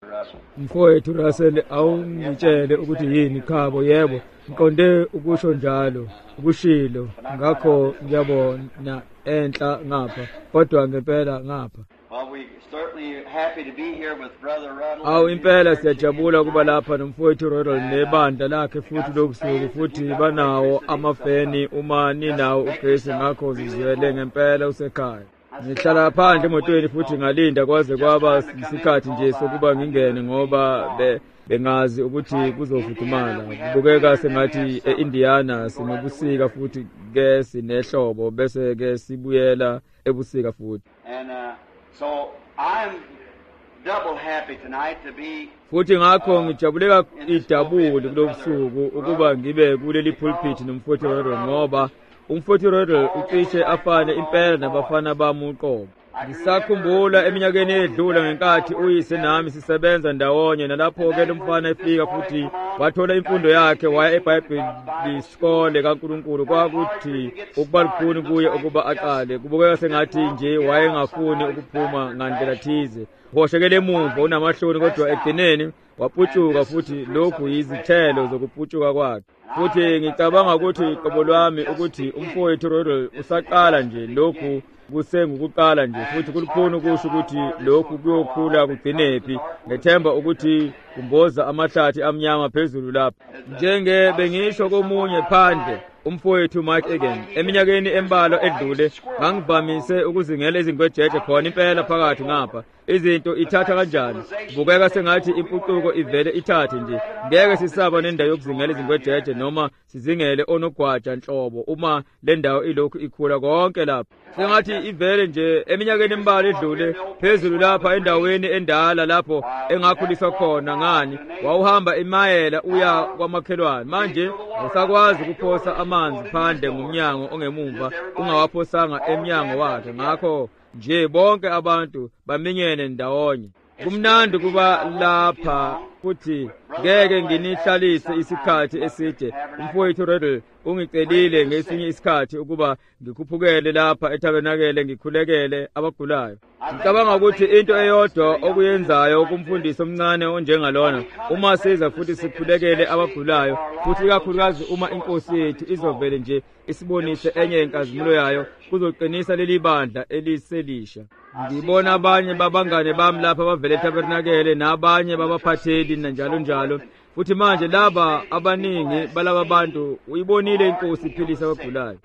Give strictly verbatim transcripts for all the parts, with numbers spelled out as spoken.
Mfowethu Russell awungitshele ukuthi yini Khabo. Yebo, ngiqonde ukusho njalo, ukushilo, ngakho ngiyabona enhla ngapha, kodwa ngempela ngapha. Awu impela siyajabula kuba lapha nomfowethu Rodol nebandla lakhe futhi lobusuku, futhi banawo amafeni uma ninawo uGrace, ngakho sizwele ngempela usekhaya. Ngihlala phandle emotweni futhi ngalinda kwaze kwaba isikhathi nje sokuba ngingene ngoba be bengazi ukuthi kuzofudumala. Kubukeka sengathi eIndiana sinobusika futhi ke sinehlobo bese ke sibuyela ebusika futhi. And uh, so I'm double happy tonight to be futhi ngakho ngijabule idabule kulobusuku ukuba ngibe kuleli pulpit nomfowethu Rodol, ngoba umfowethu Rodol ucishe afane impela nabafana bami uqobo. Ngisakhumbula eminyakeni edlula ngenkathi uyise nami sisebenza ndawonye, nalapho ke lomfana efika futhi wathola imfundo yakhe waya eBhayibheli isikole kaNkulunkulu. Kwakuthi ukubalukhuni kuye ukuba aqale. Kubukeka sengathi nje wayengafuni ukuphuma ngandlela thize. Hoshekele emuva unamahloni, kodwa ekugcineni waputshuka, futhi lokhu yizithelo zokuputshuka kwakhe. Futhi ngicabanga ukuthi qobo lwami ukuthi umfowethu Rodol usaqala nje, lokhu kusengukuqala nje, futhi kulukhuni ukusho ukuthi lokhu kuyokhula kugcinephi. Ngethemba ukuthi kumboza amahlathi amnyama phezulu lapha, njenge bengisho komunye phandle umfowethu Mike Egan eminyakeni embalwa edlule. Ngangivamise ukuzingela izingwejeje khona impela phakathi ngapha. Izinto ithatha kanjani, kubukeka sengathi impucuko ivele ithathe nje. Ngeke sisaba nendawo yokuzingela izingwejeje noma sizingele onogwaja nhlobo uma le ndawo ilokhu ikhula konke lapha. Sengathi ivele nje eminyakeni embalwa edlule phezulu lapha endaweni endala lapho engakhuliswa khona ngani wawuhamba imayela uya kwamakhelwane. Manje usakwazi ukuphosa amanzi phandle ngomnyango ongemuva ungawaphosanga emnyango wakhe. Ngakho nje bonke abantu baminyene ndawonye. Kumnandi kuba lapha futhi ngeke nginihlalise isikhathi eside. Umfowethu Rodol ungicelile ngesinye isikhathi ukuba ngikhuphukele lapha eTabernakele ngikhulekele abagulayo. Ngicabanga ukuthi into eyodwa okuyenzayo kumfundisi omncane onjengalona uma siza futhi sikhulekele abagulayo, futhi kakhulukazi uma inkosi yethu izovele nje isibonise enye inkazimulo yayo, kuzoqinisa leli bandla eliselisha. Ngibona abanye babangane bami lapha bavele eTabernakele nabanye babaphatheli nanjalo njalo. Futhi manje laba abaningi balaba bantu uyibonile inkosi iphilisa abagulayo.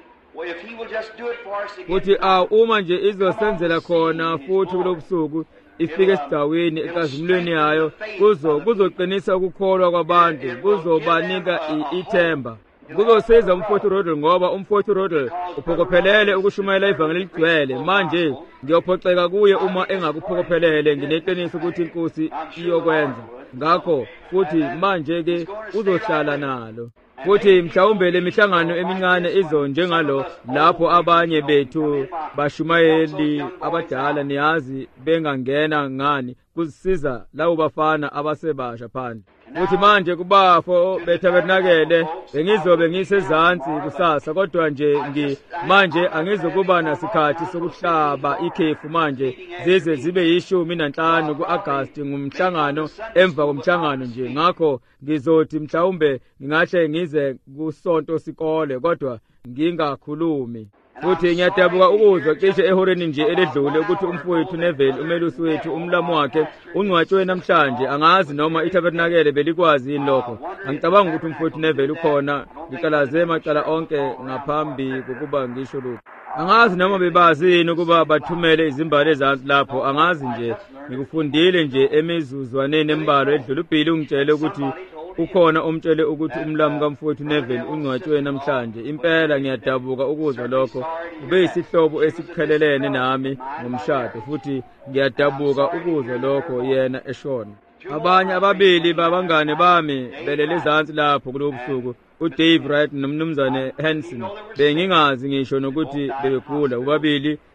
Futhi aw uma nje izosenzela khona futhi kulobusuku ifike esidaweni ekazimulweni yayo, kuzo kuzoqinisa ukukholwa kwabantu, kuzobanika ithemba. Kuzosiza umfowethu Rodol ngoba umfowethu Rodol uphokophelele ukushumayela ivangeli ligcwele. Manje ngiyophoxeka kuye uma engakuphokophelele. Ngineqiniso ukuthi inkosi iyokwenza ngakho, futhi manje ke uzohlala nalo. Futhi mhlawumbe le mihlangano emincane izo njengalo lapho abanye bethu bashumayeli abadala niyazi bengangena ngani, kusisiza labo bafana abasebasha phandle. Futhi manje kubafo beTabernakele bengizobe ngisezantsi kusasa, kodwa nje ngi manje angizokuba nasikhathi sokuhlaba ikhefu. Manje zize zibe yishumi nanhlanu ku-Agasti ngumhlangano emva komhlangano nje. Ngakho ngizothi mhlawumbe ngingahle ngize kusonto sikole kodwa ngingakhulumi. Futhi ngiyadabuka ukuzwa cishe ehoreni nje eledlule ukuthi umfowethu Neville umelusi wethu umlamu wakhe ungcwatshwe namhlanje. Angazi noma iTabernakele belikwazi yini lokho. Angicabanga ukuthi umfowethu Neville ukhona. Ngicalaze macala onke ngaphambi kokuba ngisho lokho. Angazi noma bebazi yini ukuba bathumele izimbali ezansi lapho. Angazi nje ngikufundile nje emizuzwaneni embalo edlule. uBhili ungitshele ukuthi ukhona umtshele ukuthi umlamu kamfowethu Neville ungcwatshwe namhlanje. Impela ngiyadabuka ukuzwa lokho. Kube isihlobo esikhelelene nami ngomshado, futhi ngiyadabuka ukuzwa lokho yena eshona. Abanye ababili babangane bami belele ezansi lapho kulobusuku, uDave Wright nomnumzane Hanson. Bengingazi ngisho nokuthi bebegula. Ubabili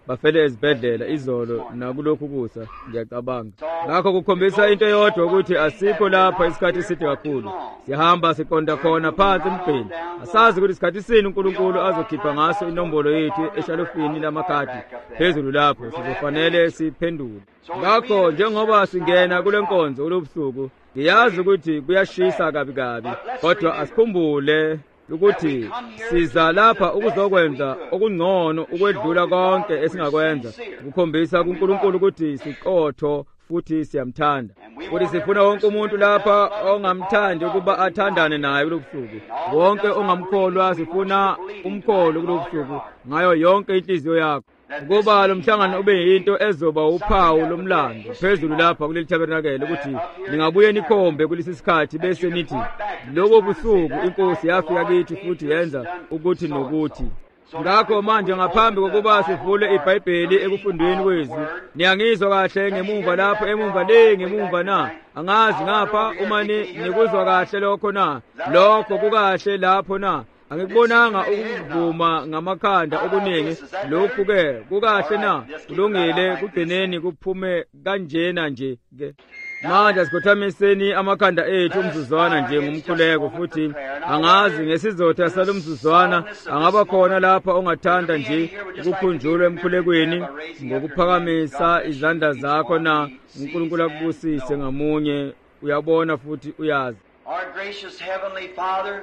bafele ezibhedlela izolo nakulokhu kusa ngiyacabanga. Ngakho kukhombisa into eyodwa ukuthi asikho lapha isikhathi eside kakhulu. Sihamba siqonda khona phansi emgqeni. Asazi ukuthi isikhathi sini uNkulunkulu azokhipha ngaso inombolo yethu eshalofini lamakhadi phezulu lapho sizofanele siphendule. Ngakho njengoba singena kule nkonzo ulobusuku ngiyazi ukuthi kuyashisa kabi kabi, kodwa asikhumbule ukuthi siza lapha ukuzokwenza okungcono ukwedlula konke esingakwenza, ukukhombisa kuNkulunkulu ukuthi siqotho futhi siyamthanda, ukuthi sifuna wonke umuntu lapha ongamthandi ukuba athandane naye kulobusuku. Wonke ongamkholwa sifuna umkholo kulobusuku ngayo yonke inhliziyo yakho, ukuba lo mhlangano ube yinto ezoba uphawu lomlando phezulu lapha kuleli tabernakele, ukuthi ningabuye nikhombe kulesi sikhathi bese nithi lobo busuku inkosi yafika kithi futhi yenza ukuthi nokuthi. Ngakho manje ngaphambi kokuba sivule iBhayibheli ekufundweni kwezwi, niyangizwa kahle ngemuva lapho emuva le ngemuva na? Angazi ngapha uma nikuzwa kahle lokho na? Lokho kukahle lapho na? Angikubonanga ukuvuma ngamakhanda okuningi. Lokhu ke kukahle na? Kulungile kugcineni kuphume kanjena nje ke. Manje asikhothamiseni amakhanda ethu umzuzwana nje ngomkhuleko, futhi angazi ngesizotha salomzuzwana angaba khona lapha ongathanda nje ukukhunjulwa emkhulekweni ngokuphakamisa izandla zakho na? uNkulunkulu akubusise ngamunye, uyabona futhi uyazi. Our gracious Heavenly Father,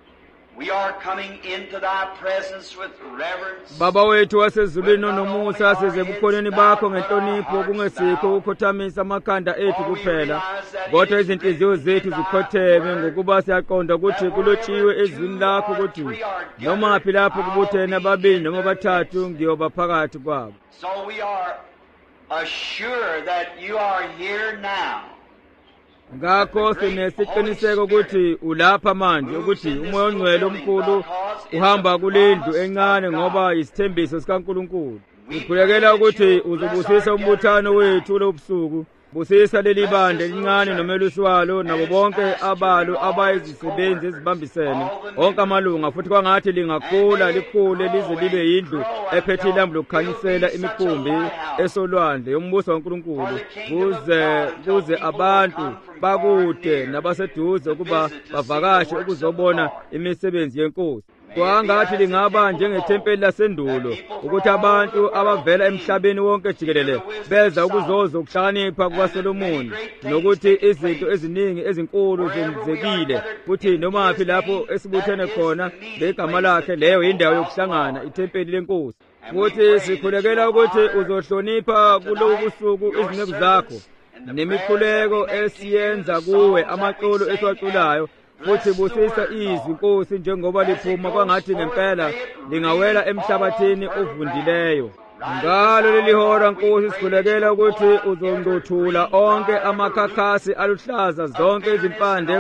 we are coming into thy presence with reverence. Baba wethu wasezulwini nomusa size bukhoneni bakho ngenhlonipho, kungesikho ukukhothamisa amakhanda ethu kuphela, kodwa izinhliziyo zethu zikhotheme ngokuba siyaqonda ukuthi kulotshiwe ezwini lakho ukuthi noma phi lapho kubuthene ababili noma bathathu ngiyoba phakathi kwabo. So we are assured that you are here now. Ngakho sinesiqiniseko ukuthi ulapha manje, ukuthi umoya ongcwele omkhulu uhamba kulendlu encane ngoba isithembiso sikaNkulunkulu. Sikhulekela ukuthi uzobusisa umbuthano wethu lobusuku, busisa leli bandla elincane nomelusi walo nabo bonke abalo abayizisebenzi ezibambisene, onke amalunga, futhi kwangathi lingakhula likhule lize libe yindlu ephethe ilambu lokukhanyisela imikhumbi esolwandle yombuso kaNkulunkulu, kuze kuze abantu bakude nabaseduze ukuba bavakashe ukuzobona imisebenzi yenkosi. Kwangathi lingaba njengethempeli lasendulo, ukuthi abantu abavela emhlabeni wonke jikelele beza ukuzoza ukuhlakanipha kukaSolomoni, nokuthi izinto eziningi ezinkulu zenzekile, futhi noma phi lapho esibuthene khona ngegama lakhe, leyo yindawo yokuhlangana, ithempeli lenkosi. Futhi sikhulekela ukuthi uzohlonipha kulobu busuku izinceku zakho nemikhuleko esiyenza kuwe, amaqolo esiwaculayo, futhi busisa izwi Nkosi njengoba liphuma kwangathi ngempela lingawela emhlabathini ovundileyo. Ngalo leli hora Nkosi sikhulekela ukuthi uzongothula onke amakhakhasi aluhlaza, zonke izimpande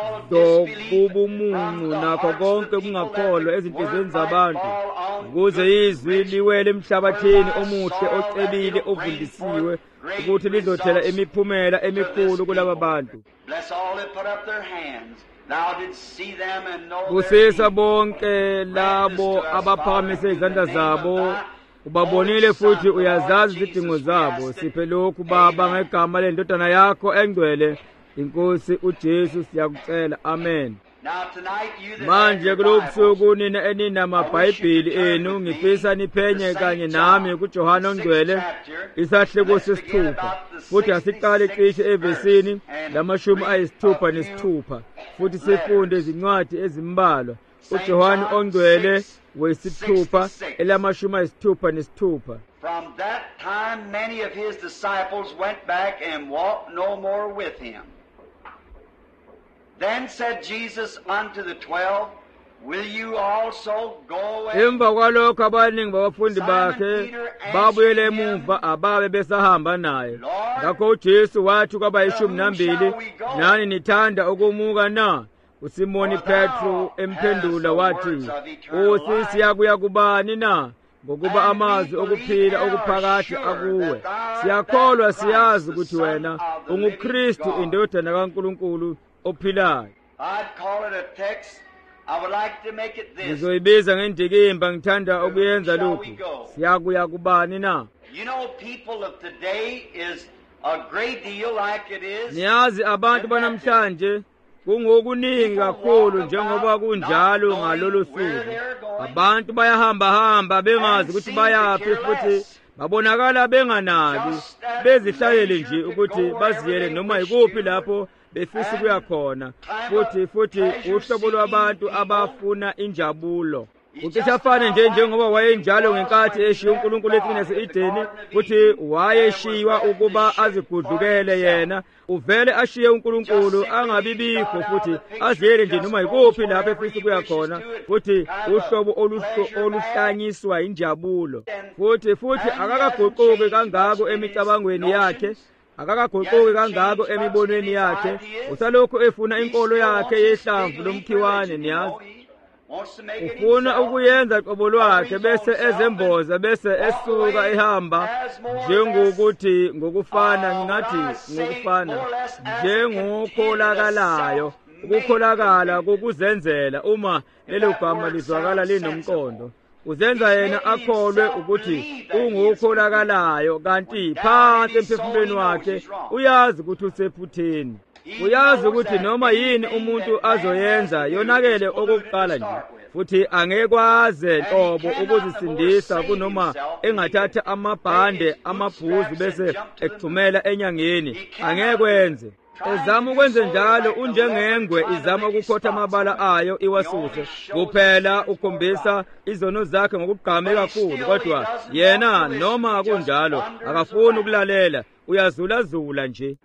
zokubumuncu nakho konke kungakholwa ezinhliziyweni zabantu, ukuze izwi liwele emhlabathini omuhle ocebile ovundisiwe, ukuthi lizothela imiphumela emikhulu kulaba bantu. Bless all that put up their hands. Thou didst see them and know their Busisa needs. bonke labo abaphakamise izandla zabo, ubabonile futhi uyazazi izidingo zabo. Siphe lokhu Baba ngegama lendodana yakho engcwele iNkosi uJesu siyakucela, amen. Now tonight you that Manje have your kulobusuku Bibles, nina eninamabhayibhili enu ngifisa niphenye kanye nami kuJohane ongcwele isahloko sesithupha, futhi asiqale cishe evesini lamashumi ayisithupha nesithupha, futhi sifunde izincwadi ezimbalwa. uJohane ongcwele wesithupha elamashumi ayisithupha nesithupha. From that time many of his disciples went back and walked no more with him. Then said Jesus unto the twelve, Will you also go away? Emva kwalokho abaningi babafundi bakhe babuyele emuva ababe besahamba naye. Ngakho uJesu wathi kwabayishumi nambili, nani nithanda ukumuka na? uSimoni Petro emphendula wathi, Nkosi siyakuya kubani na? Ngokuba amazwi okuphila okuphakathi akuwe. Siyakholwa siyazi ukuthi wena unguKristu indodana kaNkulunkulu ophilayo. I'd call it a text I would like to make it this. Ngizoyibiza ngendikimba ngithanda ukuyenza lokhu. Siyakuya kubani na? You know, people of today is a great deal like it is. Niyazi abantu banamhlanje kungokuningi kakhulu njengoba kunjalo ngalolu suku. Abantu bayahamba hamba bengazi ukuthi bayaphi futhi babonakala benganaki bezihlayele nje ukuthi baziyele noma ikuphi lapho befisa kuya khona futhi futhi uhlobo lwabantu abafuna injabulo. Ucisafane nje njengoba wayenjalo ngenkathi eshiya uNkulunkulu eCinesi Edeni futhi wayeshiwa ukuba azigudlukele yena uvele ashiye uNkulunkulu angabibikho futhi aziyele nje noma ikuphi lapho efisa kuya khona futhi uhlobo oluhlanyiswa injabulo futhi futhi akakaguquki kangako emicabangweni yakhe akakaguquki kangako emibonweni yakhe usalokhu efuna inkolo yakhe yehlamvu lomkhiwane. Niyazi ufuna ukuyenza qobo lwakhe bese ezemboza bese esuka ehamba njengokuthi ngokufana ngingathi ngokufana njengokholakalayo ukukholakala kokuzenzela uma lelo gama lizwakala linomqondo uzenza yena akholwe ukuthi ungukholakalayo kanti phansi emphefumulweni wakhe uyazi ukuthi usephutheni uyazi ukuthi noma yini umuntu azoyenza yonakele okokuqala nje futhi angekwaze qobo ukuzisindisa kunoma engathatha amabhande amabhuzu bese echumela enyangeni angekwenze ezama ukwenza njalo unjengengwe izama ukukhotha amabala ayo iwasuse kuphela ukhombisa izono zakhe ngokugqame kakhulu kodwa yena noma kunjalo akafuni ukulalela uyazulazula nje.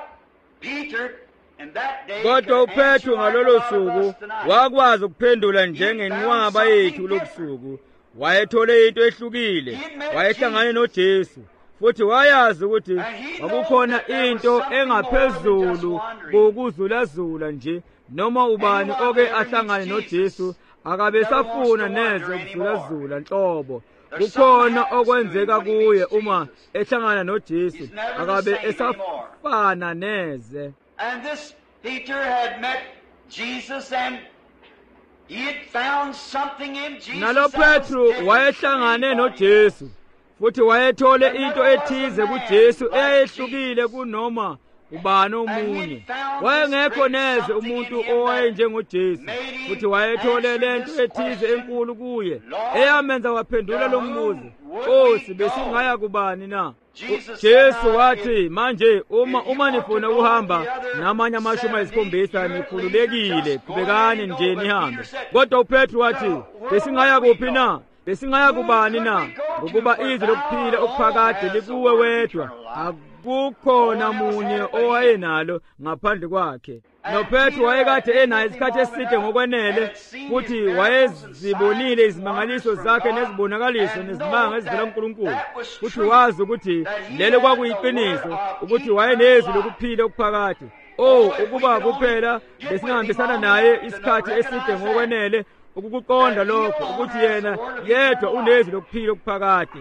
Kodwa uPetru ngalolo suku wakwazi ukuphendula njengenqwaba yethu lobusuku. Wayethole into ehlukile, wayehlangane noJesu futhi wayazi ukuthi akukhona into engaphezulu kokuzulazula nje noma ubani oke ahlangane noJesu akabe safuna neze ukuzulazula nhlobo. Kukhona okwenzeka kuye uma ehlangana noJesu akabe esafana neze. And this Peter had met Jesus and he had found something in Jesus. Nalo Petru wayehlangane noJesu futhi wayethole into ethize kuJesu eyehlukile kunoma ubani omunye. Wayengekho neze umuntu owayenjengoJesu futhi wayethole lento ethize enkulu kuye eyamenza waphendula lo mbuzo, "Oh, sibe singaya kubani na?" Jesu wathi, "Manje uma uma nifuna ukuhamba namanye amashumi ayisikhombisa nikhululekile, qhubekani nje nihambe." Kodwa uPetru wathi, "Besingaya kuphi na? Besingaya kubani na? Ngokuba izwi lokuphila okuphakade likuwe wedwa. Akukhona munye owayenalo ngaphandle kwakhe." NoPetru wayekade enayo isikhathi eside ngokwenele futhi wayezibonile izimangaliso zakhe nezibonakaliso nezimanga ezivela kuNkulunkulu futhi wazi ukuthi lelo kwakuyiqiniso ukuthi wayenezwi lokuphila okuphakade. Oh, ukuba kuphela besingahambisana naye isikhathi eside ngokwenele ukukuqonda lokho ukuthi yena yedwa unezwi lokuphila okuphakade.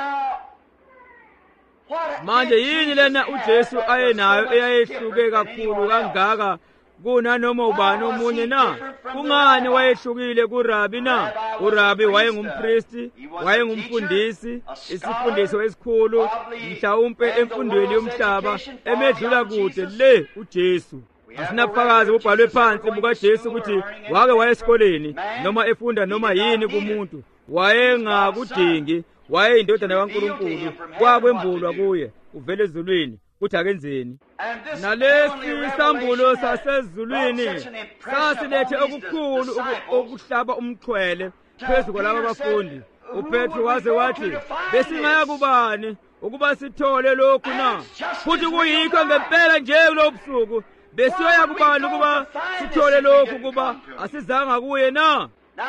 Manje yini lena uJesu ayenayo eyayehluke kakhulu kangaka kunanoma ubani omunye na? Kungani wayehlukile kuRabi na? uRabi wayengumpristi, wayengumfundisi, isifundiso esikhulu, mhlawumbe emfundweni yomhlaba emedlula kude le uJesu. Asinabufakazi bubhalwe phansi bukaJesu ukuthi wake wayesikoleni noma efunda noma yini kumuntu. Wayengakudingi, wayeyindodana kaNkulunkulu, kwakwembulwa kuye uvele ezulwini kuthi akenzeni. Nalesi sambulo sasezulwini sasilethe okukhulu okuhlaba umxhwele phezu kwalaba bafundi. uPetru waze wathi, "Besingaya kubani ukuba sithole lokhu na?" Futhi kuyikho ngempela nje lo busuku besiyoya kubani ukuba sithole lokhu kuba asizanga kuye na?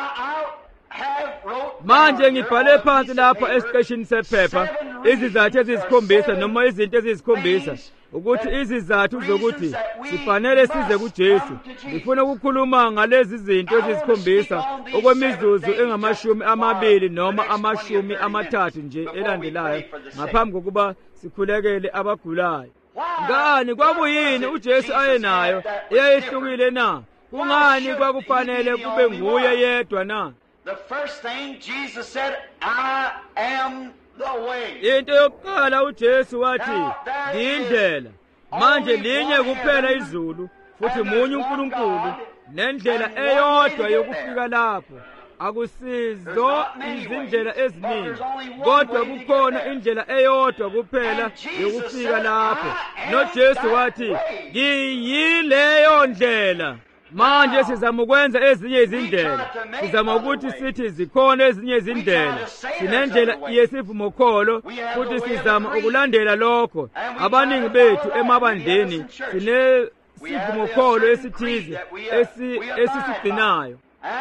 Manje ngibhale phansi lapha esiqeshini sephepha izizathu ezisikhombisa noma izinto ezisikhombisa ukuthi izizathu zokuthi sifanele size kuJesu. Ngifuna ukukhuluma ngalezi zinto ezisikhombisa okwemizuzu engamashumi amabili noma amashumi amathathu nje elandelayo ngaphambi kokuba sikhulekele abagulayo. Ngani kwakuyini uJesu ayenayo eyayehlukile na? kungani kwakufanele kube nguye yedwa na? The first thing Jesus said, I am the way. Into yokuqala uJesu wathi ngiyindlela. Manje linye kuphela izulu futhi munye uNkulunkulu nendlela eyodwa yokufika lapho. Akusizo izindlela eziningi kodwa kukhona indlela eyodwa kuphela yokufika lapho. NoJesu wathi ngiyileyo ndlela. Manje sizama ukwenza ezinye izindlela, sizama ukuthi sithi zikhona ezinye izindlela, sinendlela yesivumokholo futhi sizama ukulandela lokho. Abaningi bethu emabandleni sinesivumokholo esithize esisigcinayo,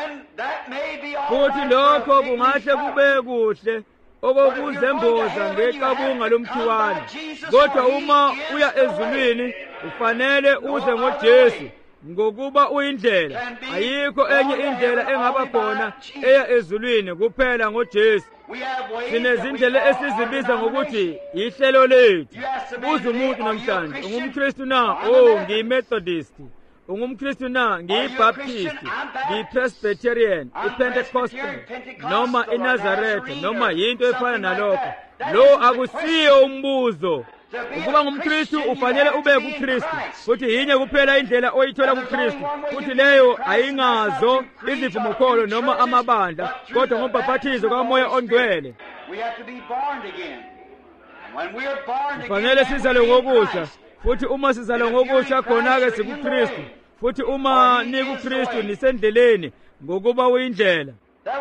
futhi lokho kungahle kube kuhle okokuzemboza ngeqabunga lomkhiwane. Kodwa uma uya ezulwini ufanele uze ngoJesu ngokuba uyindlela. Ayikho enye indlela engaba khona eya ezulwini kuphela ngoJesu. Sinezindlela esizibiza ngokuthi ihlelo lethu. Buza umuntu namhlanje, ungumKristu na? Oh, ngiyiMethodist. UngumKristu na? Ngiyibaptist, ngiyiPresbyterian, iPentecostal, noma iNazaretha, noma yinto efana nalokho. Lo akusiyo umbuzo. Ukuba ngumKristu ufanele ube kuKristu, futhi yinye kuphela indlela oyithola kuKristu, futhi leyo ayingazo izivumokholo noma amabandla, kodwa ngobhaphathizo kaMoya oNgcwele. Kufanele sizalwe ngokusha, futhi uma sizalwe ngokusha khona-ke sikuKristu, futhi uma nikuKristu nisendleleni ngokuba uyindlela.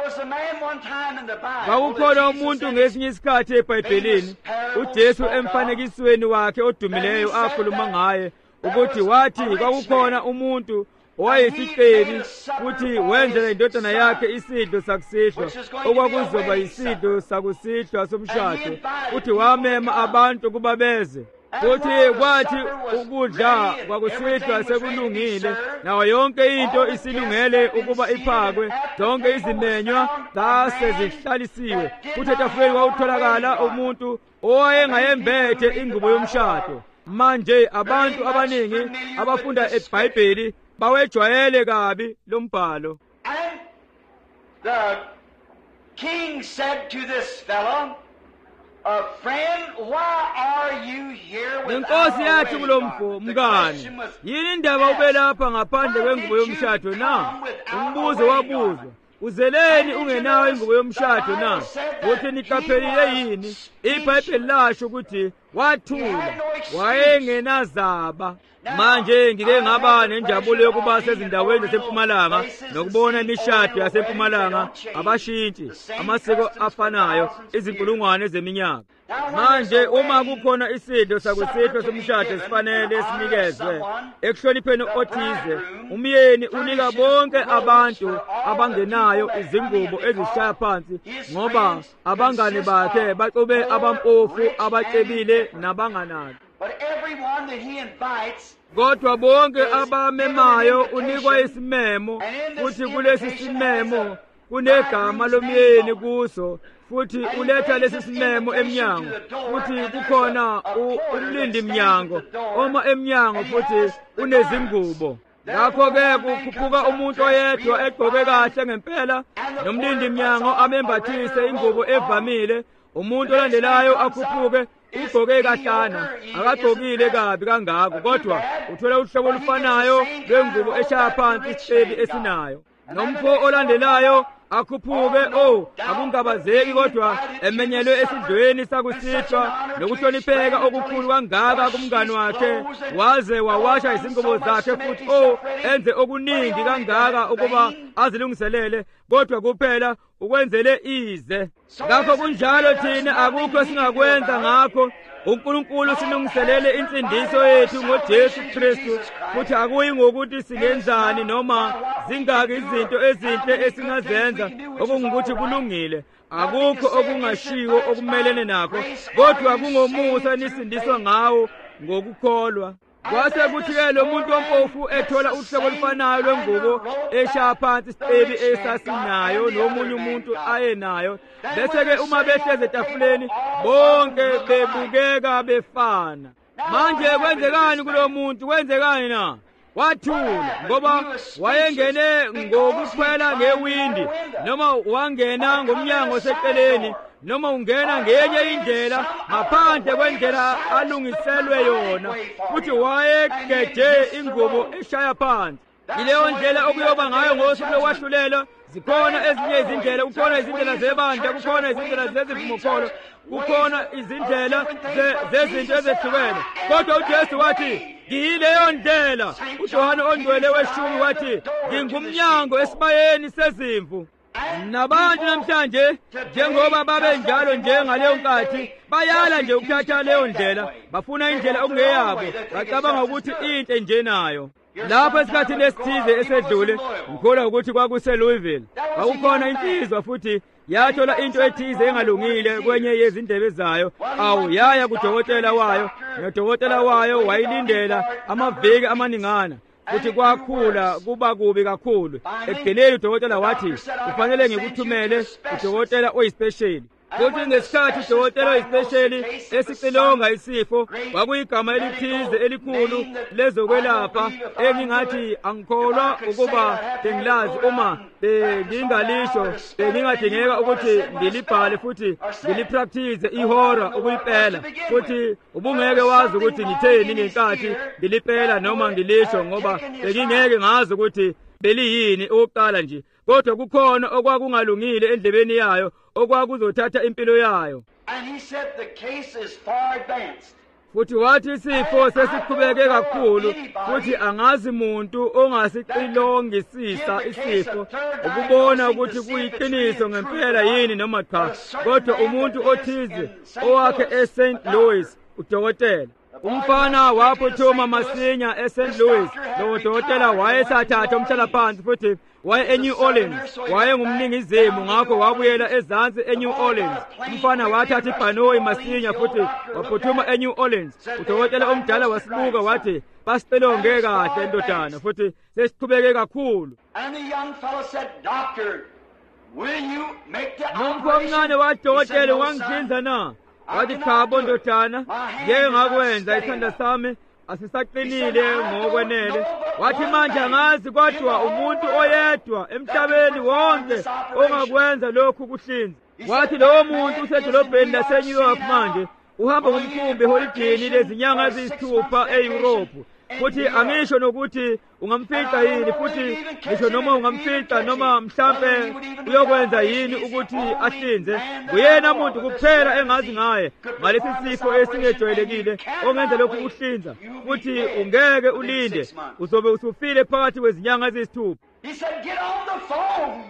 Kwakukhona umuntu ngesinye isikhathi eBhayibhelini, uJesu emfanekisweni wakhe odumileyo akhuluma ngaye ukuthi wathi kwakukhona umuntu owayesicebi futhi wenzela indodana yakhe isidlo sakusihlwa okwakuzoba yisidlo sakusihlwa somshado, futhi wamema abantu ukuba beze. Futhi kwathi ukudla kwakusihlwa sekulungile, nayo yonke into isilungele ukuba iphakwe, zonke izimenywa zase zihlalisiwe. Futhi etafuleni kwakutholakala umuntu owayengayembethe ingubo yomshado. Manje abantu abaningi abafunda eBhayibheli bawejwayele kabi lo mbhalo. And the king said to this fellow, a friend, why are you here without Inkosi yathi a wedding kulomfo, garment? The mngani, question was yini indaba ube lapha ngaphandle kwengubo yomshado na? Umbuzo wabuzwa, uzeleni ungenawo ingubo yomshado na? Futhi niqaphelile yini? iBhayibheli lasho ukuthi wathula, wayengenazaba. Manje ngike ngaba nenjabulo yokuba sezindaweni zaseMpumalanga nokubona imishado yaseMpumalanga, abashintshi, amasiko afanayo, izinkulungwane zeminyaka. Manje uma kukhona isidlo sakusihlwa somshado sifanele sinikezwe ekuhlonipheni othize, umyeni unika bonke abantu abangenayo izingubo ezishaya phansi, ngoba abangane bakhe baxube abampofu, abacebile nabanganaki. But everyone that he invites, Kodwa bonke abamemayo unikwa isimemo, futhi kulesi simemo kunegama lomyeni kuso, futhi uletha lesi simemo emnyango, futhi kukhona umlindi mnyango oma emnyango, futhi unezingubo. Ngakho-ke kukhuphuka umuntu oyedwa egqoke kahle ngempela, nomlindi mnyango amembathise ingubo evamile. Umuntu olandelayo akhuphuke ugqoke kahlana, akagqokile kabi kangako, kodwa uthola uhlobo olufanayo lwengubo eshaya phansi isicebi esinayo. Nomfo olandelayo akhuphuke, oh, akungabazeki, kodwa emenyelwe esidlweni sakusihlwa nokuhlonipheka okukhulu kangaka kumngani wakhe, waze wawasha izingubo zakhe, futhi oh, enze okuningi kangaka ukuba azilungiselele, kodwa kuphela ukwenzele ize. Ngakho kunjalo thina akukho singakwenza ngakho. uNkulunkulu silungiselele insindiso yethu ngoJesu Kristu, futhi akuyi ngokuthi singenzani noma zingaki izinto ezinhle esingazenza okungukuthi kulungile. Akukho okungashiwo okumelene nakho, kodwa kungomusa nisindiswa ngawo ngokukholwa. Kwase kuthi-ke lo muntu ompofu ethola uhlobo olufanayo lwengubo eshaya phansi isicebi esasinayo nomunye umuntu ayenayo, bese-ke uma behlezi etafuleni bonke bebukeka befana. Manje kwenzekani kulo muntu? Kwenzekani na? wathula ngoba wayengene ngokukhwela ngewindi noma wangena ngomnyango oseceleni noma ungena ngenye indlela ngaphandle kwendlela alungiselwe yona futhi wayegeje ingubo eshaya phansi. Ileyo ndlela okuyoba ngayo ngosuku lokwahlulelwa. Zikhona ezinye izindlela, kukhona izindlela zebandla, kukhona izindlela zezivumokholo, kukhona izindlela zezinto ezehlukene. Kodwa uJesu wathi, ngiyileyo ndlela. uJohane ongcwele weshumi wathi, ngingumnyango esibayeni sezimvu. Nabantu namhlanje njengoba babe njalo njengaleyo nkathi bayala nje ukuthatha leyo ndlela, bafuna indlela okungeyabo, bacabanga ukuthi into nje nayo. Lapho esikhathini esithize esedlule ngikholwa ukuthi kwakuseLouisville akukhona insizwa futhi yathola into ethize engalungile kwenye yezindebe zayo, awu yaya kudokotela wayo, nodokotela wayo wayilindela amaviki amaningana futhi kwakhula kuba kubi kakhulu. Ekugcineni udokotela wathi kufanele ngikuthumele udokotela oyispecial. Futhi ngesikhathi udokotela oyispecial esicilonga isifo kwakuyigama elithize elikhulu lezokwelapha engingathi angikholwa ukuba bengilazi uma bengingalisho bengingadingeka ukuthi ngilibhale futhi ngilipractice ihora ukuyipela futhi ubungeke wazi ukuthi ngitheni ngenkathi ngilipela noma ngilisho ngoba bengingeke ngazi ukuthi beliyini oqala nje. Kodwa kukhona okwakungalungile endlebeni yayo okwakuzothatha impilo yayo. Futhi wathi isifo sesiqhubeke kakhulu futhi angazi muntu ongasixilongisisa isifo ukubona ukuthi kuyiqiniso ngempela yini noma cha. Kodwa umuntu othize owakhe eSaint Louis udokotela umfana waphuthuma masinya eSaint Louis. Lo dokotela wayesathatha umhlalaphansi futhi waye eNew Orleans, waye ngumningizimu ngakho wabuyela ezansi eNew Orleans. Umfana wathatha ibhanoyi masinya futhi waphuthuma eNew Orleans. Udokotela omdala wasibuka wathi basicilonge kahle ndodana futhi sesiqhubeke kakhulu. Nomfana wadokotela wangihlinza na? Wathi cha ndodana, ngeke ngakwenza, isandla sami asisaqinile ngokwenele. Wathi manje angazi kodwa umuntu oyedwa emhlabeni wonke ongakwenza lokhu kuhlinza. Wathi lowo muntu usedolobheni laseNew York manje uhamba ngomkhumbi eholidini lezinyanga eziyisithupha eEurope. Futhi angisho nokuthi ungamfica yini futhi ngisho noma ungamfica noma mhlambe uyokwenza yini ukuthi ahlinze. Uyena muntu kuphela engazi ngaye ngalesi sifo esingejwayelekile ongenza lokhu ukuhlinza. Futhi ungeke ulinde, uzobe usufile phakathi kwezinyanga eziyisithupha. He said, get on the phone.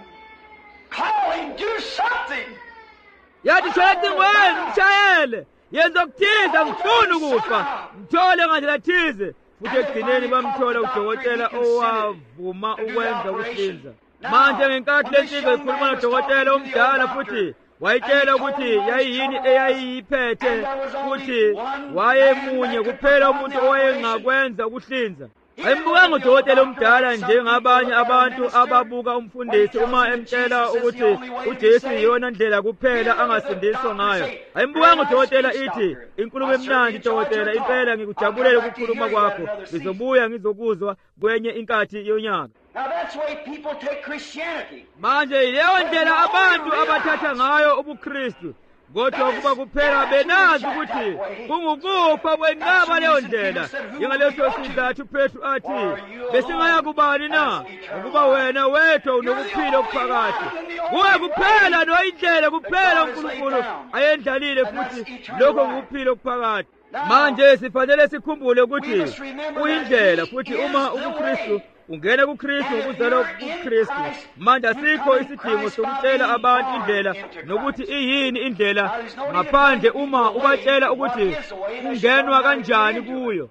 Call him, do something. Yathi shayela ingweni, mshayele. Yenza ukuthiza, ngifuna ukufa. Mthole ngandlela thize. Futhi ekugcineni bamthola udokotela owavuma ukwenza ukuhlinza. Manje ngenkathi lensizwa ikhuluma nodokotela omdala futhi wayitshela ukuthi yayiyini eyayiphethe futhi wayemunye kuphela umuntu owayengakwenza ukuhlinza. Ayembukanga udokotela omdala njengabanye abantu ababuka umfundisi uma emtshela ukuthi uJesu yiyona ndlela kuphela angasindiswa ngayo. Ayembukanga udokotela ithi inkulumo emnandi dokotela, impela ngikujabulela ukukhuluma kwakho, ngizobuya ngizokuzwa kwenye inkathi yonyaka. Now that's the way people take Christianity. Manje yileyo ndlela abantu abathatha ngayo ubuKristu. Kodwa kuba kuphela benazi ukuthi kungukufa kwenqaba leyo ndlela. Ngaleso sizathu Petru athi besingaya kubani na ukuba wena wedwa unokuphila okuphakathi. Kuwe kuphela noyindlela kuphela uNkulunkulu ayendlalile futhi lokho ngukuphila okuphakathi. Manje sifanele sikhumbule ukuthi uyindlela futhi uma ubuKristu ungena kuKristu ngokuzalwa kuKristu. Manje asikho isidingo sokutshela abantu indlela nokuthi iyini indlela ngaphandle uma ubatshela ukuthi ungenwa kanjani kuyo.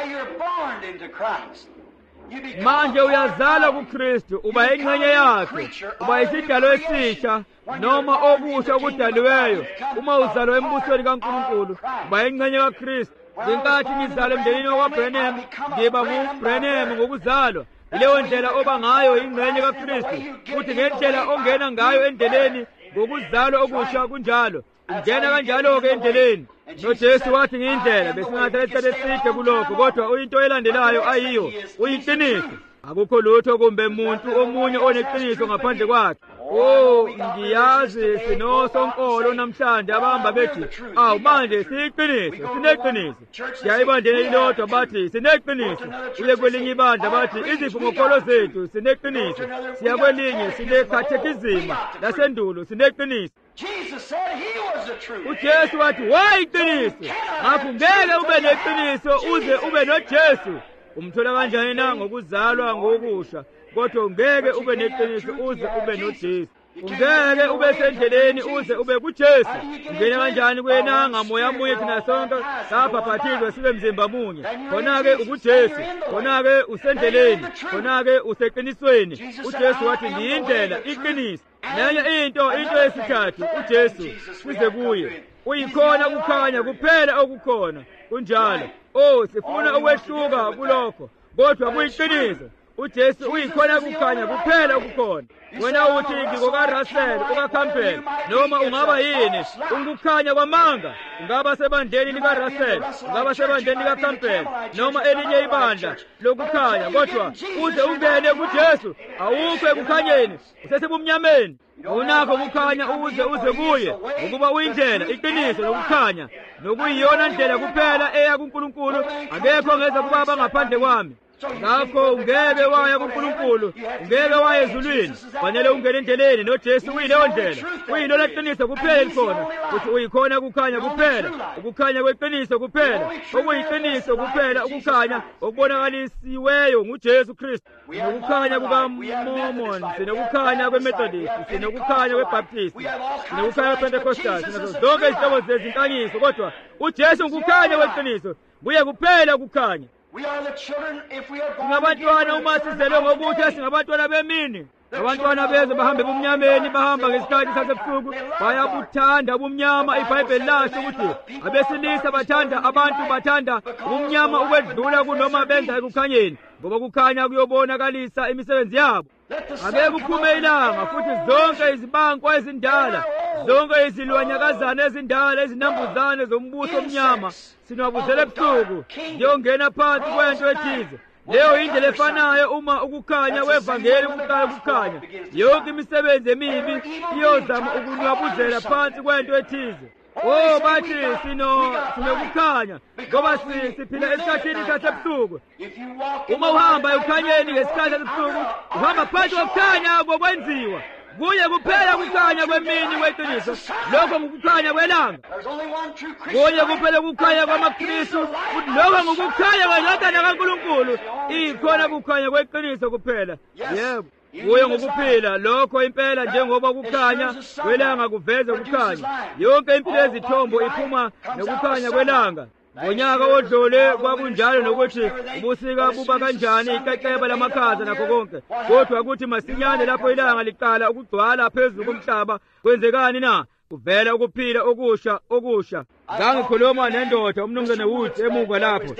Manje uyazala kuKristu, uba ingxenye yakhe, uba isidalo esisha noma okusha okudaliweyo. Uma uzalwa embusweni kaNkulunkulu uba ingxenye kaKristu. Ngenkathi ngizalwa emndenini wakwaBrenham ngiba nguBrenham ngokuzalwa. Leyo ndlela oba ngayo ingxenye kaKristu futhi ngendlela ongena ngayo endleleni ngokuzalwa okusha kunjalo ungena kanjalo ke endleleni. noJesu wathi ngiyindlela. Besingathatha isikhathi eside kulokho, kodwa uyinto elandelayo ayiyo, uyiqiniso. Akukho lutho kumbe umuntu omunye oneqiniso ngaphandle kwakhe. Oh, ngiyazi sinosonkolo namhlanje abahamba bethi, awu manje siyiqiniso, sineqiniso. Siyayibandela lilodwa bathi sineqiniso. Uye kwelinye ibandla bathi izivumokholo zethu sineqiniso. Siya kwelinye sinekhathekizima lasendulo sineqiniso. uJesu wathi wayiqiniso. Ngakho ngeke ube neqiniso uze ube noJesu. Umthola kanjani na? Ngokuzalwa ngokusha. Kodwa ngeke ube neqiniso uze ube noJesu. Ungeke ube sendleleni uze ube kuJesu. Ungena kanjani kwena ngamoya munye thina sonke sabhaphathizwa sibe mzimba munye. Khona-ke ukuJesu, khona-ke usendleleni, khona-ke useqinisweni. uJesu wathi ngiyindlela, iqiniso. Nenye into, into yesithathu, uJesu size kuye. Uyikhona kukhanya kuphela okukhona. Kunjalo. Oh, sifuna ukwehluka kulokho, kodwa kuyiqiniso. uJesu uyikhona kukhanya kuphela okukhona. Wena uthi ngikokaRussell, ukaCampbell, noma ungaba yini, ungukukhanya kwamanga. Ungaba sebandleni likaRussell, ungaba sebandleni likaCampbell, noma elinye ibandla lokukhanya, kodwa uze ungene kuJesu, awukho ekukhanyeni, usesebumnyameni. Unakho kukhanya uze uze kuye, ukuba uyindlela, iqiniso lokukhanya, nokuyiyona ndlela kuphela eya kuNkulunkulu. Akekho ngeza kubaba ngaphandle kwami. Ngakho ungeke waya kuNkulunkulu, ungeke waya ezulwini. Fanele ungene endleleni noJesu uyileyo ndlela. Uyilona qiniso kuphela likhona. Uthi uyikhona kukhanya kuphela, ukukhanya kweqiniso kuphela, okuyiqiniso kuphela, ukukhanya okubonakalisiweyo nguJesu Kristu. Nokukhanya kukaMormon, sinokukhanya kweMethodist, sinokukhanya kweBaptist, sinokukhanya kwePentecostal, sinazo zonke izihlobo zezinkanyiso, kodwa uJesu ukukhanya kweqiniso, buye kuphela ukukhanya. Singabantwana uma sizelwe ngokuthi singabantwana bemini. Abantwana beze bahambe bumnyameni, bahamba ngesikhathi sasebusuku, bayabuthanda ubumnyama. iBhayibheli lasho ukuthi abesilisa bathanda abantu, bathanda ubumnyama ukwedlula kunoma benza ekukhanyeni, ngoba kukhanya kuyobonakalisa imisebenzi yabo. Ake kuphume ilanga, futhi zonke izibanko ezindala, zonke izilwanyakazana ezindala, izinambuzane zombuso omnyama sinwabuzele ebusuku ziyongena phansi kwento ethize. Leyo indlela efanayo uma ukukhanya kwevangeli kuqala ukukhanya. Yonke imisebenzi emibi iyozama ukunwabuzela phansi kwento ethize. Oh, bathi sino sinokukhanya ngoba siphila esikhathini sasebusuku. Uma uhamba ekukhanyeni ngesikhathi sasebusuku, uhamba phansi kokukhanya kokwenziwa. Kuye kuphela kukhanya kwemini kweqiniso, lokho ngukukhanya kwelanga. Kuye kuphela kukhanya kwamaKristu, lokho ngukukhanya kweNdodana kaNkulunkulu. Ikhona kukhanya kweqiniso kuphela. Yebo. Kuye ngokuphila lokho impela, njengoba kukhanya kwelanga kuveza ukukhanya. Yonke impilo yezithombo iphuma nokukhanya kwelanga. Ngonyaka odlule kwakunjalo, nokuthi ubusika buba kanjani, iqeqeba lamakhaza nakho konke. Kodwa kuthi masinyane lapho ilanga liqala ukugcwala phezulu komhlaba, kwenzekani na? Kuvela ukuphila okusha okusha. Ngangikhuluma nendoda umnumzane Woods emuva lapho,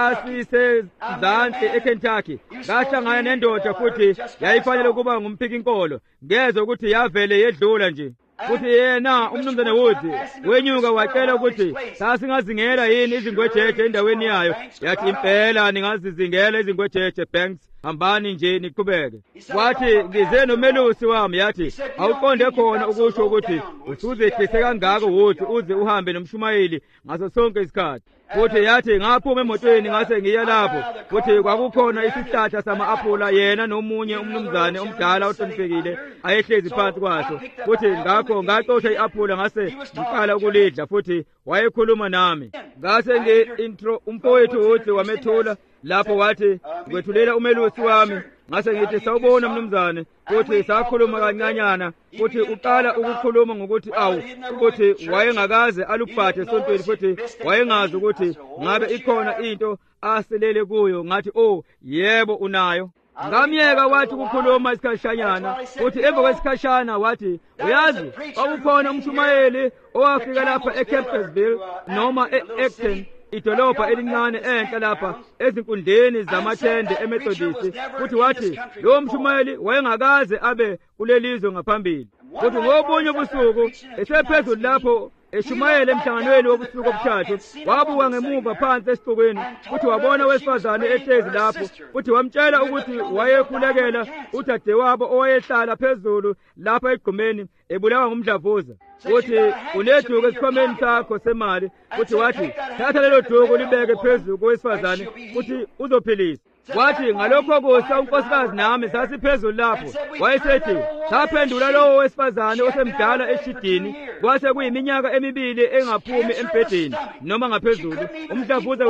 sasisezansi eKentucky. Ngahlangana nendoda futhi yayifanele ukuba ngumphikinkolo, ngezwe ukuthi yavele yedlula nje. Futhi yena umnumzane Woods wenyuka wacela ukuthi sasingazingela yini izingwejeje endaweni yayo. Yathi impela ningazizingela izingwejeje Banks, hambani nje niqhubeke. Wathi ngize nomelusi wami, yathi awuqonde khona ukusho ukuthi usuzehlise kangaka Woods uze uhambe nomshumayeli ngaso sonke isikhathi. Futhi yathi ngaphuma emotweni ngase ngiya lapho, futhi kwakukhona isihlahla sama-aphula, yena nomunye umnumzane omdala ohloniphekile ayehlezi phansi kwaso. Futhi ngakho ngacosha i-aphula ngase ngiqala ukulidla, futhi wayekhuluma nami. Ngase nge-intro umfowethu Woods wamethula lapho, wathi ngwethulela umelusi wami. Ngase ngithi sawubona mnumzane, futhi sakhuluma kancanyana, futhi uqala ukukhuluma ngokuthi awu ukuthi wayengakaze alubhathe esontweni, futhi wayengazi ukuthi ngabe ikhona into aselele kuyo. Ngathi oh yebo unayo. Ngamyeka wathi ukukhuluma isikhashanyana, futhi emva kwesikhashana wathi uyazi kwakukhona umshumayeli owafika lapha eCampbellsville noma e-Acton, idolobha elincane enhla lapha ezinkundleni zamathende eMethodist. Futhi wathi lowo mshumayeli wayengakaze abe kulelizwe ngaphambili. Futhi ngobunye ubusuku esephezulu lapho eshumayela emhlanganweni wobusuku obuthathu, wabuka ngemuva phansi esixukwini, futhi wabona owesifazane ehlezi lapho, futhi wamtshela ukuthi wayekhulekela udadewabo owayehlala phezulu lapha egqumeni ebulawa ngumdlavuza. Futhi uneduku esikhwameni sakho semali, futhi wathi thatha lelo duku libeke phezulu kowesifazane futhi uzophilisa. Kwathi ngalokho kusa unkosikazi nami sasiphezulu lapho, wayesethi saphendula lowo wesifazane osemdala eshidini, kwase kuyiminyaka emibili engaphumi embhedeni noma ngaphezulu, umdlavuza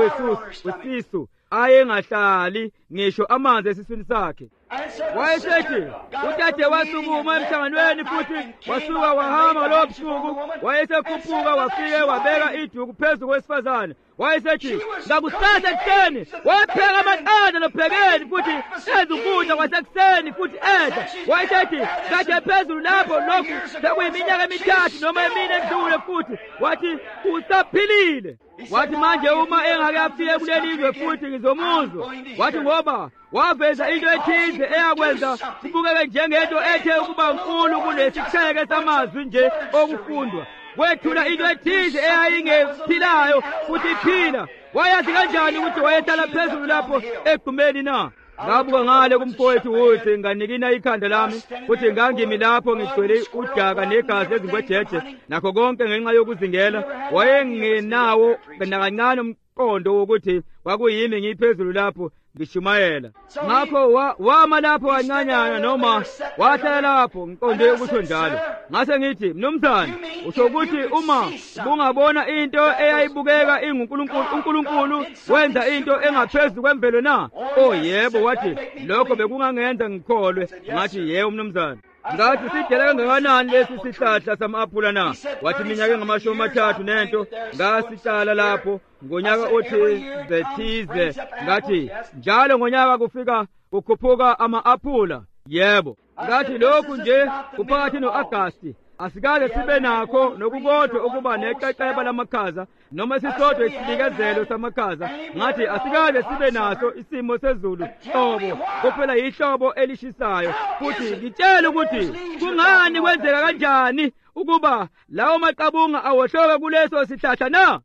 wesisu ayengahlali ngisho amanzi esiswini sakhe. Wayesethi udade wasukuma emhlanganweni futhi wasuka wahamba lowo busuku, wayesekhuphuka wafike wabeka iduku phezu kowesifazane. Wayesethi ngakusasa ekuseni wapheka amaqanda lophekeni futhi enza ukudla kwasekuseni futhi edla. Wayesethi kade phezulu lapho lokhu sekuyiminyaka emithathu noma emine edlule futhi wathi usaphilile. Wathi manje uma engake afike kuleli izwe futhi ngizomuzwa. Wathi ngoba waveza into ethize eyakwenza kubukeke njengento ethe ukuba nkulu kulesicheke samazwi nje okufundwa. Wethula into ethize eyayingephilayo futhi iphila. Wayazi kanjani ukuthi wayehlala phezulu lapho egqumeni na? Ngabuka ngale kumfowethu ukuthi nganikina ikhanda lami, futhi ngangimi lapho ngigcwele udaka negazi ezingwejeje nakho konke ngenxa yokuzingela. Wayengenawo nakancane umqondo wokuthi kwakuyimi ngiphezulu lapho ngishumayela. Ngakho wama lapho kancanyana noma wahlala lapho ngiqonde ukuthi njalo. Ngase ngithi mnumzane, usho ukuthi uma bungabona into eyayibukeka inguNkulunkulu, uNkulunkulu wenza into engaphezulu kwemvelo na? Oh yebo. Wathi lokho bekungangenza ngikholwe. Ngathi yebo mnumzane. Ngathi sidele kangakanani lesi sihlahla sama-aphula na? Wathi minyaka ngamashumi amathathu nento ngasitshala lapho ngonyaka othi zethize. Ngathi njalo ngonyaka kufika kukhuphuka ama-aphula. Yebo. Ngathi lokhu nje kuphakathi no-Agasti asikaze sibe nakho nokukodwa ukuba neqeqeba lamakhaza noma sisodwa isibikezelo samakhaza. Ngathi asikaze sibe naso isimo sezulu hlobo kuphela yihlobo elishisayo. Futhi ngitshela ukuthi kungani kwenzeka kanjani ukuba lawo maqabunga awohloka kuleso sihlahla na?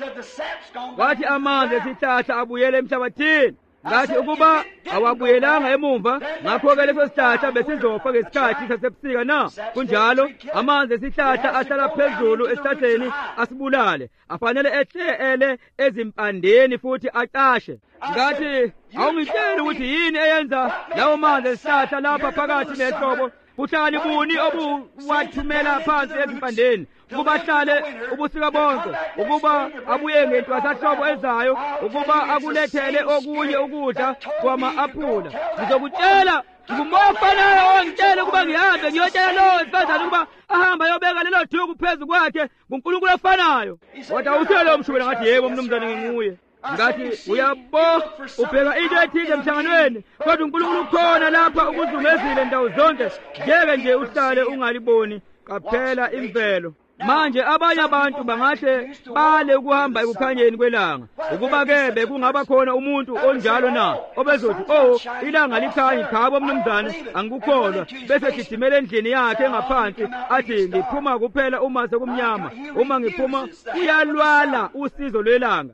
Wathi amanzi esihlahla abuyele emhlabathini. Ngathi ukuba awabuyelanga emumva, ngakho-ke leso sihlahla besizofa ngesikhathi sasebusika na? Kunjalo amanzi esihlahla ahlala phezulu esihlahleni asibulale, afanele ehlele ezimpandeni futhi aqashe. Ngathi awungitsheli ukuthi yini eyenza lawo manzi esihlahla lapha phakathi nehlobo, buhlali buni obuwathumela phansi ezimpandeni ukuba hlale ubusika bonke, ukuba abuye ngentwasahlobo ezayo, ukuba akulethele okunye ukudla kwama-aphula. Ngizokutshela ngumofanayo owangitshela ukuba ngihambe ngiyotshela lowo wesifazane ukuba ahamba ayobeka lelo duku phezu kwakhe nguNkulunkulu ofanayo. Wathi awuthele lowo mshubela. Ngathi yebo mnumzane nginguye. Ngathi uyabo ubheka into ethize emhlanganweni, kodwa uNkulunkulu ukhona lapha ukuzungezile ndawo zonke, ngeke nje uhlale ungaliboni qaphela imvelo. Manje abanye abantu bangahle bale ukuhamba ekukhanyeni kwelanga, ukuba-ke bekungaba khona umuntu onjalo na obezothi oh ilanga likhanyi khabo mnumzane angikukholwa, bese gijimela endlini yakhe ngaphansi athi ngiphuma kuphela uma sekumnyama, uma ngiphuma uyalwala usizo lwelanga.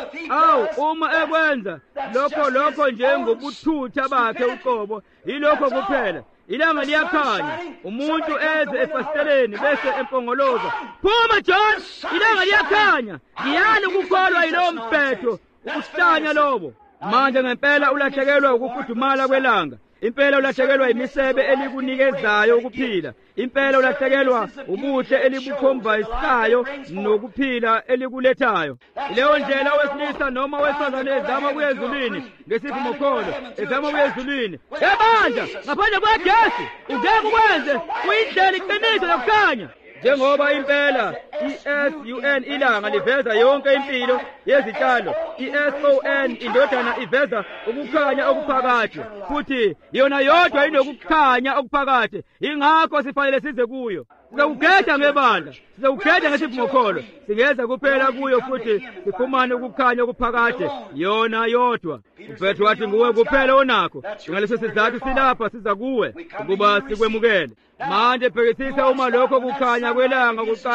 Awu uma ekwenza lokho lokho nje ngobuthutha bakhe uqobo, yilokho kuphela. Ilanga liyakhanya, umuntu eze efasteleni bese empongoloza, phuma John, ilanga liyakhanya. Ngiyali ukukholwa yilowo mbhedo ukuhlanya lobo. Manje ngempela ulahlekelwa ukufudumala kwelanga, impela ulahlekelwa imisebe elikunikezayo ukuphila, impela ulahlekelwa ubuhle elibukhombisayo nokuphila elikulethayo. Leyo ndlela owesilisa noma owesifazane ezama ukuya ezulwini ngesivumo kholo, ezama ukuya ezulwini ebandla ngaphandle kwegesi, ungeke ukwenze uyindlela iqiniso yokukhanya. Njengoba impela i-S U N ilanga liveza yonke impilo yezitshalo, i-S O N indodana iveza ukukhanya okuphakathi, futhi yona yodwa inokukhanya okuphakathi, ingakho sifanele size kuyo. Sizakukhetha ngebandla, sizakukhetha ngesivumo kholo, singeza kuphela kuyo futhi siphumane ukukhanya okuphakathi yona yodwa. UPetro wathi nguwe kuphela onakho, ngaleso sizathu silapha siza kuwe ukuba sikwemukele. Manje phekisisa uma lokho kukhanya kwelanga kuqala ukukhanya.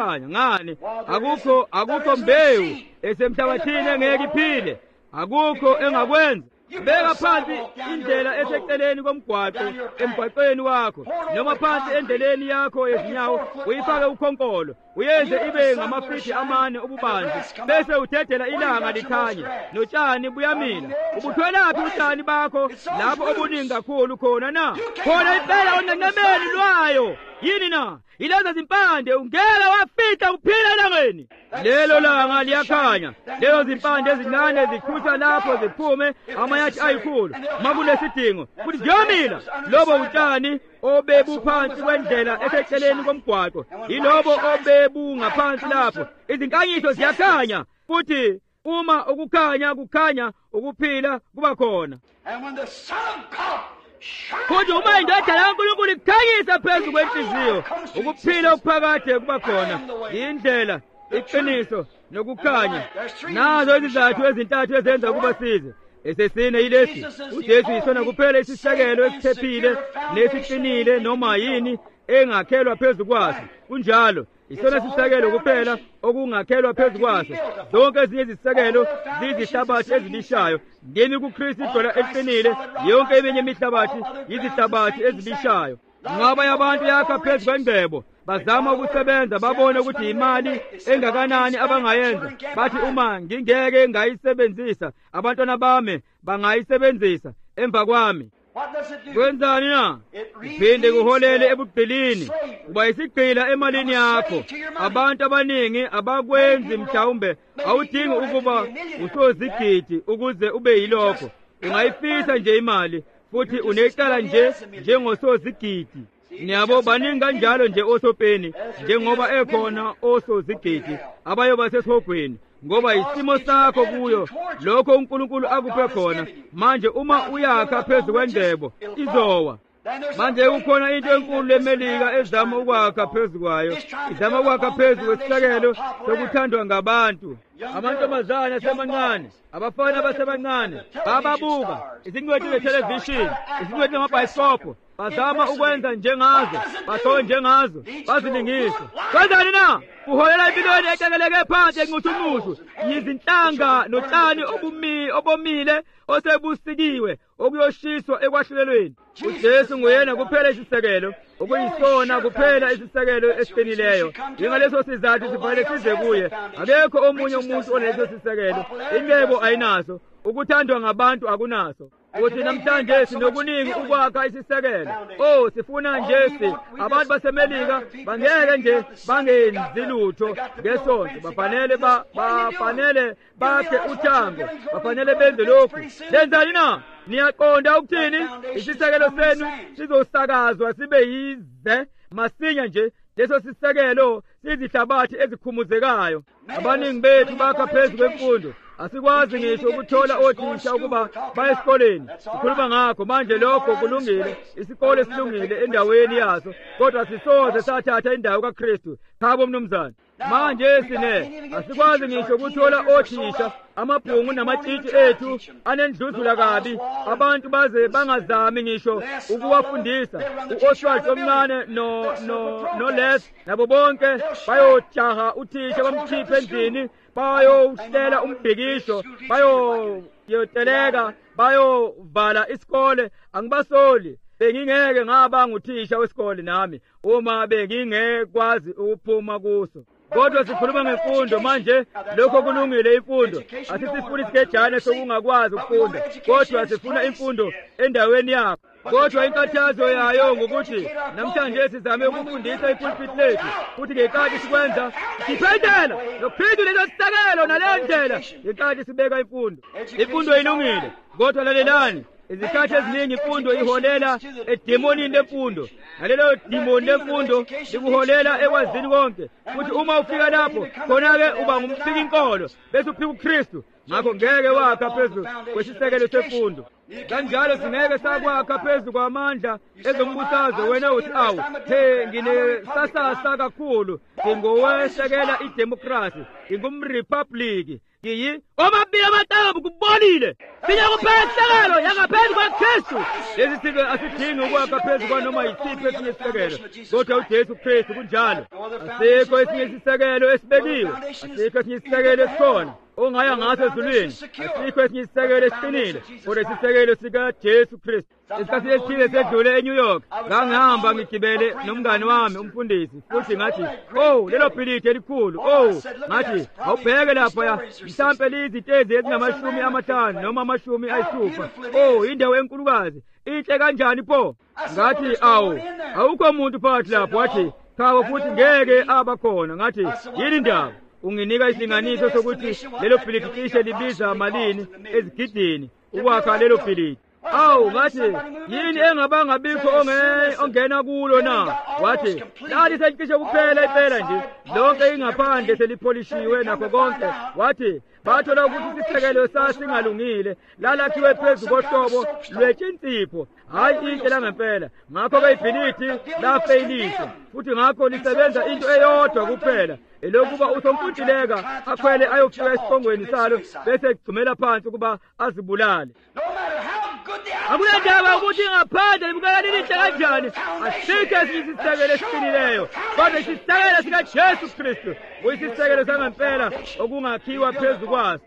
liyakhanya. Ngani? Akukho akukho mbewu esemhlabathini engeke iphile. Akukho engakwenza. Beka phansi indlela eseceleni komgwaqo emgwaqweni wakho noma phansi endeleni yakho yezinyawo uyifake ukhonkolo uyenze ibe ngamafithi amane ububanzi bese uthedela ilanga likhanye notshani buyamila. Ubuthwelaphi utshani bakho lapho obuningi kakhulu khona na? Khona impela onqenqemeni lwayo yini na? Ileza zimpande ungeke wafika uphila elangeni. Lelo langa liyakhanya. Lezo zimpande ezincane zikhutha lapho ziphume amayathi ayikhulu. Makunesidingo futhi ziyomila. Lobo utshani obebuphansi kwendlela eseceleni komgwaqo yilobo obebu ngaphansi lapho. Izinkanyisho ziyakhanya futhi uma ukukhanya kukhanya ukuphila kuba khona. Futhi uma indodana kaNkulunkulu ikhanyisa phezu kwenhliziyo ukuphila okuphakade kuba khona. Indlela, iqiniso nokukhanya. Nazo izizathu ezintathu ezenza kuba size. Esesine yilesi, uJesu yisona kuphela isisekelo esiphephile nesiqinile noma yini engakhelwa phezu kwaso. Kunjalo isona sisekelo kuphela okungakhelwa phezu kwaso. Zonke ezinye izisekelo ziyizihlabathi ezilishayo. Ngemi kuKristu idolobha eliqinile, yonke eminye imihlabathi yizihlabathi ezilishayo. Ngaba yabantu yakha phezu kwengcebo, bazama ukusebenza babone ukuthi imali engakanani abangayenza. Bathi uma ngingeke ngayisebenzisa abantwana bami bangayisebenzisa emva kwami. Kwenzani na? Kuphinde kuholele ebugqilini. Uba isigqila emalini yakho. Abantu abaningi abakwenzi mhlawumbe awudingi ukuba usozigidi ukuze ube yilokho. Ungayifisa nje imali futhi unecala nje njengosozigidi. Niyabo baningi kanjalo nje osopeni njengoba ekhona osozigidi abayoba sesihogweni. Ngoba isimo sakho kuyo lokho uNkulunkulu akuphe khona. Manje uma uyakha phezu kwendebo izowa. Manje kukhona into enkulu eMelika ezama ukwakha phezu kwayo. Izama ukwakha phezu kwesisekelo sokuthandwa ngabantu. Amantombazane asemancane, abafana abasebancane, bababuka izingcwetizethelevishini, izingcweti zamabhayisikobho. Bazama ukwenza njengazo, basho njengazo, bazilingise. Kwenzani na? Kuholela empilweni etekeleke phansi enquthunquthu. Yizinhlanga notshani obumi obomile osebusikiwe okuyoshiswa ekwahlulelweni. uJesu nguyena kuphela isisekelo, okuyisona kuphela isisekelo esiqinileyo. Ingaleso sizathu sifanele size kuye. Akekho omunye umuntu onaleso sisekelo. Ingcebo ayinaso, ukuthandwa ngabantu akunaso. Uthi namhlanje sinokuningi ukwakha isisekelo. Oh, sifuna nje si abantu baseMelika bangeke nje bangenzi lutho ngesonto. Bafanele ba bafanele bakhe uthango. Bafanele benze lokhu. Lenzani na? Niyaqonda ukuthini? Isisekelo senu sizosakazwa sibe yize masinya nje. Leso sisekelo sizihlabathi ezikhumuzekayo. Abaningi bethu bakha phezu kwemfundo. Asikwazi ngisho ukuthola othisha ukuba baye esikoleni. Sikhuluma ngakho manje lokho kulungile. Isikole silungile endaweni yaso, kodwa sisoze sathatha indawo kaKristu. Khabo mnumzane. Manje sine asikwazi ngisho ukuthola othisha. Amabhungu namatshitshi ethu anendluzula kabi. Abantu baze bangazami ngisho ukuwafundisa. U-Oswald omncane no no no Les nabo bonke bayojaha uthisha bamkhiphe endlini. Bayohlela umbhikisho, bayoteleka, bayovala isikole. Angibasoli, bengingeke ngaba nguthisha wesikole nami uma bengingekwazi ukuphuma kuso. Kodwa sikhuluma ngemfundo manje, lokho kulungile imfundo. Asisifuna isigejane sokungakwazi ukufunda, kodwa sifuna imfundo endaweni yakho. Kodwa inkathazo yayo ngokuthi namhlanje sizame ukufundisa ipulpit lethu futhi ngenkathi sikwenza siphendela nokuphindula leso sisekelo naleyo ndlela ngenkathi sibeka imfundo. Imfundo ilungile, kodwa lalelani, izikhathi eziningi imfundo iholela edemonini lemfundo. Nalelo demoni lemfundo likuholela ekwazini konke. Futhi uma ufika lapho khona-ke uba ngumfika inkolo bese uphika uKristu. Ngakho ngeke wakha phezu kwesisekelo semfundo. Kanjalo singeke sakwakha phezu kwamandla ezombusazwe. Wena uthi awu, he nginesasasa kakhulu, ngingowesekela idemocracy, ngingumrepublic, ngiyi omabili amaqembu kubonile. Sinya kuphela isisekelo yangaphezu kwaKristu. Kristu. Lesi sike asidingi ukwakha phezu kwanoma yisiphi esinye isisekelo, kodwa uJesu Kristu kunjalo. Asikho esinye isisekelo esibekiwe, asikho esinye isisekelo esikhona ongaya ngaso ezulwini, asikho esinye isisekelo esiqinile kodwa isisekelo sikaJesu Kristu. Isikhathi esithile sedlule eNew York, ngangihamba ngigibele nomngane wami umfundisi, futhi ngathi, oh, lelo bhilidi elikhulu, oh, ngathi, awubheke lapha ya, mhlampe lizitezi ezingamashumi amahlanu noma amashumi ayisithupha, oh, indawo enkulukazi, inhle kanjani pho? Ngathi, awu, awukho muntu phakathi lapho. Wathi, chawo futhi ngeke abakhona. Ngathi, yini ndaba? Unginika isilinganiso sokuthi lelo bhilidi cishe libiza malini ezigidini ukwakha lelo bhilidi. Awu, ngathi, yini engabanga bikho ongena kulo na? Wathi, lali selicishe kuphela impela nje, lonke ingaphandle selipholishiwe nakho konke. Wathi, bathola ukuthi isisekelo sasingalungile, lalakhiwe phezu kohlobo lwetshinsipho, hayi inhle langempela. Ngakho-ke ibhilidi lafeyilisha, futhi ngakho lisebenza into eyodwa kuphela, elokuba usompuntileka akhwele ayofika esiqongweni salo bese egcumela phansi ukuba azibulale. Akunandaba ukuthi ngaphandle libukeka lilihle kanjani, asikho esinye isisekelo esiqinileyo, kodwa isisekelo sikaJesu Kristu kuyisisekelo sangempela okungakhiwa phezu kwaso.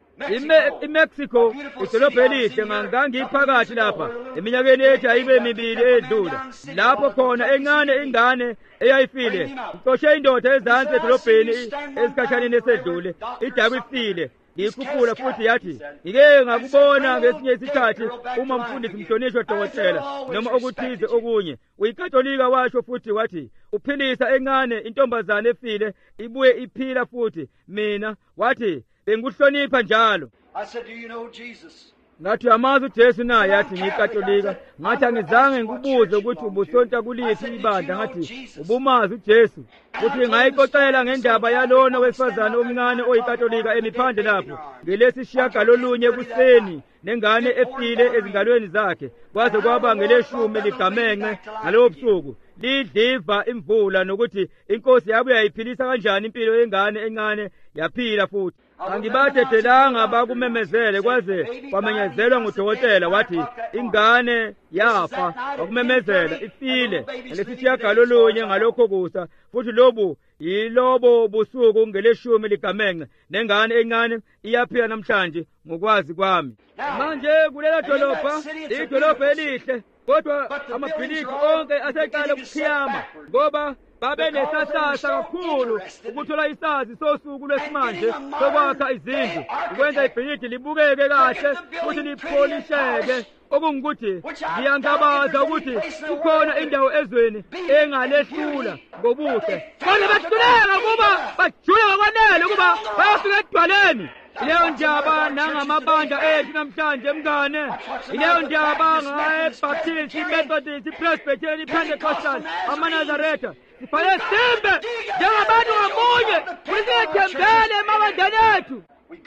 IMexico idolobha elihle, ngangiphakathi lapha eminyakeni ethi ayibe mibili edlula, lapho khona encane ingane eyayifile, icoshe indoda ezansi edolobheni esikhatshani esedlule, idabu ifile. Ngikhuphula futhi yathi, ngike ngakubona ngesinye isikhathi uma mfundisi mhlonishwa dokotela noma okuthize okunye. Uyikatolika washo futhi wathi, uphilisa encane intombazane efile ibuye iphila futhi. Mina wathi, benguhlonipha njalo. I said, do you know Jesus? Ngathi amazi uJesu naye. Yathi ngiyikatolika. Ngathi angizange ngikubuze ukuthi ubusonta kuliphi ibandla. Ngathi ubumazi uJesu. Futhi ngayixoxela ngendaba yalona wesifazane omncane oyikatolika emiphandle lapho ngelesishiyagalolunye kuseni nengane efile ezingalweni zakhe, kwaze kwaba ngeleshumi ligamenxe ngalowo busuku lidliva imvula, nokuthi inkosi yabuye yayiphilisa kanjani impilo yengane encane yaphila futhi. Angibadedelanga bakumemezele kwaze kwamenyezelwa ngudokotela wathi ingane yafa, wakumemezela ifile ngelesishiyagalolunye ngalokho kusa, futhi lobu yilobo busuku ngeleshumi ligamenxe nengane encane iyaphila namhlanje ngokwazi kwami. Manje kulela dolobha idolobha elihle, kodwa amabhilidi onke aseqala ukukhiyama ngoba babe nesasasa kakhulu ukuthola isazi sosuku lwesimanje sokwakha izindlu, ukwenza ibhilidi libukeke kahle futhi lipholisheke, okungikuthi ngiyangabaza ukuthi kukhona indawo ezweni engalehlula ngobuhle, kodwa bahluleka ukuba bajule ngokwanele ukuba bayafika edwaleni. Ileyo ndaba nangamabandla ethu namhlanje mngane, ileyo ndaba ngayeBaptist, iMethodist, iPresbyterian, iPentecostal, amaNazaretha. Sifane simbe njengabantu ngamunye, kusithembele emabandleni ethu.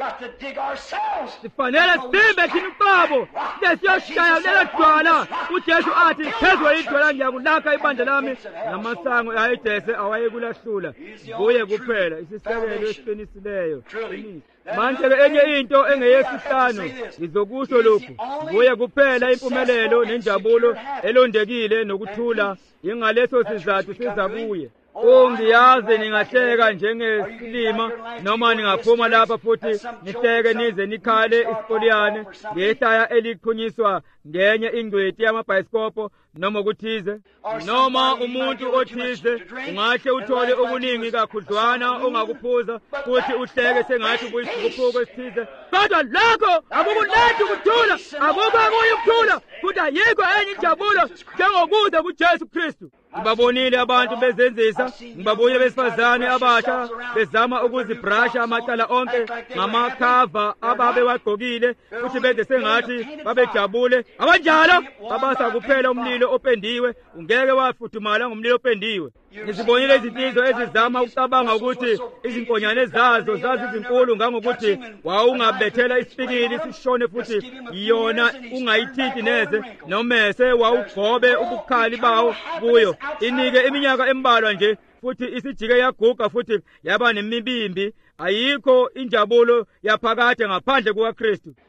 Sifanele simbe thina uqobo sesiyoshaya lelo dwala. UJesu athi, phezu kwelidwala ngiyakulakha ibandla lami, namasango ayidese awayekulahlula. Kuye kuphela isisekelo esiqinisileyo. Manje-ke enye into engeyesihlanu ngizokusho lokhu, kuye kuphela impumelelo nenjabulo elondekile nokuthula. Ingaleso sizathu siza kuye. Oh, ngiyazi ningahleka njengesilima noma ningaphuma lapha futhi nihleke nize nikhale isikoliyane ngehlaya eliqhunyiswa ngenye ingcwethi yamabhayisikobho noma ukuthize, noma umuntu othize ungahle uthole okuningi kakhudlwana ongakuphuza futhi uhleke sengathi kuyisiphuko esithize, kodwa lokho akukulethi ukuthula, akukho akuye ukuthula, futhi ayikho enye injabulo njengokuza kuJesu Kristu. Ngibabonile abantu bezenzisa, ngibabonile besifazane abasha bezama ukuzibrasha amacala onke ngamakhava ababe wagqokile futhi benze sengathi babejabule. Abanjalo babasa kuphela umlilo opendiwe, ungeke wafudumala ngomlilo opendiwe. Ngizibonile izinsizwa ezizama ukucabanga ukuthi izinkonyane zazo zazizinkulu ngangokuthi wawungabethela isifikili sishone futhi yona ungayithinti neze nomese wawugobe ubukhali bawo kuyo, inike iminyaka embalwa nje futhi isijike yaguga futhi yaba nemibimbi. Ayikho injabulo yaphakade ngaphandle kukaKristu.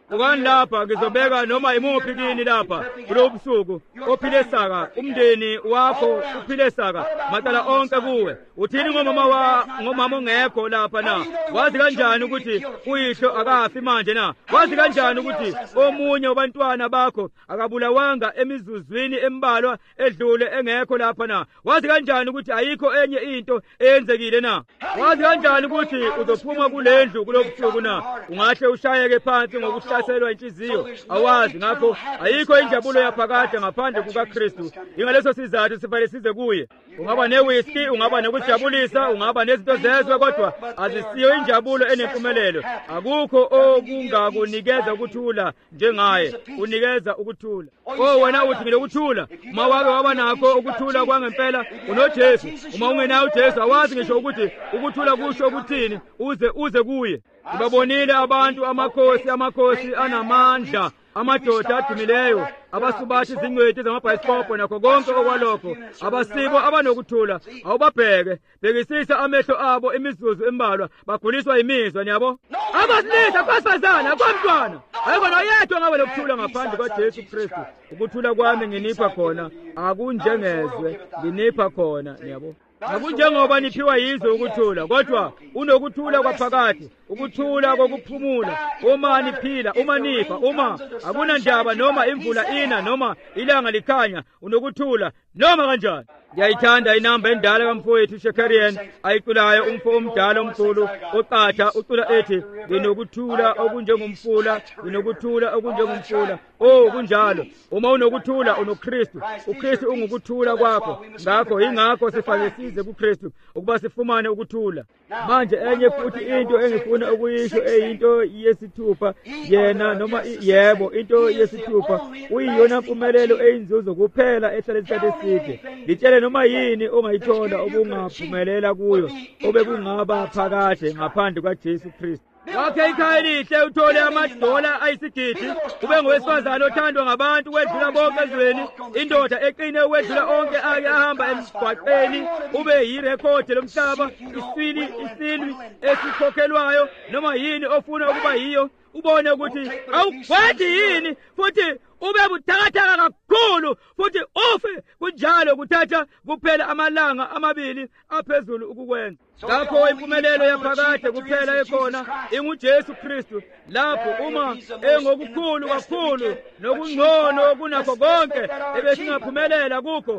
ukani lapha ngizobeka noma imuphi kini lapha kulo busuku ophile saka umndeni wakho uphile saka matala onke kuwe uthini ngomama wa ngomama ongekho lapha na wazi kanjani ukuthi uyihlo akafi manje na wazi kanjani ukuthi omunye wabantwana bakho akabulawanga emizuzwini embalwa edlule engekho lapha na wazi kanjani ukuthi ayikho enye into eyenzekile na wazi kanjani ukuthi uzophuma kulendlu kulobusuku na ungahle ushayeke phansi ngokuhlaselwa inhliziyo awazi ngakho ayikho injabulo yaphakade ngaphandle kukaKristu ingaleso sizathu sifale size kuye ungaba newhisky ungaba nokujabulisa ungaba nezinto zezwe kodwa azisiyo injabulo enempumelelo akukho okungakunikeza ukuthula njengaye unikeza ukuthula oh wena uthi ngilokuthula uma wake waba nakho ukuthula kwangempela unoJesu uma ungenayo uJesu awazi ngisho ukuthi ukuthula kusho ukuthini uze uze kuye ngibabonile abantu amakhosi amakhosi anamandla amadoda adumileyo abasubathi izingcwethi zamabhayisikobho nakho konke okwalokho abasibo abanokuthula awubabheke bekisisa amehlo abo imizuzu embalwa baguliswa imizwa niyabo abasilisa kwasifazana kwamntwana ayikho noyedwa ngabe lokuthula ngaphandle kwaJesu Kristu ukuthula kwami nginipha khona akunjengezwe nginipha khona niyabo akunjengoba niphiwa yizwe ukuthula kodwa unokuthula kwaphakade ukuthula kokuphumula uma niphila uma nifa uma akunandaba noma imvula ina noma ilanga likhanya unokuthula noma kanjani ngiyayithanda inamba endala kamfowethu Shekarian ayiculayo umfo omdala omkhulu oqatha ucula ethi nginokuthula okunjengomfula nginokuthula okunjengomfula oh kunjalo uma unokuthula unoKristu uKristu ungukuthula kwakho ngakho ingakho sifake size kuKristu ukuba sifumane ukuthula manje enye futhi into engifuna ukuyisho eyinto yesithupha yena noma yebo into yesithupha uyiyona mpumelelo eyinzuzo kuphela ehlala isikhathi eside ngitshele noma yini ongayithola obungaphumelela kuyo obekungaba phakade ngaphandle kwaJesu Kristu wakhe ikhaya elihle uthole amadola ayisigidi ube ngowesifazane othandwa ngabantu wedlula bonke ezweni indoda eqine wedlula onke ake ahamba emgwaqeni ube yirekhodi lomhlaba isili isilwi esikhokhelwayo noma yini ofuna ukuba yiyo ubone ukuthi awukwedi yini futhi ube buthakathaka kakhulu futhi ufe kunjalo kuthatha kuphela amalanga amabili aphezulu ukukwenza lapho impumelelo yaphakade kuphela ekhona inguJesu Kristu lapho uma engokukhulu kakhulu nokungcono kunakho konke ebesingaphumelela kukho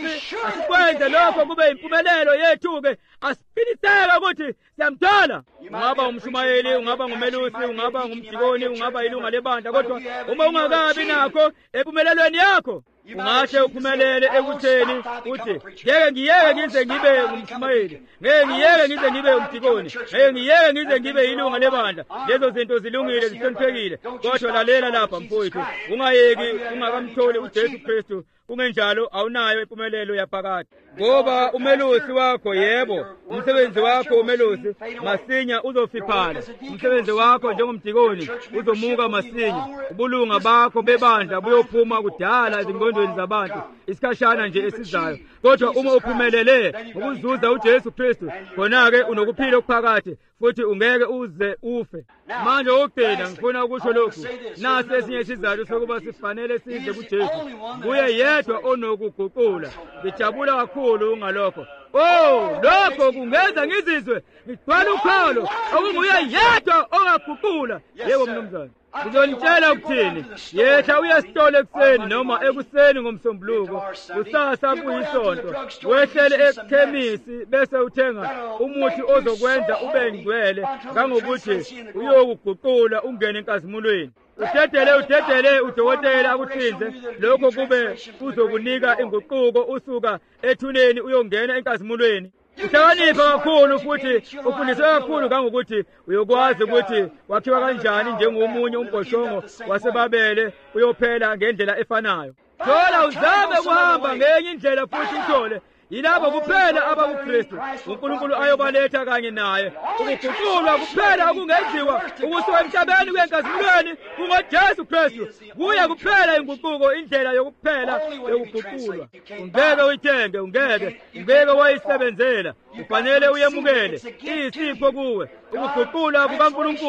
asikwenze lokho kube impumelelo yethu-ke asiqiniseka ukuthi siyamthola ungaba umshumayeli ungaba ngumelusi ungaba ngumdikoni ungaba ilunga lebandla kodwa uma ungakabi nakho empumelelweni yakho ungahle uphumelele ekutheni uthi ngeke ngiyeke ngize ngibe ngumshumayeli ngeke ngiyeke ngize ngibe umdikoni ngeke ngiyeke ngize ngibe ilunga lebandla lezo zinto zilungile zihloniphekile kodwa lalela lapha mfowethu ungayeki ungakamtholi uJesu Kristu kungenjalo awunayo impumelelo yaphakade ngoba umelusi wakho yebo umsebenzi wakho umelusi masinya uzofiphala umsebenzi wakho njengomdikoni uzomuka masinya ubulunga bakho bebandla buyophuma kudala ezingqondweni zabantu isikhashana nje esizayo kodwa uma uphumelele ukuzuza uJesu Kristu khona-ke unokuphila okuphakade futhi ungeke uze ufe manje ukugcina ngifuna ukusho lokhu nasi esinye isizathu sokuba sifanele size kuJesu kuye yedwa onokuguqula ngijabula kakhulu ngalokho oh lokho kungenza ngizizwe ngigcwala ukholo okunguye yedwa ongaguqula yebo mnumzane ngizonitshela ukuthini yehla uyesitolo ekuseni noma ekuseni ngomsombuluko kusasa kuyisonto wehlele ekhemisi bese uthenga umuthi ozokwenza ube ngcwele kangokuthi uyokuguqula ungene enkazimulweni udedele udedele udokotela akuhlinze lokho kube kuzokunika inguquko usuka ethuneni uyongena enkazimulweni uhlakanipha kakhulu futhi ufundiswe kakhulu kangokuthi uyokwazi ukuthi wakhiwa kanjani njengomunye umbhoshongo wasebabele uyophela ngendlela efanayo thola uzame kuhamba ngenye indlela futhi ithole yilabo kuphela abakuKristu uNkulunkulu ayobaletha kanye naye ukuguqulwa kuphela okungenziwa ukusuka emhlabeni kwenkazimulweni kungoJesu Kristu kuye kuphela inguquko indlela yokuphela yokuguqulwa ungeke uyithenge ungeke ungeke wayisebenzela ufanele uyemukele iyisipho kuwe ukuguqulwa kukaNkulunkulu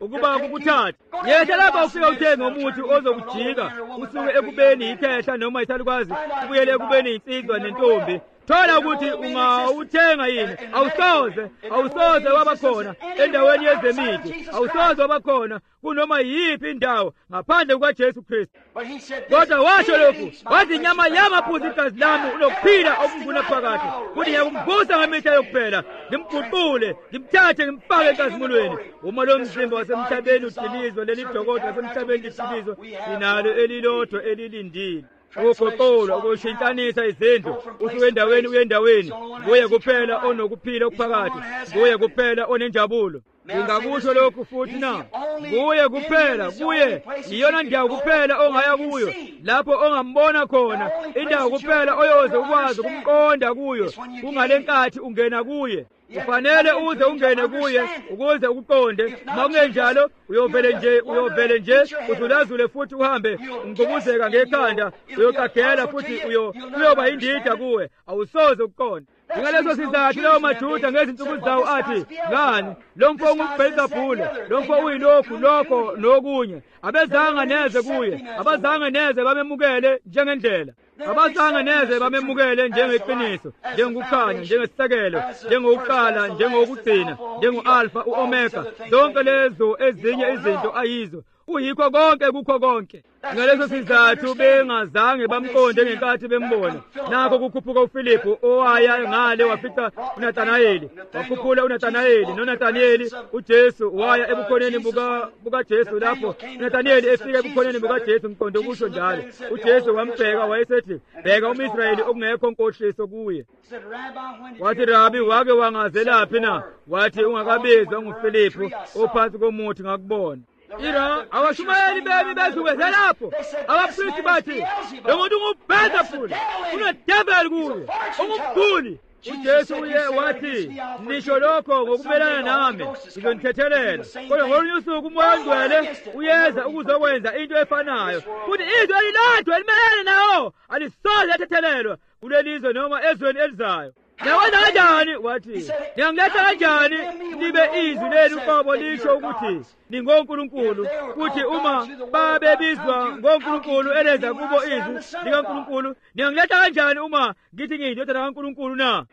ukuba kukuthatha. Yetha lapha ufika uthenga umuthi ozokujika usuke ekubeni ikhehla noma isalukazi ubuyele ekubeni insizwa nentombi. Thola ukuthi ungawuthenga yini, awusoze awusoze wabakhona endaweni yezemithi, awusoze wabakhona kunoma yiphi indawo ngaphandle kukaJesu Kristu. Kodwa washo lokhu, wathi inyama yamaphuzu igazi lami unokuphila okunguna phakathi, futhi ngiyakumvusa ngamehla yokuphela, ngimguqule, ngimthathe ngimfake enkazimulweni. Uma lo mzimba wasemhlabeni udilizwa, leli dokodo lasemhlabeni lidilizwa, sinalo elilodwa elilindile. Ukugoqolwa, ukushintshanisa izindlu, usuke endaweni uye endaweni. Nguye kuphela onokuphila okuphakathi, nguye kuphela onenjabulo. Ngingakusho lokhu futhi na, nguye kuphela, kuye iyona ndawo kuphela ongaya kuyo, lapho ongambona khona, indawo kuphela oyoze ukwazi ukumqonda kuyo, kungalenkathi ungena kuye. Kufanele uze ungene kuye ukuze ukuqonde. Uma kungenjalo uyovele nje uyovele nje uzulazule futhi uhambe ngokuzeka ngekhanda, uyogagela futhi uyo uyoba indida kuwe, awusoze ukuqonda. Ngaleso sizathu lawo maJuda ngezinsuku zawo athi, ngani lo mfo uBelzebule, lo mfo uyilokhu lokho nokunye, abezanga neze kuye, abazanga neze bamemukele njengendlela, abazanga neze bamemukele njengeqiniso, njengokukhanya, njengesisekelo, njengokuqala, njengokugcina, njengo-alpha u-omega, zonke lezo ezinye izinto ayizo, uyikho konke kukho konke. Ngaleso sizathu bengazange bamqonde ngenkathi bembona. Nakho kukhuphuka uFilipu owaya ngale wafica uNathanaeli, wakhuphula uNathanaeli noNathanaeli uJesu waya ebukhoneni buka bukaJesu. Lapho uNathanaeli efika ebukhoneni bukaJesu mqondo ukusho njalo, uJesu wambheka wayesethi, bheka umIsrayeli okungekho nkohliso kuye. Wathi, Rabi, wake wangazelaphi na? Wathi, ungakabizwa nguFilipu ophansi komuthi ngakubona. Ira abashumayeli bemi besuke lapho abaphristi bathi, lo muntu nguBelzebule, unedevil kuye, ungumkhuli. uJesu uye wathi, nisho lokho ngokumelana nami, ngizonithethelela. Kodwa ngolunye usuku uMoya oNgcwele uyeza ukuzokwenza into efanayo, futhi izwi elilodwa elimelene nawo alisoze lathethelelwa kulelizwe noma ezweni elizayo. Nawenza kanjani? Wathi, ngiyangiletha kanjani libe izwi leli uqobo lisho ukuthi ningonkulunkulu, futhi uma babebizwa ngonkulunkulu elenza kubo izwi likaNkulunkulu, niyangiletha kanjani uma ngithi ngiyindodana kaNkulunkulu na?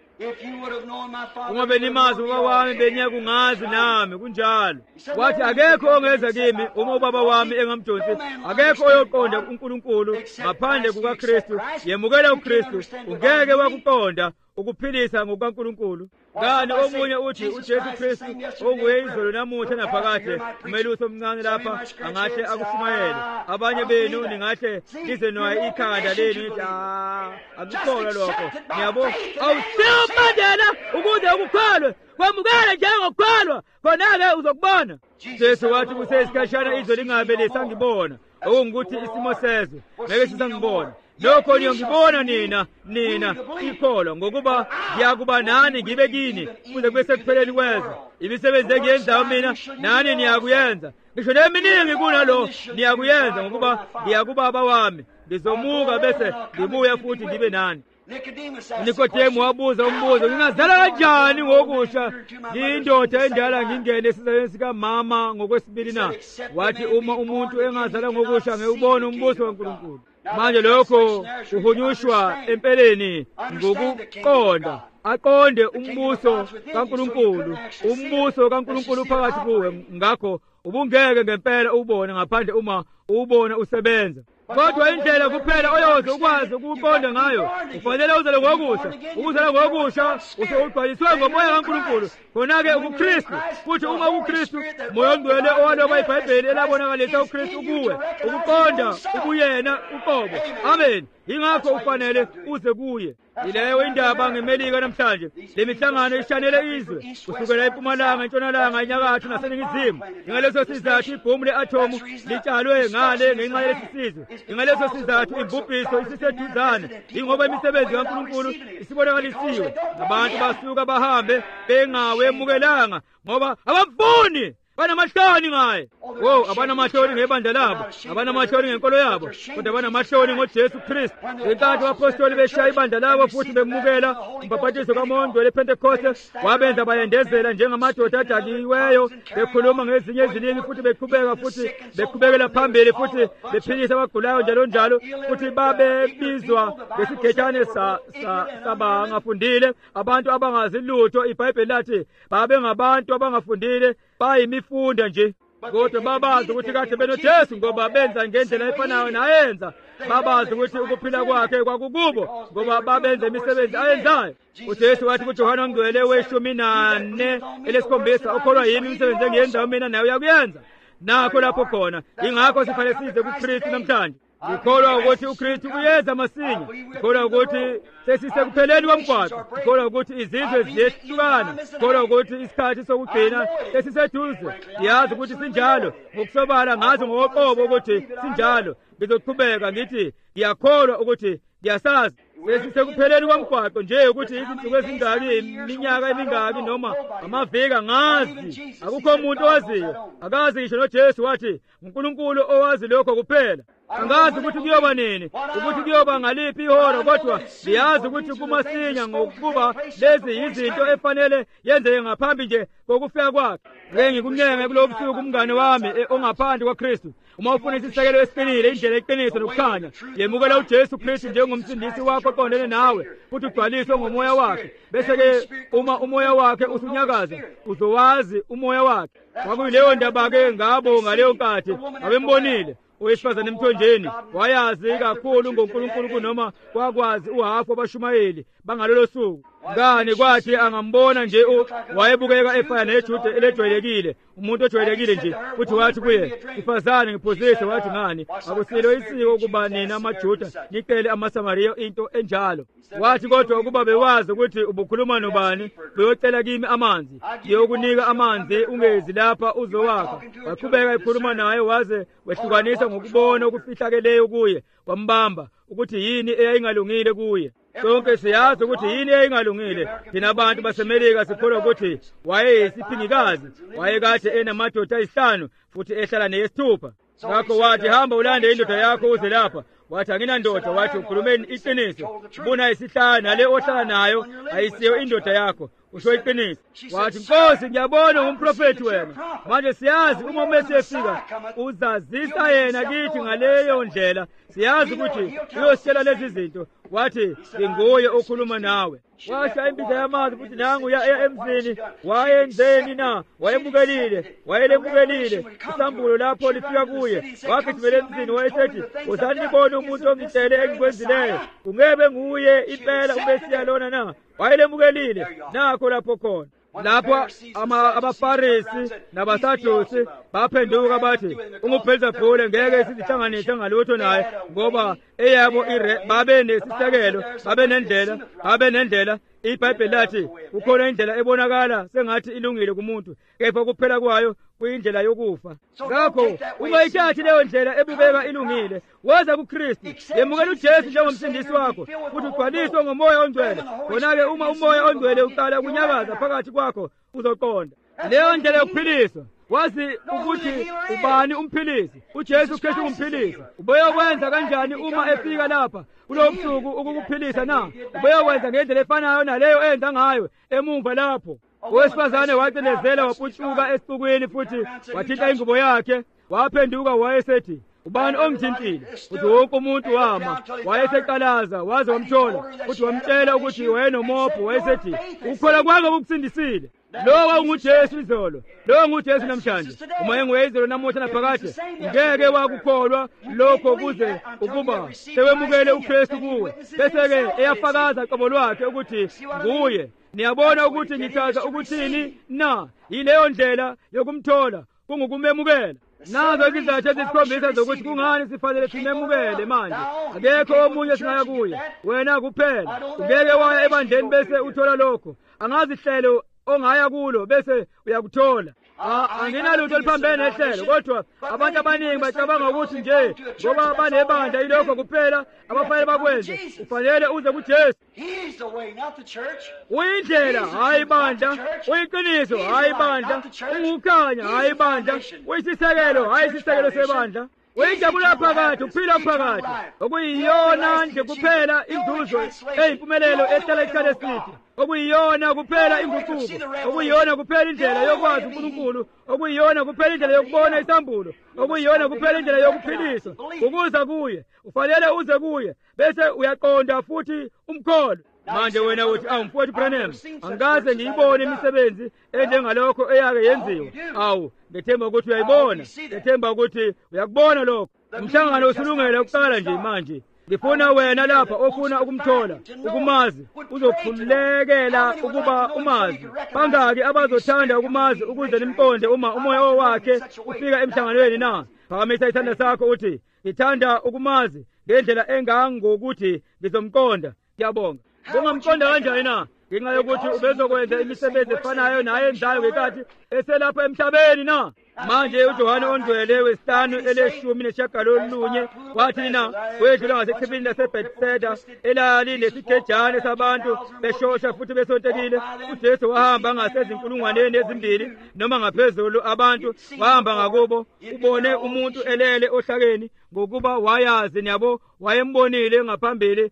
Uma benimazi ubaba wami beniya kungazi nami kunjalo. Wathi, akekho ongeza kimi uma ubaba wami engamjonsi, akekho oyoqonda uNkulunkulu ngaphandle kukaKristu. Yemukela uKristu, ungeke wakuqonda ukuphilisa ngokaNkulunkulu. Ngani omunye uthi uJesu Kristu onguye izolo namuhla naphakade, umelusi omncane lapha angahle akushumayele. Abanye benu ningahle lize noya ikhanda lenu nithi, ah, akukholwa lokho. Ngiyabona awusiyomandela ukuze ukukholwe, kwamukela njengokukholwa, khona-ke uzokubona. Jesu wathi kusesikhashana izwe lingabe lisangibona, okungukuthi isimo sezwe ngeke sisangibona. Lokho niyongibona nina, nina ikholwa, ngokuba ngiyakuba nani ngibe kini kuze kube sekupheleni kwezwe. Imisebenzi engiyenzayo mina nani niyakuyenza, ngisho neminingi kunalo niyakuyenza, ngokuba ngiyakubaba wami. Ngizomuka bese ngibuya futhi ngibe nani. Nikodemu wabuza umbuzo, ngingazala kanjani ngokusha ngiyindoda endala ngingene esizalweni sikamama ngokwesibili na? Wathi, uma umuntu engazala ngokusha ngewubona umbuso kaNkulunkulu. Manje lokho kuhunyushwa empeleni ngokuqonda, aqonde umbuso kaNkulunkulu, umbuso kaNkulunkulu phakathi kuwe. Ngakho ubungeke ngempela ubone ngaphandle uma ubona usebenza. Kodwa indlela kuphela oyoze ukwazi ukuqonda ngayo, ufanele uzale ngokusha. Ukuzala ngokusha usugcwaliswe ngomoya kaNkulunkulu, khona-ke ukuKristu. Futhi uma uKristu, Moya oNgcwele owaloba iBhayibheli elabonakalisa uKristu kuwe, ukuqonda ubuyena uqobo. Amen. Yingakho ufanele uze kuye. Ileyo indaba ngeMelika namhlanje. Le mihlangano ishanele izwe kusukela eMpumalanga, eNtshonalanga, eNyakatho naseNingizimu. Ngaleso sizathu ibhomu le-athomu litshalwe ngale ngenxa yalesi sizwe. Ngaleso sizathu imbubhiso isiseduzane, ingoba imisebenzi kaNkulunkulu isibonakalisiwe. Abantu basuka bahambe bengawemukelanga ngoba abafuni banamahloni ngaye. Wo, abanamahloni ngebandla labo, abanamahloni ngenkolo yabo, kodwa banamahloni ngoJesu Kristu. Ngenkathi abapostoli beshaya ibandla labo futhi bemukela umbhaphathiso kaMondo lePentecoste, wabenza bayendezela njengamadoda adakiweyo, bekhuluma ngezinye izilimi futhi beqhubeka futhi beqhubekela phambili futhi bephilisa abagulayo njalo njalo, futhi babebizwa ngesigejane sabangafundile, abantu abangazi lutho. iBhayibheli lathi babe ngabantu abangafundile, bayimifunda nje, kodwa babazi ukuthi kade benoJesu ngoba benza ngendlela efanayo nayenza. Babazi ukuthi ukuphila kwakhe kwakukubo ngoba babenza imisebenzi ayenzayo. uJesu wathi kuJohane oNgcwele weshumi nane elesikhombisa, ukholwa yimi imisebenzi engiyenzayo mina nawe uyakuyenza. Nakho lapho khona ingakho sifanele size kuKristu namhlanje. Ngikholwa ukuthi uKristu uyenza masinya. Ngikholwa ukuthi sesisekupheleni komgwaqo. Ngikholwa ukuthi izizwe ziyehlukana. Ngikholwa ukuthi isikhathi sokugcina sesiseduze. Ngiyazi ukuthi sinjalo. Ngokusobala ngazi ngoqobo ukuthi sinjalo. Ngizoqhubeka ngithi ngiyakholwa ukuthi ngiyasazi sesisekupheleni komgwaqo nje ukuthi izinsuku ezingaki, iminyaka emingaki noma amaviki ngazi. Akukho umuntu owaziyo. Akazi ngisho noJesu wathi uNkulunkulu owazi lokho kuphela. Angazi ukuthi kuyoba nini, ukuthi kuyoba ngaliphi ihora, kodwa ngiyazi ukuthi kumasinya ngokuba lezi izinto efanele yenzeke ngaphambi nje kokufika kwakhe. Ngeke ngikunyenge kulo busuku umngane wami ongaphandle kwaKristu. Uma ufuna isisekelo esiqinile, indlela eqiniso nokukhanya, yemukela uJesu Kristu njengomsindisi wakho oqondene nawe, futhi ugcwaliswe ngomoya wakhe. Bese-ke uma umoya wakhe usunyakaza, uzowazi umoya wakhe. Kwakuyileyo ndaba-ke ngabonga leyo nkathi abembonile owesifazane emthonjeni, wayazi kakhulu ngoNkulunkulu kunoma kwakwazi uhafu abashumayeli bangalolo suku. Ngani kwathi angambona nje wayebukeka efana neJuda elejwayelekile, umuntu ojwayelekile nje, futhi wathi kuye, "Sifazane ngiphosise," wathi, "Ngani? Akusilo isiko ukuba nina amaJuda nicele amaSamariya into enjalo." Wathi kodwa ukuba bewazi ukuthi ubukhuluma nobani, uyocela kimi amanzi, ngiyokunika amanzi, ungezi lapha uzowakha. Waqhubeka ekhuluma naye waze wehlukanisa ngokubona okufihlakeleyo kuye, wambamba ukuthi yini eyayingalungile kuye. Sonke siyazi ukuthi yini eyayingalungile. Thina abantu baseMelika sikholwa ukuthi wayeyisiphingikazi, wayekade enamadoda ayisihlanu futhi ehlala neyesithupha. Ngakho wathi, "Hamba ulande indoda yakho uze lapha." Wathi, "Anginandoda." Wathi, "Ukhulumeni iqiniso. Ubona isihlanu nale ohlala nayo ayisiyo indoda yakho. Usho iqiniso." Wathi, "Nkosi, ngiyabona ngumprofethi wena." Manje siyazi uma umesiyefika uzazisa yena kithi ngaleyo ndlela. Siyazi ukuthi uyositshela lezi zinto. Wathi, "Nginguye okhuluma nawe." Washa imbiza yamanzi futhi nangu ya emzini. Wayenzeni na? Wayemukelile, wayelemukelile isambulo lapho lifika kuye. Wagijimela emzini wayesethi, "Wozani nibone umuntu ongitshele engikwenzileyo. Ungebe nguye impela uMesiya lona na?" Wayelemukelile. Nakho lapho khona lapho abaFarisi nabaSadusi baphenduka bathi, "UBheelzebuli ngeke sizihlanganise ngalutho naye, ngoba eyabo babe nesisekelo, babe nendlela, babe nendlela." iBhayibheli lathi kukhona indlela ebonakala sengathi ilungile kumuntu, kepha kuphela kwayo kuyindlela yokufa. Ngakho ungayithathi leyo ndlela ebukeka ilungile, woza kuKristu, yemukela uJesu njengomsindisi wakho, futhi ugcwaliswe ngomoya ongcwele. Khona-ke uma umoya ongcwele uqala ukunyakaza phakathi kwakho, uzoqonda leyo ndlela yokuphiliswa. Wazi ukuthi ubani umphilisi? uJesu Kristu umphilisi. Ubeyokwenza kanjani uma efika lapha kulo busuku ukukuphilisa na? Ubeyokwenza ngendlela efanayo naleyo enza ngayo emumva lapho. Owesifazane wacinezela, waputshuka esixukwini futhi wathinta ingubo yakhe, waphenduka wayesethi, "Ubani ongithintile?" Futhi wonke umuntu wama, wayeseqalaza, waze wamthola futhi wamtshela ukuthi wayenomopho. Wayesethi, "Ukukholwa kwakho kukusindisile." Lo unguJesu izolo, lo nguJesu namhlanje. Uma enguyizolo namuhla naphakade, ngeke wakukholwa lokho kuze ukuba sewemukele uKristu kuwe. Bese-ke eyafakaza qobo lwakhe ukuthi nguye. Niyabona ukuthi ngichaza ukuthini na? Yileyo ndlela yokumthola kungukumemukela. Nazo izizathu ezisikhombisa zokuthi kungani sifanele simemukele manje. Akekho omunye singaya kuye, wena kuphela. Ungeke waya ebandleni bese uthola lokho. Angazihlelo ongaya kulo bese uyakuthola. anginalutho oluphambene nehlelo, kodwa abantu abaningi bacabanga ukuthi nje ngoba banebandla ilokho kuphela abafanele bakwenze. Ufanele uze kuJesu. Uyindlela hayi ibandla, uyiqiniso hayi ibandla, ungukukhanya hayi ibandla, uyisisekelo hayi isisekelo sebandla, uyinjabulo phakathi, uphila phakathi, okuyiyona nje kuphela inzuzo eyimpumelelo ehlala isikhathi eside, okuyiyona kuphela inguquko, okuyiyona kuphela indlela yokwazi uNkulunkulu, okuyiyona kuphela indlela yokubona isambulo, okuyiyona kuphela indlela yokuphiliswa. Ukuza kuye ufanele uze kuye bese uyaqonda futhi umkholo. Manje wena uthi awu mfowethu Branham, angikaze ngiyibone imisebenzi enjengalokho eyake yenziwa. Awu, ngethemba ukuthi uyayibona, ngethemba ukuthi uyakubona lokho. Umhlangano usulungele ukuqala nje manje. Ngifuna wena lapha ofuna ukumthola, ukumazi, uzokhulekela ukuba umazi. Bangaki abazothanda ukumazi ukuze nimqonde uma umoya wakhe ufika emhlanganweni na? Phakamisa isandla sakho uthi, ngithanda ukumazi ngendlela engangokuthi ngizomqonda. Ngiyabonga. Ungamqonda kanjani na? Ngenxa yokuthi ubezokwenza imisebenzi efanayo naye enzayo ngenkathi eselapha emhlabeni na? Manje uJohane ongcwele wesihlanu eleshumi neshagalolunye wathi na, wedlula ngasekhibini laseBethesda elali nesigejane sabantu beshosha futhi besontekile. uJesu wahamba ngasezinkulungwaneni ezimbili noma ngaphezulu abantu, wahamba ngakubo. Ubone umuntu elele ohlakeni ngokuba wayazi niyabo, wayembonile ngaphambili,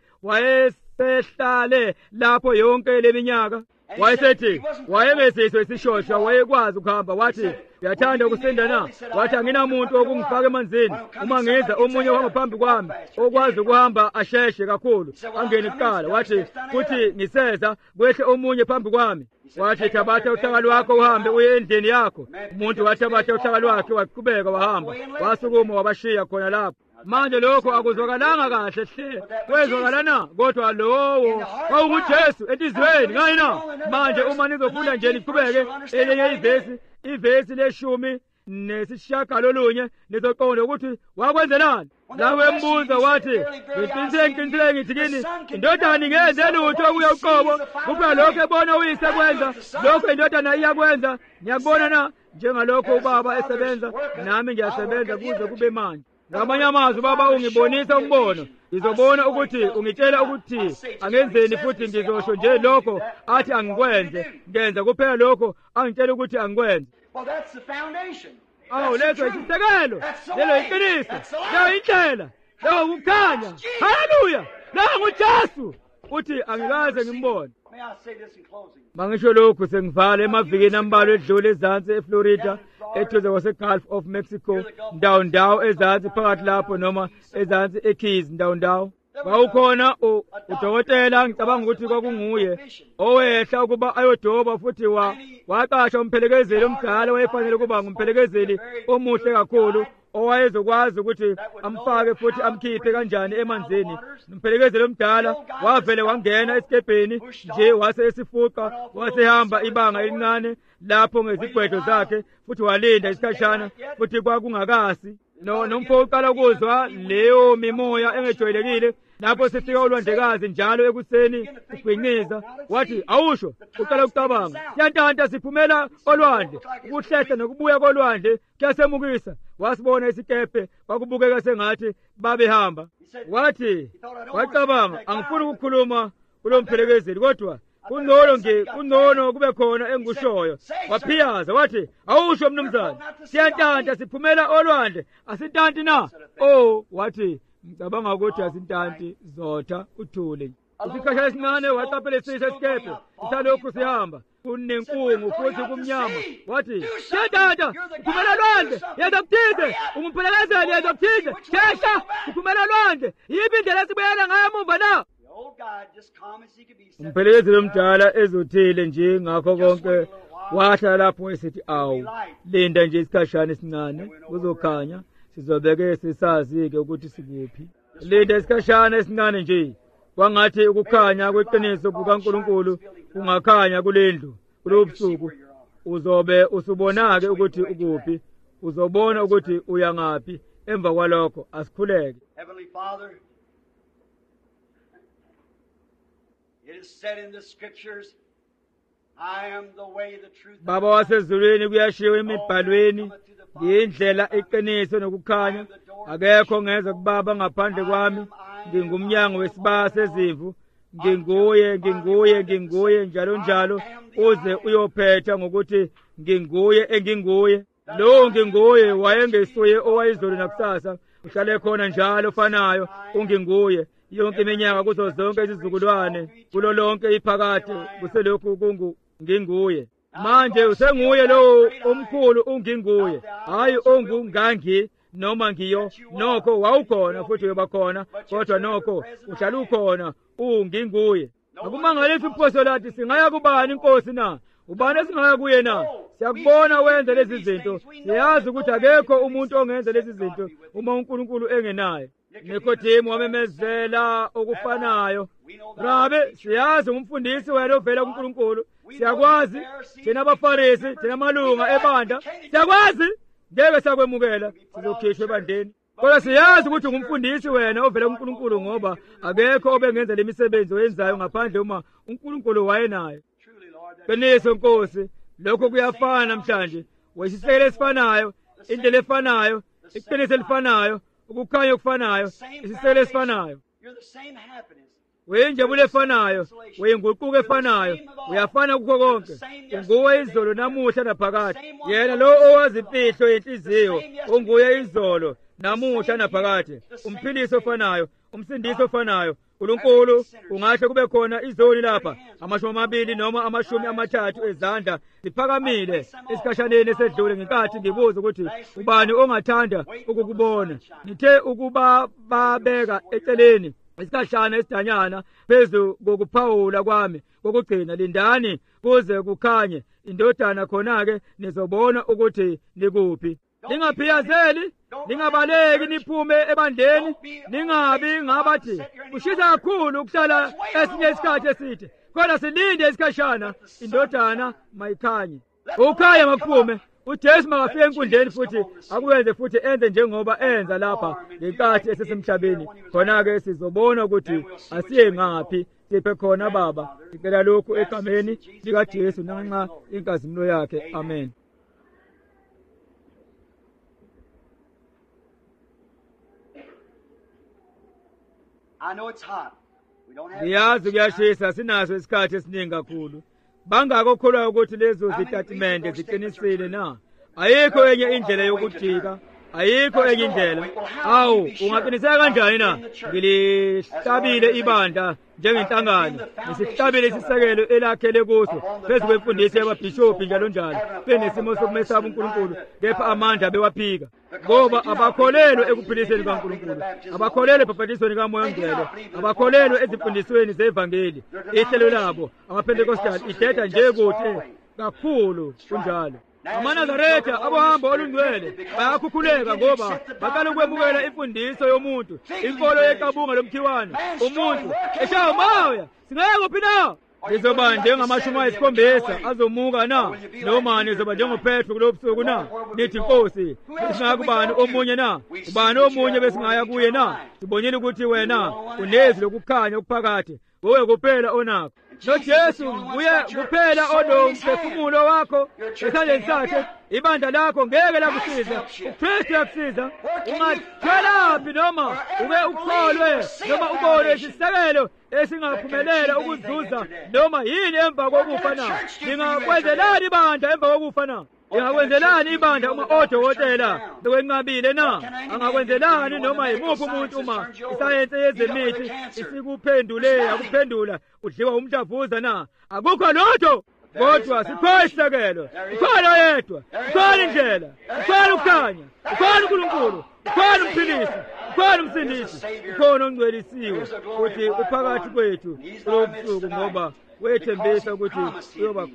wayesehlale lapho yonke leminyaka. Wayesethi wayebesizwe isishosha, wayekwazi ukuhamba. Wathi, uyathanda ukusinda na? Wathi, anginamuntu okungifaka emanzini. Uma ngiza omunye wangaphambi kwami okwazi ukuhamba asheshe kakhulu angene kuqala. Wathi futhi ngiseza kwehle omunye phambi kwami. Wathi, thabatha uhlaka lwakho uhambe uye endlini yakho. Umuntu wathabatha uhlaka lwakhe waqhubeka wahamba, wasukuma wabashiya khona lapho. Manje lokho akuzwakalanga kahle hle, kwezwakalana kodwa lowo kwawuJesu enhlizweni ngayina. Manje uma nizofunda nje niqhubeke elinye ivesi, ivesi leshumi nesishagalolunye, nizoqonda ukuthi wakwenzelani. Lawe mbuza wathi, ngiqinisile ngiqinisile ngithi kini, indodana ingenze lutho kuya uqobo, kuphela lokho ebona uyise kwenza, lokho indodana iyakwenza. Niyakubona na? Njengalokho ubaba esebenza, nami ngiyasebenza kuze kube manje. Ngamanye amazwi baba, ungibonisa umbono, ngizobona ukuthi ungitshela ukuthi angenzeni, futhi ngizosho nje lokho athi angikwenze. Ngenza kuphela lokho angitshela ukuthi angikwenze. Awu, leso isisekelo, lelo iqiniso, leyo indlela, leyo ukukhanya. Haleluya! Leyo nguJesu. Uthi angikaze ngimbone. Mangisho lokhu sengivala emavikini ambalwa edlule ezansi eFlorida, eduze kwase-Gulf of Mexico, ndawo ndawo ezansi phakathi lapho, noma ezansi eKeys ndawo ndawo. Kwawukhona udokotela, ngicabanga ukuthi kwakunguye, owehla ukuba ayodoba, futhi waqasha umphelekezeli omdala wayefanele ukuba ngumphelekezeli omuhle kakhulu, owayezokwazi ukuthi amfake futhi amkhiphe kanjani emanzini. Umphelekezeli omdala wavele wangena esikebheni nje, wase esifuqa, wasehamba ibanga elincane lapho ngezigwedlo zakhe, futhi walinda isikhashana, futhi kwakungakasi. No, nomfo uqala ukuzwa leyo mimoya engejwayelekile. Lapho sifika uLwandlekazi njalo ekuseni sigwinqiza, wathi, awusho, uqala ukucabanga, siyantanta siphumela olwandle, ukuhlehla nokubuya kolwandle kuyasemukisa. Wasibona isikephe, kwakubukeka sengathi babehamba. Wathi, wacabanga, angifuni ukukhuluma kulo mphelekezeli, kodwa kungcono nje, kungcono kube khona engikushoyo. Waphiyaza wathi, awusho mnumzane, siyantanta siphumela olwandle, asintanti na? Oh, wathi, ngicabanga ukuthi asintanti, zotha uthule. Isikhashana esincane waqaphela isisa isikephe, isalokhu sihamba, kunenkungu futhi kumnyama. Wathi, siyantanta uphumela lwandle, yenza kuthize, ungumphelekezeli yenza kuthize, shesha uphumela lwandle, yiphi indlela esibuyela ngayo emuva na? Umphelekezeli omdala ezothile nje ngakho konke, wahlala lapho esithi, awu, linda nje isikhashana esincane, kuzokhanya, sizobeke sisazi-ke ukuthi sikuphi. Linda isikhashana esincane nje, kwangathi ukukhanya kweqiniso kukaNkulunkulu kungakhanya kulendlu. Kulobu busuku uzobe usubona-ke ukuthi ukuphi, uzobona ukuthi uya ngaphi. Emva kwalokho asikhuleke. Heavenly Father, it is said in the Scriptures I am the way, the truth, Baba wasezulwini kuyashiwo emibhalweni ngiyindlela iqiniso nokukhanya akekho ngeze kubaba ngaphandle kwami ngingumnyango wesibaya sezimvu nginguye nginguye nginguye njalo njalo uze uyophetha ngokuthi nginguye enginguye lo nginguye wayengesuye owayizolo nakusasa uhlale khona njalo ofanayo unginguye yonke iminyaka kuzo zonke izizukulwane kulo lonke iphakade kuselokhu kungu nginguye manje usenguye lo omkhulu unginguye hayi ongungangi noma ngiyo nokho wawukhona futhi uyobakhona kodwa nokho uhlala ukhona unginguye akumangalisa uphoso lathi singaya kubani inkosi na ubani esingaya kuye na siyakubona wenza lezi zinto siyazi ukuthi akekho umuntu ongenza lezi zinto uma uNkulunkulu engenaye Nikodemu wamemezela okufanayo Rabe siyazi umfundisi wena ovela kuNkulunkulu siyakwazi thina abafarisi thina amalunga ebandla siyakwazi ngeke sakwemukela sizokhishwa ebandeni kodwa siyazi ukuthi ngumfundisi wena ovela kuNkulunkulu ngoba akekho obengenza lemisebenzi oyenzayo ngaphandle uma uNkulunkulu wayenayo Qiniso Nkosi lokho kuyafana namhlanje wesisekelo esifanayo indlela efanayo iqiniso elifanayo ukukhanya okufanayo isisekelo esifanayo wenjebule efanayo wenguquko efanayo uyafana kukho konke unguwe izolo namuhla naphakade yena lo owazi imfihlo yenhliziyo unguye izolo namuhla naphakade umphiliso ofanayo umsindiso ofanayo uNkulunkulu ungahle kube khona izoni lapha amashumi amabili noma amashumi amathathu ezandla ziphakamile esikhashaneni esedlule ngenkathi ngibuza ukuthi ubani ongathanda ukukubona nithe ukuba babeka eceleni isikhashana esidanyana phezu kokuphawula kwami kokugcina lindani kuze kukhanye indodana khona-ke nizobona ukuthi nikuphi ningaphiyazeli ningabaleki niphume ebandleni ningabi ngabathi kushisa kakhulu ukuhlala esinye isikhathi eside kodwa silinde isikhashana indodana mayikhanye ukhaya makuphume uJesu makafike enkundleni futhi akuyenze futhi enze njengoba enza lapha ngenkathi esesemhlabeni khona-ke sizobona ukuthi asiye ngaphi siphe khona baba sicela lokhu egameni likaJesu nanxa inkazimulo yakhe amen. I know it's hot. We don't have Ngiyazi kuyashisa sinaso isikhathi esiningi kakhulu. Bangako okholwa ukuthi lezo zitatimende ziqinisile na? Ayikho enye indlela yokujika. Ayikho enye indlela. Awu, ungaqiniseka kanjani na? Ngilihlabile ibandla njengenhlangano. Ngisihlabile isisekelo elakhele kuso. Phezu kwemfundiso yababhishophi njalo njalo. Benesimo sokumesaba uNkulunkulu, kepha amandla bewaphika. Ngoba abakholelwe ekuphiliseni kaNkulunkulu, abakholelwe ebhaphatisweni kaMoya Ngcwele, abakholelwe ezimfundisweni zevangeli. Ihlelo labo amaPentekostali ideda nje kude kakhulu kunjalo. AmaNazaretha abohamba olungcwele bayakhukhuleka ngoba baqala ukwemukela imfundiso yomuntu, inkolo yeqabunga lomkhiwane. Umuntu eshaya umoya, singeke kuphi na? Lizoba njengamashumi ayisikhombisa azomuka na? Noma nizoba njengoPetro kulo busuku na? Nithi Nkosi, singakubani omunye na? Ubani omunye besingaya kuye na? Sibonile ukuthi wena unezi lokukhanya okuphakathi, wowe kuphela onakho. NoJesu uye kuphela onomphefumulo wakho esandleni sakhe. Ibandla lakho ngeke lakusiza, uKristu yakusiza. Ungathelaphi noma uke ukholwe noma ubone isisekelo esingaphumelela ukuzuza noma yini emva kokufa na? Ningakwenzelani ibandla emva kokufa na? Ingakwenzelani ibandla uma odokotela bekwenqabile na? Angakwenzelani noma yimuphi umuntu uma isayensi yezemithi isikuphendule akuphendula udliwa umdlavuza na? Akukho lutho. Kodwa sikho isisekelo, ukhona yedwa, ukhona indlela, ukhona ukukhanya, ukhona uNkulunkulu, ukhona umphilisi, ukhona umsindisi, ukhona ongcwelisiwe ukuthi uphakathi kwethu kulo busuku ngoba wethembisa ukuthi uyoba khona.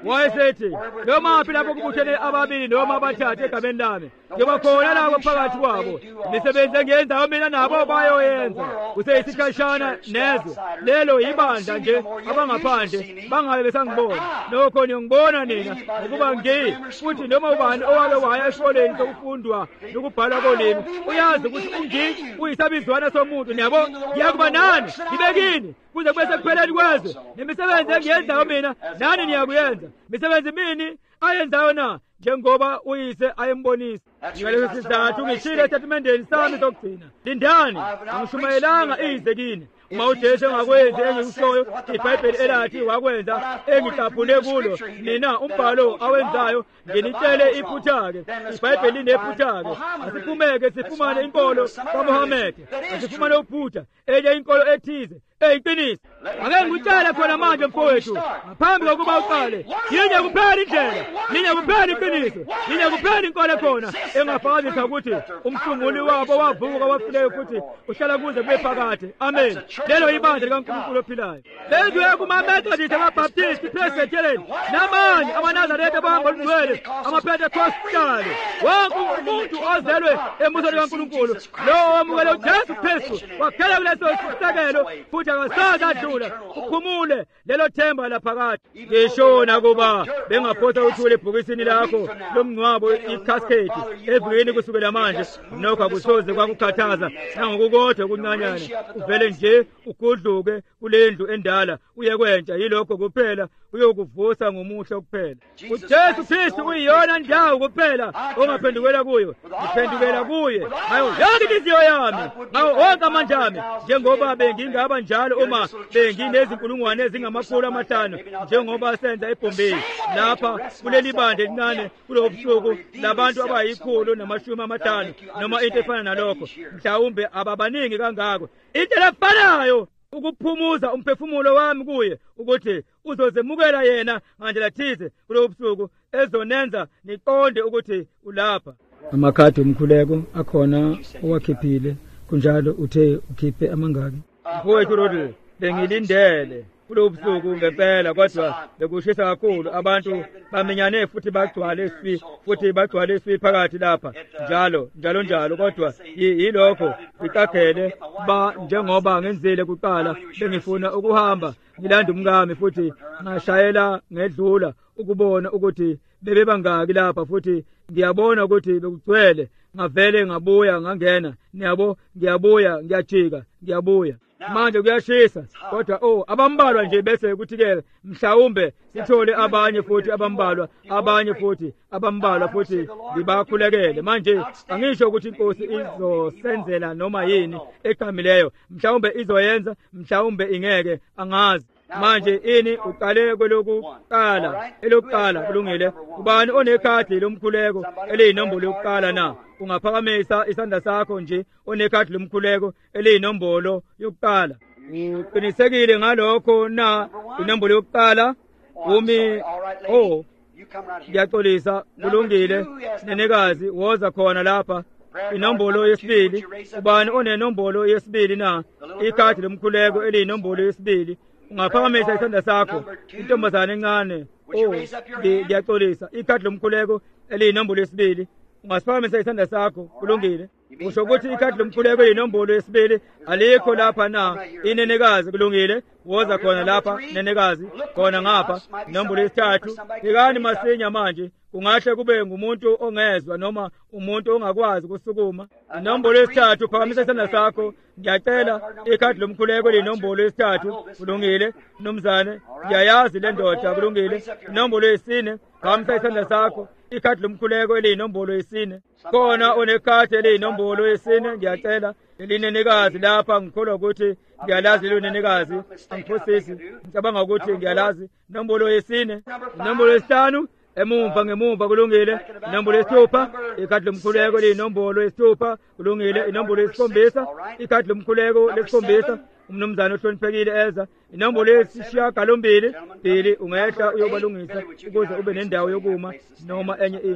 wayesethi noma phi lapho kubuthene ababili noma abathathu egameni lami ngiba khona lapho phakathi kwabo. Imisebenzi engiyenzayo mina nabo bayoyenza. Kuseyisikhashana nezwe lelo ibandla nje abangaphandle bangabe besangibona. Lokho niyongibona nina ukuba ngiyi futhi noma ubani owake waya esikoleni sokufundwa nokubhala kolimi uyazi ukuthi ungi uyisabizwana somuntu. Niyabo ngiyakuba nani ngibekini kuze kube sekupheleni kwezwe. Nemisebenzi engiyenzayo mina nani niyakuyenza. Misebenzi mini ayenzayo na njengoba uyise ayembonisa. Ngaleso sizathu ngishilo estatementeni sami sokugcina. Lindani angishumayelanga ize kini. Uma uJesu engakwenzi engikushoyo iBhayibheli elathi wakwenza engicaphune kulo mina umbhalo awenzayo nginitshele iphutha-ke. iBhayibheli linephutha-ke. Asiphumeke sifumane inkolo kaMuhammad, asifumane uBuddha enye inkolo ethize eyiqiniso. Ake ngikutshele khona manje mfowethu ngaphambi kokuba uqale, yinye kuphela indlela, yinye kuphela iqiniso, yinye kuphela inkolo khona engafakazisa ukuthi umsunguli wabo wavuka wafileyo futhi uhlala kuze kube phakade. Amen. Lelo ibandla likaNkulunkulu ophilayo. Lendlu kumaMethodist, amaBaptist, Presbyterian namanye amaNazaretha abahamba olungcwele, amaPentekostali. Wonke umuntu ozelwe embusweni kaNkulunkulu lo wamukele uJesu Kristu wakhela kuleso sisekelo futhi akasazi adlula uphumule lelo themba laphakade. Ngisho nakuba bengaphosa uthule ebhokisini lakho lomngcwabo icasket evikini kusukela manje nokho akusoze kwakukhathaza nangokukodwa kuncanyana uvele nje ukudluke kulendlu endala uye kwentsha. Yilokho kuphela uyokuvusa ngomuhle kuphela. uJesu Kristu uyiyona ndawo kuphela ongaphendukela kuyo. Ngiphendukela kuye ngayo yonke inhliziyo yami, ngawo wonke amandla ami, njengoba bengingaba njalo uma benginezinkulungwane ezingamakhulu amahlanu njengoba senza eBombay. Lapha kuleli bandla elincane kulo busuku labantu abayikhulu namashumi amahlanu noma into efana nalokho, mhlawumbe ababaningi kangako. Into efanayo ukuphumuza umphefumulo wami kuye ukuthi uzozemukela yena ngandlela thize kulo busuku ezonenza niqonde ukuthi ulapha. Amakhadi omkhuleko akhona owakhiphile kunjalo uthe ukhiphe amangaki? Mfowethu Rodle, bengilindele kulo busuku ngempela kodwa bekushisa kakhulu. Abantu baminyane futhi bagcwale iswi futhi bagcwale iswi phakathi lapha njalo njalo njalo kodwa yilokho ngicagele ba njengoba ngenzile kuqala bengifuna ukuhamba ngilanda umkami futhi ngashayela ngedlula ukubona ukuthi bebe bangaki lapha futhi ngiyabona ukuthi bekugcwele. Ngavele ngabuya ngangena, niyabo ngiyabuya ngiyajika ngiyabuya. Manje kuyashisa kodwa oh abambalwa nje bese kuthi-ke mhlawumbe sithole abanye futhi abambalwa abanye futhi abambalwa futhi ngibakhulekele. Manje angisho ukuthi inkosi izosenzela noma yini eqhamileyo, mhlawumbe izoyenza mhlawumbe ingeke, angazi. Manje ini uqale kwelokuqala elokuqala kulungile. Ubani onekhadi lomkhuleko eliyinombolo yokuqala na? Ungaphakamisa isandla sakho nje onekhadi lomkhuleko eliyinombolo yokuqala. Uqinisekile ngalokho na? Inombolo yokuqala umi oh ngiyaxolisa kulungile nenekazi woza khona lapha. Inombolo yesibili, ubani onenombolo yesibili na? Ikhadi lomkhuleko eliyinombolo yesibili. Ungaphakamisa isandla sakho intombazane encane. Oh ngiyaxolisa ikhadi lomkhuleko eliyinombolo yesibili. Ungasiphakamisa isandla sakho kulungile. Usho ukuthi ikhadi lomkhuleko eliyinombolo yesibili alikho lapha na? Inenekazi kulungile woza khona lapha nenekazi khona ngapha. Inombolo yesithathu ikani masinya manje kungahle kube ngumuntu ongezwa noma umuntu ongakwazi ukusukuma. Inombolo yesithathu phakamisa isandla sakho. Ngiyacela ikhadi lomkhuleko eliyinombolo yesithathu kulungile. Nomzane ngiyayazi le ndoda kulungile. Inombolo yesine phakamisa isandla sakho. Ikhadi lomkhuleko eliyinombolo yesine. Khona onekhadi eliyinombolo yesine ngiyacela. Elinenekazi lapha ngikholwa ukuthi ngiyalazi lo nenekazi angiphosisi ngicabanga ukuthi ngiyalazi. Inombolo yesine. Inombolo yesihlanu emumva ngemumva kulungile. Inombolo yesithupha ikhadi lomkhuleko eliyinombolo yesithupha kulungile. Inombolo yesikhombisa ikhadi lomkhuleko lesikhombisa umnumzane ohloniphekile eza. Inombolo yesishiyagalombili bili ungehla uyobalungisa ukuze ube nendawo yokuma noma enye into.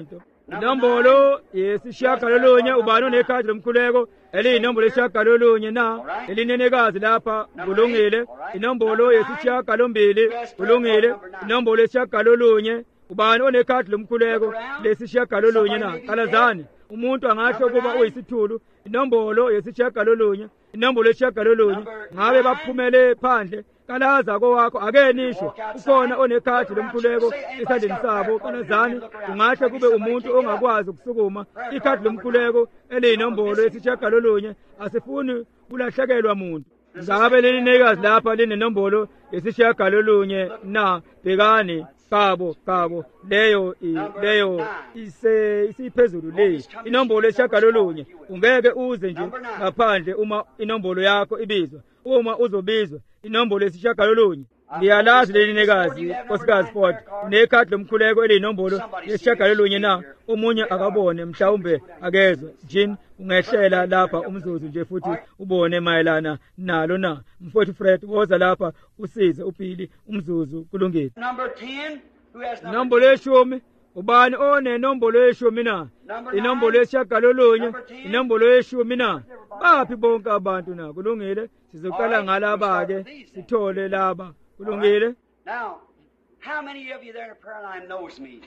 inombolo yesishiyagalolunye ubani onekhadi lomkhuleko eliyinombolo yesishiyagalolunye na elinenekazi lapha kulungile. Inombolo yesishiyagalombili kulungile. Inombolo yesishiyagalolunye ubani onekhadi lomkhuleko lesishiyagalolunye na qalazani umuntu angasho kuba uyisithulu. Inombolo yesishiyagalolunye inombolo yesishiyagalolunye ngabe baphumele phandle kalaza kowakho ake nisho ukhona onekhadi lomkhuleko esandleni sabo qalazani kungahle kube umuntu ongakwazi ukusukuma ikhadi lomkhuleko eliyinombolo yesishiyagalolunye asifuni kulahlekelwa muntu. Ngabe leli nekazi lapha linenombolo yesishiyagalolunye na bhekani kabo kabo leyo leyo ise isiphezulu leyi inombolo yesishiyagalolunye ungeke uze nje ngaphandle uma inombolo yakho ibizwa. Uma uzobizwa inombolo yesishiyagalolunye ngiyalazi leli nekazi nkosikazi Ford nekhadi lomkhuleko eliyinombolo yesishiyagalolunye na omunye akabone mhlawumbe akezwe. Jean ungehlela lapha umzuzu nje futhi ubone mayelana nalo na mfowethu Fred woza lapha usize uPhili umzuzu kulungile. Number ten, who has number Inombolo yeshumi ubani onenombolo yeshumi na inombolo yesishiyagalolunye inombolo yeshumi na baphi bonke abantu na kulungile. Sizoqala ngalaba ke sithole laba kulungile. Now, how many of you there in the prayer line knows me?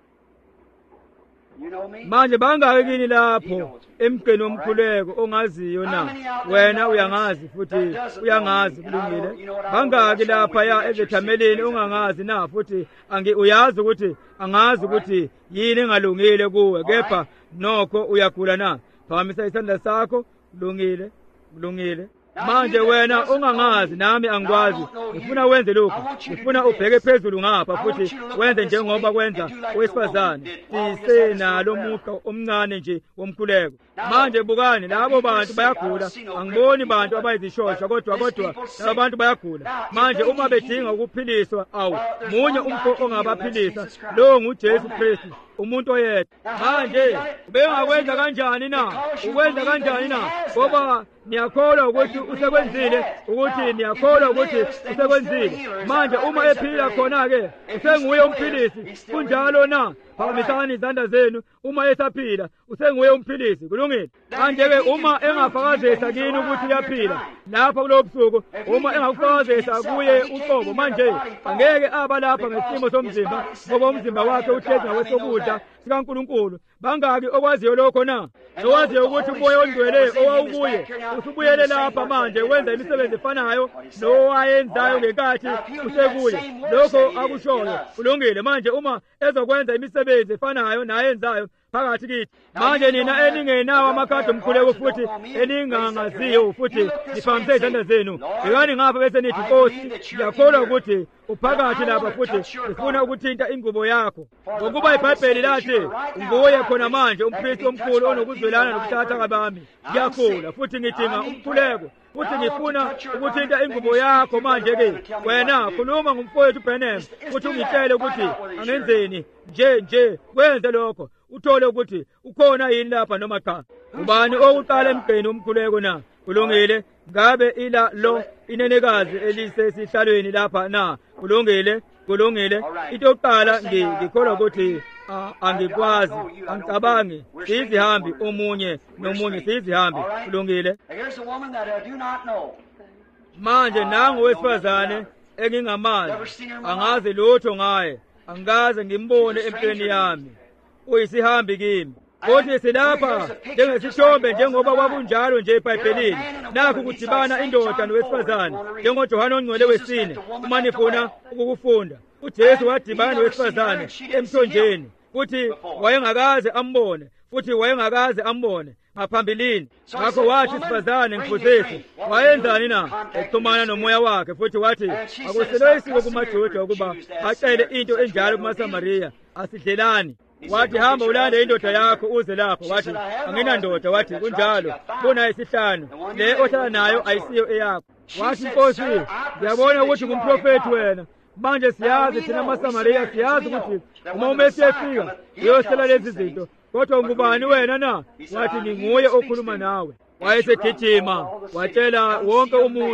You know me? Manje bangaki kini lapho emgqeni womkhuleko ongaziyo na wena uyangazi futhi uyangazi kulungile. Bangaki lapha ya ezethameleni ongangazi na futhi angi uyazi ukuthi angazi ukuthi yini engalungile kuwe kepha nokho uyagula na. Phamisa isandla sakho kulungile kulungile. Manje wena ungangazi nami angikwazi ngifuna wenze lokho ngifuna ubheke phezulu ngapha futhi wenze njengoba kwenza owesifazane sisenalo mugqa omncane nje womkhuleko. Manje bukani labo bantu bayagula angiboni bantu abayizishosha kodwa kodwa labo bantu bayagula. Manje uma bedinga ukuphiliswa awu munye umfo ongabaphilisa lo nguJesu Kristu umuntu oyedwa. Manje ubengakwenza kanjani na ukwenza kanjani na ngoba niyakholwa ukuthi usekwenzile ukuthi niyakholwa ukuthi usekwenzile. Manje uma ephila khona ke usenguye umphilisi kunjalo na phakamisani izandla zenu uma esaphila usenguye umphilisi kulungile. Manje ke uma engafakazisa kini ukuthi uyaphila lapha kulo busuku uma engakufakazisa kuye uqobo manje angeke aba lapha ngesimo somzimba ngoba umzimba wakhe uhlezi ngawesokudla sikaNkulunkulu. Bangaki okwaziyo lokho na owaziyo ukuthi umoya ongcwele owawukuye usubuyele lapha manje wenza imisebenzi efanayo nowayenzayo ngenkathi usekuye lokho akushoyo kulungile. Manje uma ezokwenza imisebenzi efanayo nayenzayo phakathi kithi manje nina eningenawo amakhadi omkhuleko futhi eningangaziyo futhi niphamise izandla zenu bekani ngapha bese nithi Nkosi ngiyakholwa ukuthi uphakathi lapha futhi ufuna ukuthinta ingubo yakho ngokuba iBhayibheli lathi nguye khona manje umpristi omkhulu onokuzwelana nokuthatha kabami. Ngiyakholwa futhi ngidinga umkhuleko futhi ngifuna ukuthinta ingubo yakho. Manje ke wena khuluma ngumfowethu Branham futhi ungitshele ukuthi angenzeni nje nje wenze lokho uthole ukuthi ukhona yini lapha noma cha. Ubani okuqala emgqeni umkhuleko na kulungile. Ngabe ila lo inenekazi elisesihlalweni lapha na kulungile kulungile. Into yokuqala ngikholwa ukuthi angikwazi angicabangi sizihambi omunye nomunye sizihambi kulungile. Manje nangu wesifazane engingamazi angazi lutho ngaye angikaze ngimbone empilweni yami uyisihambi kimi kodwa silapha njengesithombe njengoba kwakunjalo nje eBhayibhelini. Nakho ukudibana indoda nowesifazane njengoJohane ongcwele wesine uma nifuna ukukufunda. uJesu wadibana nowesifazane emthonjeni futhi wayengakaze ambone futhi wayengakaze ambone ngaphambilini. Ngakho wathi isifazane ngifuzise wayenzani na exhumana nomoya wakhe futhi wathi akuselwe isiko kumaJuda ukuba acele into enjalo kumaSamariya asidlelani. Wathi hamba ulande indoda yakho uze lapho. Wathi anginandoda. Wathi kunjalo bona isihlanu le ohlala nayo ayisiyo eyakho. Wathi Nkosi ngiyabona ukuthi ngumprofeti wena. Manje siyazi thina amaSamariya siyazi ukuthi uma uMesiya efika uyosela lezi zinto kodwa ngubani wena na? Wathi ninguye okhuluma nawe. Wayesegijima watshela wonke umuzi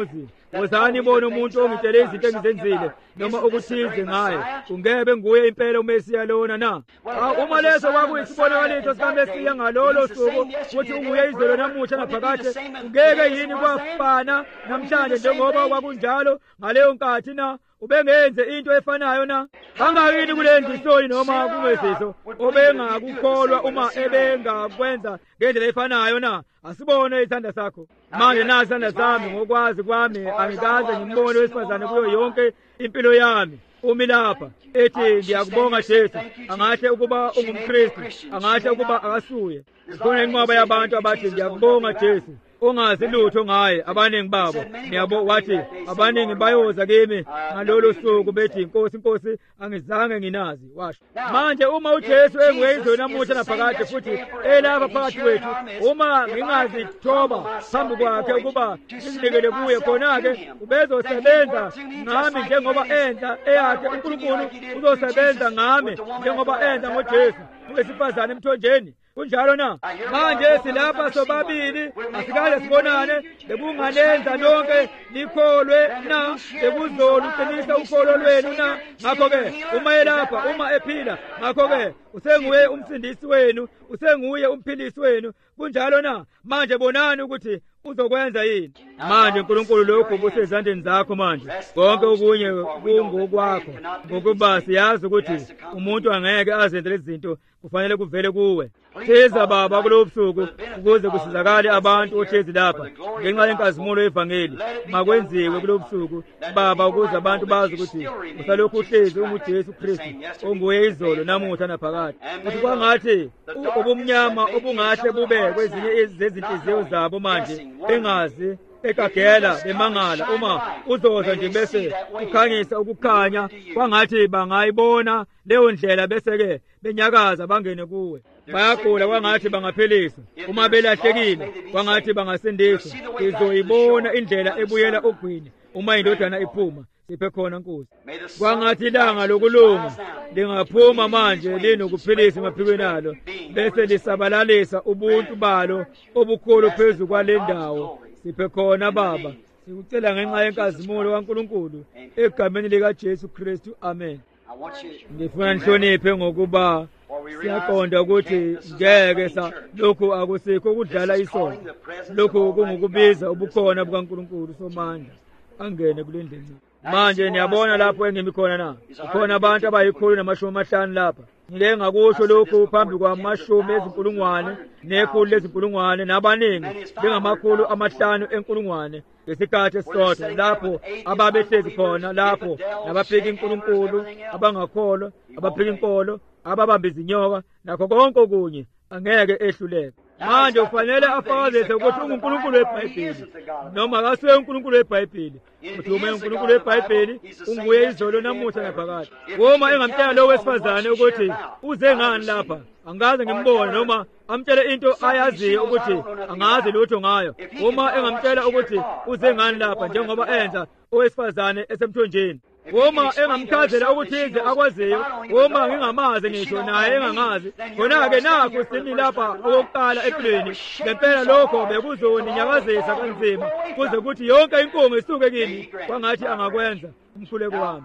wozani ibona umuntu ongitshele izinto engizenzile noma ukuthize ngaye ungebe nguye impela uMesiya lona na. Uma leso kwakuyisibonakaliso sikaMesiya ngalolo suku ukuthi unguye izolo namuhla naphakade, ngeke yini kwafana namhlanje njengoba kwakunjalo ngaleyo nkathi na? Ubengenze into efanayo na? Angakini kule ndisoni noma kungesiso obengakukholwa uma ebengakwenza ngendlela efanayo na? Asibone isandla sakho manje. Nasi isandla sami ngokwazi kwami angikaze ngimbone wesifazane kuyo yonke impilo yami umi lapha ethi ngiyakubonga Jesu. Angahle ukuba ungumKristu, angahle ukuba akasuye. Khona inqwaba yabantu abathi ngiyakubonga Jesu ungazi lutho ngaye. Abaningi babo ngiyabo wathi abaningi bayoza kimi ngalolo suku bethi inkosi inkosi angizange nginazi. Washo manje uma uJesu enguyizwe namuhla naphakade futhi elapha phakathi wethu, uma ngingazithoba phambi kwakhe ukuba ngizinikele kuye, khona-ke ubezosebenza ngami njengoba enza eyakhe uNkulunkulu uzosebenza ngami njengoba enza ngoJesu owesifazane emthonjeni. Kunjalo na? Manje silapha sobabili asikaze sibonane. Bekunganenza lonke likholwe na? Bekuzoluqinisa ukholo lwenu na? Ngakho-ke uma elapha, uma ephila, ngakho-ke usenguye umsindisi wenu, usenguye umphilisi wenu. Kunjalo na? Manje bonani ukuthi uzokwenza yini. Manje uNkulunkulu lokhu busezandleni zakho manje. Konke okunye kungokwakho, ngokuba siyazi ukuthi umuntu angeke azenze lezi zinto, kufanele kuvele kuwe. Siza Baba kulo busuku ukuze kusizakale abantu ohlezi lapha ngenxa yenkazimulo yevangeli. Makwenziwe kulo busuku Baba ukuze abantu bazi ukuthi usalokhu uhlezi unguJesu Kristu onguye izolo namuhla naphakade. Kuthi kwangathi ubumnyama obungahle bube kwezinye zezinhliziyo zabo manje bengazi ekagela bemangala, uma uzoza nje bese ukhanyisa ukukhanya kwangathi bangayibona leyo ndlela bese-ke benyakaza bangene kuwe. Bayagula kwangathi bangapheliswa, uma belahlekile kwangathi bangasindiswa. Sizoyibona indlela ebuyela ogwini uma indodana iphuma. Siphe khona Nkosi. Kwangathi ilanga lokulunga lingaphuma manje linokuphilisa emaphikweni alo, bese lisabalalisa ubuntu balo obukhulu phezu kwale ndawo. Siphe khona Baba, sikucela ngenxa yenkazimulo kaNkulunkulu egameni likaJesu Kristu. Amen. Ngifuna nihloniphe ngokuba siyaqonda ukuthi ngeke sa lokhu akusikho ukudlala isono. Lokhu kungukubiza ubukhona bukaNkulunkulu somandla angene kule ndlela. Manje niyabona lapho engimi khona na, kukhona abantu abayikhulu namashumi amahlanu lapha. Ngike ngakusho lokhu phambi kwamashumi ezinkulungwane nekhulu lezinkulungwane nabaningi bengamakhulu amahlanu enkulungwane ngesikhathi esisodwa, lapho ababehlezi khona lapho nabaphika inkulunkulu, abangakholwa, abaphika inkolo, ababamba izinyoka nakho konke okunye angeke ehluleke. Manje ufanele afakazise ukuthi unguNkulunkulu weBhayibheli noma akasuye uNkulunkulu weBhayibheli. Uthi uma uNkulunkulu weBhayibheli unguye izolo namuhla naphakade. Uma engamtshela lo wesifazane ukuthi uze ngani lapha, angaze ngimbone noma amtshele into ayaziyo ukuthi angazi lutho ngayo. Uma engamtshela ukuthi uze ngani lapha njengoba enza owesifazane esemthonjeni. Uma engamchazela ukuthize akwaziyo, uma ngingamazi ngisho naye engangazi, khona-ke nakho simi lapha okokuqala empilweni. Ngempela lokho bekuzoninyakazisa kanzima kuze kuthi yonke inkungu isuke kimi kwangathi angakwenza umkhuleko wami.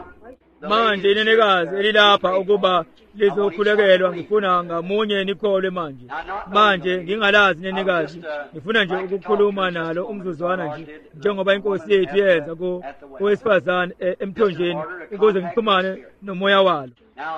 Manje inenekazi elilapha ukuba lizokhulekelwa, ngifuna ngamunye nikholwe manje. Manje ngingalazi nenekazi, ngifuna nje ukukhuluma nalo umzuzwana nje njengoba inkosi yethu yenza kowesifazane emthonjeni ukuze ngixhumane nomoya walo.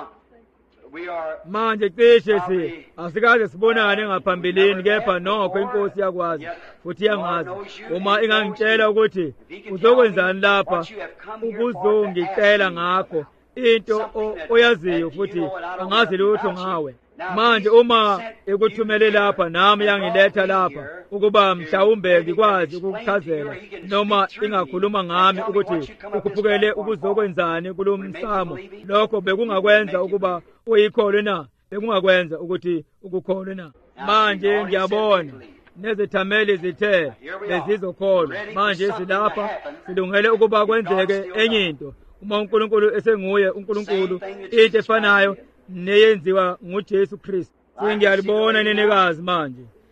Manje cishe si asikaze sibonane ngaphambilini, kepha nokho inkosi yakwazi futhi yangazi. Uma ingangitshela ukuthi uzokwenzani lapha, ukuzongicela ngakho into oyaziyo futhi angazi lutho ngawe. Manje uma ekuthumele lapha nami yangiletha lapha ukuba mhlawumbe ngikwazi ukukuchazela noma ingakhuluma ngami ukuthi ukuphukele ukuzokwenzani kulo msamo, lokho bekungakwenza ukuba uyikholwe na, bekungakwenza ukuthi ukukholwe na. Manje ngiyabona nezithameli zithe bezizokholwa. Manje silapha silungele ukuba kwenzeke enye into. Uma uNkulunkulu esenguye uNkulunkulu, into efanayo neyenziwa nguJesu Kristu. Sengiyalibona nenekazi manje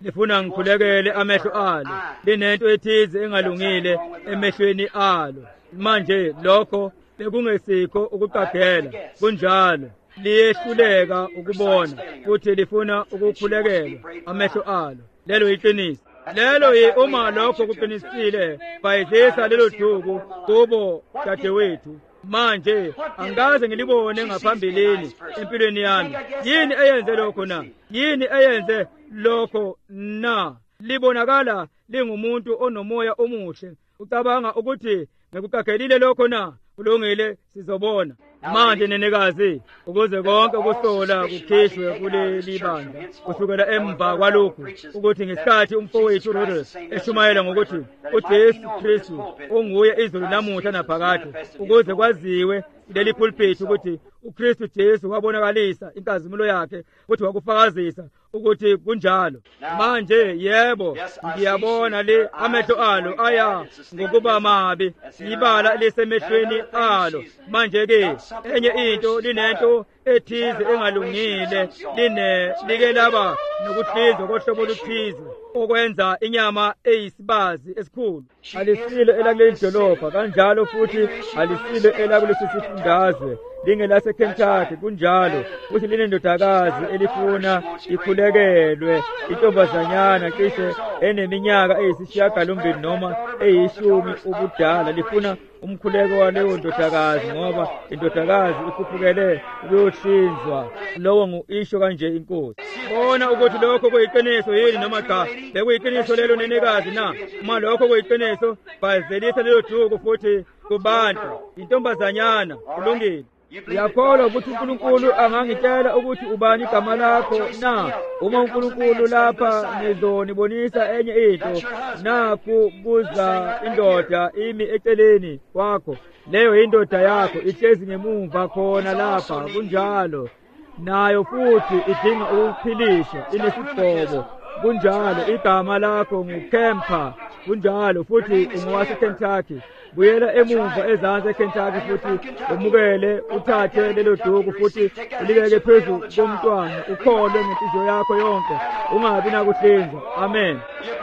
lifuna ngikhulekele amehlo alo, linento ethize engalungile emehlweni alo. Manje lokho bekungesikho ukuqagela, kunjalo liyehluleka ukubona futhi lifuna ukukhulekelwa amehlo alo. Lelo iqiniso. Lelo yi uma lokho kuqinisile, bayidlisa lelo duku kubo dadewethu. Manje angaze ngilibone ngaphambilini empilweni yami. Yini eyenze lokho na? Yini eyenze lokho na? Libonakala lingumuntu onomoya omuhle. Ucabanga ukuthi ngikuqagelile lokho na? Kulungile, sizobona. Manje nenekazi, ukuze konke ukusola kukhishwe kuleli bandla kusukela emva kwalokhu, ukuthi ngesikhathi umfowethu uRodel eshumayela ngokuthi uJesu Kristu onguye izolo namuhla naphakade, ukuze kwaziwe leli pulpit ukuthi uKristu Jesu wabonakalisa inkazimulo yakhe, ukuthi wakufakazisa ukuthi kunjalo. Manje yebo, ngiyabona le amehlo alo aya ngokuba mabi, ibala lisemehlweni alo. Manje ke enye into linento ethize engalungile, line like laba nokuhlizwa kohlobo oluthize okwenza inyama eyisibazi esikhulu. Alisile elakuleli dolobha, kanjalo futhi alisile elakulesi sifundazwe lingelase Kentucky, kunjalo futhi linendodakazi elifuna ikhulekelwe, intombazanyana cishe eneminyaka eyisishiyagalombili noma eyishumi ubudala, lifuna umkhuleko waleyo ndodakazi ngoba indodakazi ikhuphukele ukuyohlinzwa. Lowo ngu-isho kanje inkosi. Bona ukuthi lokho kuyiqiniso yini noma cha, bekuyiqiniso lelo nenekazi na? Uma lokho kuyiqiniso, bazelisa lelo duku futhi kubantu intombazanyana. Kulungile. Uyakholwa ukuthi uNkulunkulu angangitshela ukuthi ubani igama lakho na? Uma uNkulunkulu lapha ngizonibonisa enye into, nakhu kuza indoda imi eceleni kwakho, leyo indoda yakho ihlezi ngemumva khona lapha, kunjalo nayo futhi idinga ukuphilisha, inesigcobo, kunjalo igama lakho nguKempa, kunjalo futhi ungowase Kentucky. Buyela emumva ezansi eKentucky futhi umukele, uthathe lelo duku futhi ulibeke phezu komntwana, ukholwe ngenhliziyo yakho yonke, ungabi nakuhlinzwa. Amen.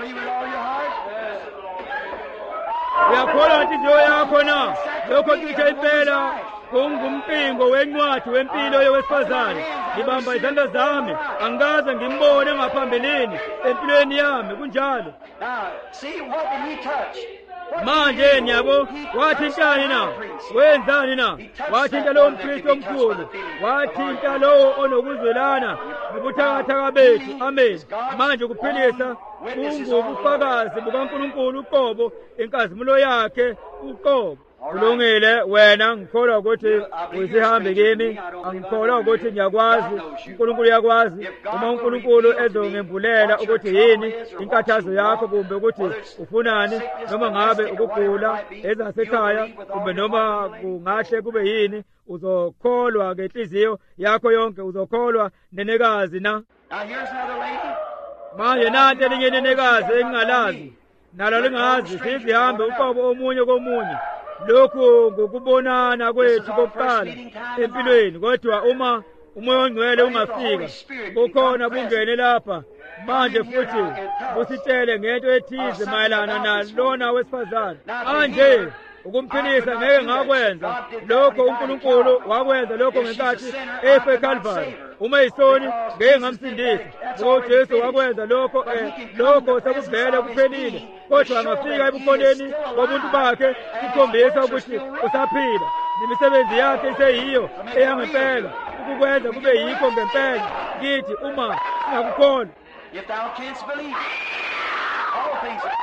Uyakholwa ngenhliziyo yakho na? Lokho cishe impela kungumpingo wencwadi wempilo yowesifazane. Ngibamba izandla zami, angikaze ngimbone ngaphambilini empilweni yami, kunjalo. Manje nyabo, wathintani na? Wenzani na? Wathinta lowo mkristo omkhulu, wathinta lowo onokuzwelana nobuthakathaka bethu. Amen. Manje kuphilisa kungubufakazi bukaNkulunkulu uqobo, inkazimulo yakhe uqobo. Kulungile, wena ngikholwa ukuthi uyisihambe kimi, angikholwa ukuthi ngiyakwazi, uNkulunkulu uyakwazi. Uma uNkulunkulu ezongembulela ukuthi yini inkathazo yakho, kumbe ukuthi ufunani, noma ngabe ukugula ezasekhaya, kumbe noma kungahle kube yini, uzokholwa ngenhliziyo yakho yonke, uzokholwa nenekazi na? Manje nanti elinye nenekazi engingalazi, nalo lingazi, sizihambe uqobo omunye komunye. Lokhu ngokubonana kwethu kokuqala empilweni, kodwa uma umoya ongcwele ungafika, kukhona bungene lapha manje futhi busitshele ngento ethize mayelana nalona wesifazane. Manje ukumphilisa ngeke ngakwenza lokho, uNkulunkulu wakwenza lokho ngenkathi efe eCalvary. Uma isoni ngeke ngamsindisa, ngoba uJesu wakwenza lokho, eh lokho sekuvele kuphelile, kodwa angafika ebukholeni bobuntu bakhe kukhombisa ukuthi usaphila, nemisebenzi yakhe iseyiyo eyangempela, ukukwenza kube yikho ngempela kithi uma singakukholwa. If thou canst believe, all things are.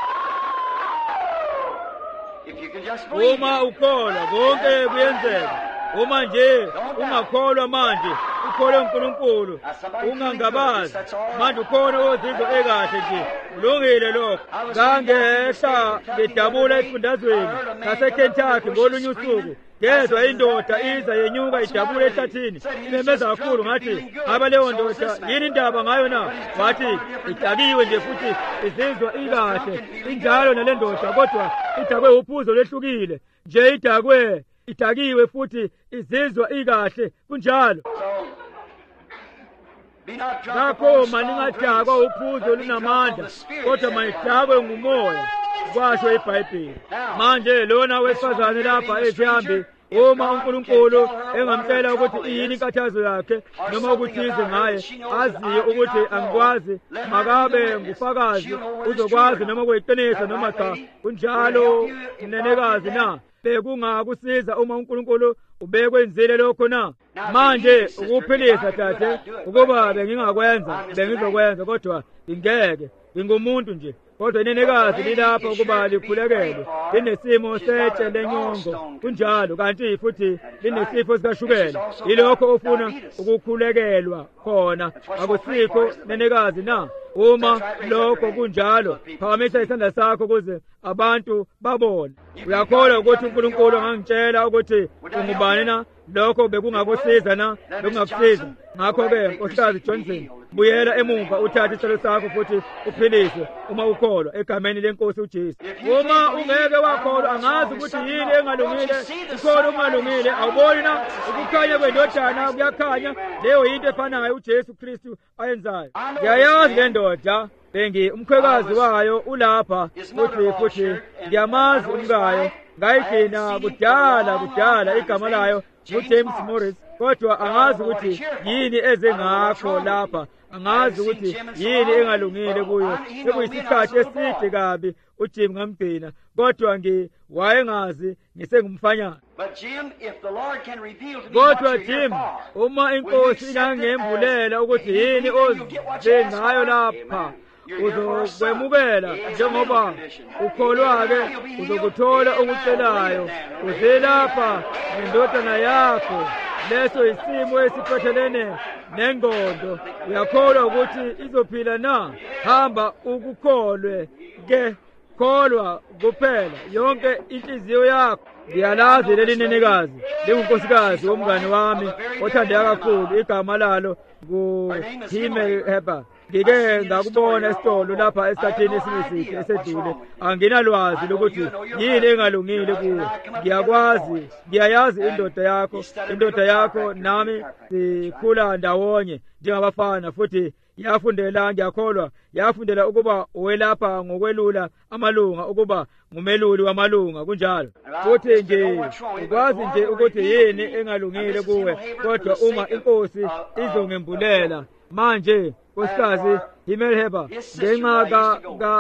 If you can just believe. Uma ukholwa konke kuyenzeka. Uma nje ungakholwa manje, ukholwe uNkulunkulu, ungangabazi manje ukhona ozizwa ekahle nje. Kulungile lokho. Ngangehla ngidabula esifundazweni saseKentucky ngolunye usuku, ngezwa indoda iza yenyuka idabula ehlathini, imemeza kakhulu. Ngathi aba leyo ndoda yini indaba ngayo na? Wathi idakiwe nje futhi izizwa ikahle. Injalo nale ndoda, kodwa idakwe uphuzo lwehlukile nje, idakwe idakiwe futhi izizwa ikahle, kunjalo. ngakho maningadakwa uphuzo olunamandla kodwa mayidakwe ngumoya kwasho iBhayibheli. Manje lona wesifazane lapha ezihambe uma uNkulunkulu engamtshela ukuthi iyini inkathazo yakhe noma ukuthi ize ngaye aziye ukuthi angikwazi makabe ngufakazi uzokwazi noma kuyiqiniso noma cha kunjalo nenekazi na bekungakusiza uma uNkulunkulu ubekwenzile lokho na. Manje ukuphilisa tate ukuba bengingakwenza bengizokwenza kodwa ingeke ngingumuntu nje kodwa inenekazi lilapha ukuba likhulekele linesimo setshe lenyongo kunjalo kanti futhi linesifo sikashukela yilokho ofuna ukukhulekelwa khona akusikho nenekazi na. Uma lokho kunjalo phakamisa isandla sakho ukuze abantu babone. Uyakholwa ukuthi uNkulunkulu angangitshela ukuthi ungubani na lokho bekungakusiza na bekungakusiza. Ngakho-ke Nkosikazi Johnson buyela emuva uthathe isicelo sakho futhi uphiliswe uma ukholwa egameni leNkosi uJesu. Uma ungeke wakholwa angazi ukuthi yini engalungile ukholwa ungalungile awuboni na ukukhanya kwendodana kuyakhanya leyo yinto efanayo uJesu Kristu ayenzayo. Ngiyayazi le ndoda bengi umkhwekazi wayo ulapha futhi futhi ngiyamazi umkayo ngayigcina kudala kudala igama layo uJames Morris kodwa angazi ukuthi yini eze ngakho lapha angazi ukuthi yini engalungile kuyo sekuyisikhathi eside kabi uJim ngamgcina kodwa ngiwayengazi ngisengumfanyana. Kodwa Jim uma inkosi inangembulela ukuthi yini oze ngayo lapha uzokwemukela njengoba ukholwa-ke uzokuthola okucelayo uze lapha nendodana yakho. Leso isimo esiphathelene nengqondo uyakholwa ukuthi izophila na. Hamba ukukholwe ke kholwa kuphela yonke inhliziyo yakho. Ngiyalazi leli nenekazi lingunkosikazi womngane wami othandeka kakhulu igama lalo nguHimeheba. Ngike ngakubona esitolo lapha esikhathini esinesihle esedlule anginalwazi lokuthi yini engalungile kuwe. Ngiyakwazi ngiyayazi indoda yakho indoda yakho nami sikhula ndawonye njengabafana futhi yafundela ngiyakholwa yafundela ukuba uwelapha ngokwelula amalunga ukuba ngumeluli wamalunga kunjalo futhi nje ukwazi nje ukuthi yini engalungile kuwe kodwa uma inkosi izongembulela. Manje Nkosikazi Himeheba ngenxa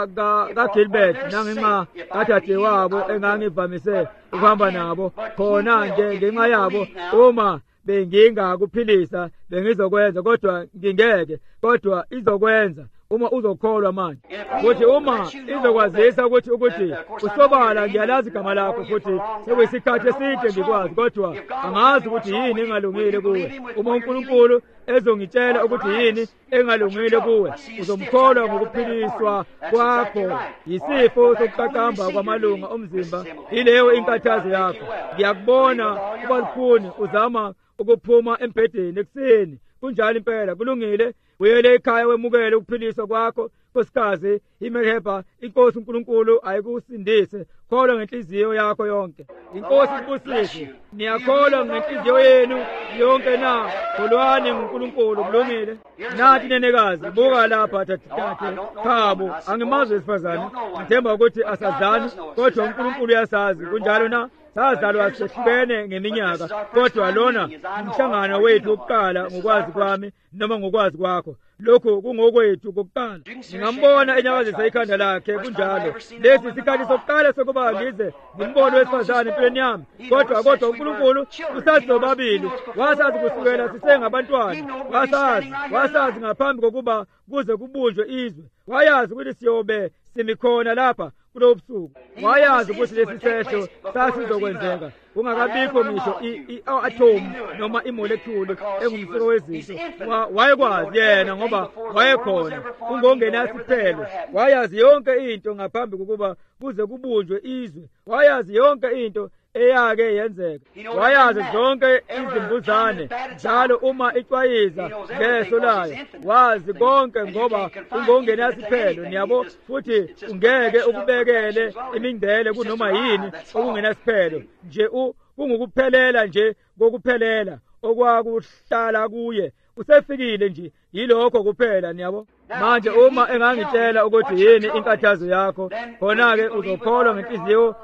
kaGilbert nangenxa kadadewabo engangivamise ukuhamba nabo khona nje ngenxa yabo uma bengingakuphilisa bengizokwenza kodwa ngingeke kodwa izokwenza uma uzokholwa manje ukuthi uma izokwazisa ukuthi ukuthi usobala ngiyalazi igama lakho futhi sekuyisikhathi eside ngikwazi kodwa angazi ukuthi yini engalungile kuwe. Uma uNkulunkulu ezongitshela ukuthi yini engalungile kuwe uzomkholwa ngokuphiliswa kwakho. Yisifo sokuqaqamba kwamalunga omzimba ileyo inkathazo yakho. Ngiyakubona ubalukhuni uzama ukuphuma embhedeni ekuseni kunjalo impela kulungile uyele ekhaya wemukele ukuphiliswa kwakho. Nkosikazi Himeheba inkosi uNkulunkulu ayikusindise kholwa ngenhliziyo yakho yonke. Inkosi ibusise niyakholwa ngenhliziyo yenu yonke na kholwani nguNkulunkulu kulungile. Nathi nenekazi buka lapha thathathe khabo angimazi wesifazane ngithemba ukuthi asazani kodwa uNkulunkulu uyasazi kunjalo na. Sazalwa sehlukene ngeminyaka kodwa lona umhlangano wethu wokuqala ngokwazi kwami noma ngokwazi kwakho lokho kungokwethu kokuqala. Ngingambona enyakazisa ikhanda lakhe kunjalo. Lesi isikhathi sokuqala sokuba ngize ngimbone wesifazane empilweni yami kodwa kodwa uNkulunkulu usazi nobabili wasazi kusukela sisengabantwana wasazi wasazi ngaphambi kokuba kuze kubunjwe izwe wayazi ukuthi siyobe simikhona lapha kulo busuku wayazi ukuthi lesi sehlo sasizokwenzeka kungakabikho ngisho i-atom noma imolecule engumsiko wezinto. Wayekwazi yena ngoba wayekhona kungongenasiphelo. Wayazi yonke into ngaphambi kokuba kuze kubunjwe izwe. Wayazi yonke into eyake yenzeka. Wayazi zonke izimbuzane njalo uma ixwayiza ngeso layo wazi konke ngoba kungongenasiphelo niyabo futhi ungeke ukubekele imingcele kunoma yini okungenasiphelo nje kungukuphelela nje kokuphelela okwakuhlala kuye. Usefikile nje yilokho kuphela niyabo. Manje uma engangitshela ukuthi yini inkathazo yakho, khona-ke uzokholwa ngenhliziyo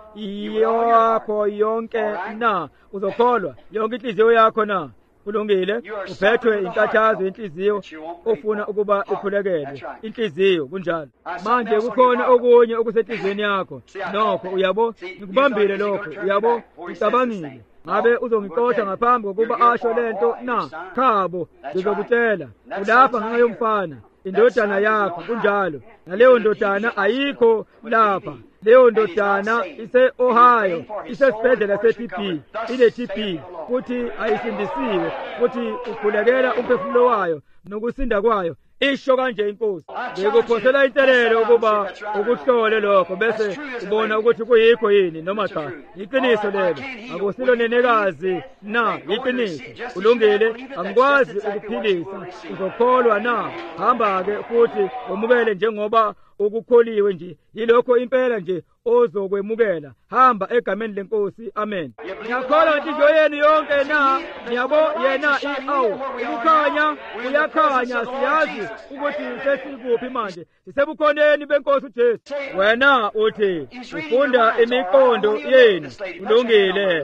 yakho yonke na? Uzokholwa yonke inhliziyo yakho na? Kulungile, uphethwe inkathazo yenhliziyo ofuna ukuba ikhulekele inhliziyo kunjalo. Manje kukhona okunye okusenhliziyweni yakho nokho, uyabo, ngikubambile lokho, uyabo, ucabangile. Ngabe uzongixoxa ngaphambi kokuba asho lento na? Khabo, ngizokutshela, ulapha ngenxa yomfana, indodana yakho kunjalo. Naleyo ndodana ayikho lapha. Leyo ndodana ise-Ohio, isesibhedlela se-T B, ine-T B, futhi ayisindisiwe, futhi ukhulekela umphefumulo wayo nokusinda kwayo. Isho kanje inkosi, ngikuphosela inselelo ukuba ukuhlole lokho bese ubona ukuthi kuyikho yini noma cha. Iqiniso lelo, akusilo nenekazi na? Iqiniso. Kulungile, angikwazi ukuphilisa, uzokholwa na? Hamba-ke futhi umukele njengoba ukukholiwe nje, yilokho impela nje ozokwemukela. Hamba egameni lenkosi. Amen. Ngiyakholwa inhliziyo yenu yonke na? Ngiyabo yena i-awu ukukhanya uyakhanya, siyazi ukuthi sesikuphi manje, sisebukhoneni benkosi uJesu. Wena uthi ufunda imiqondo yenu. Kulungile,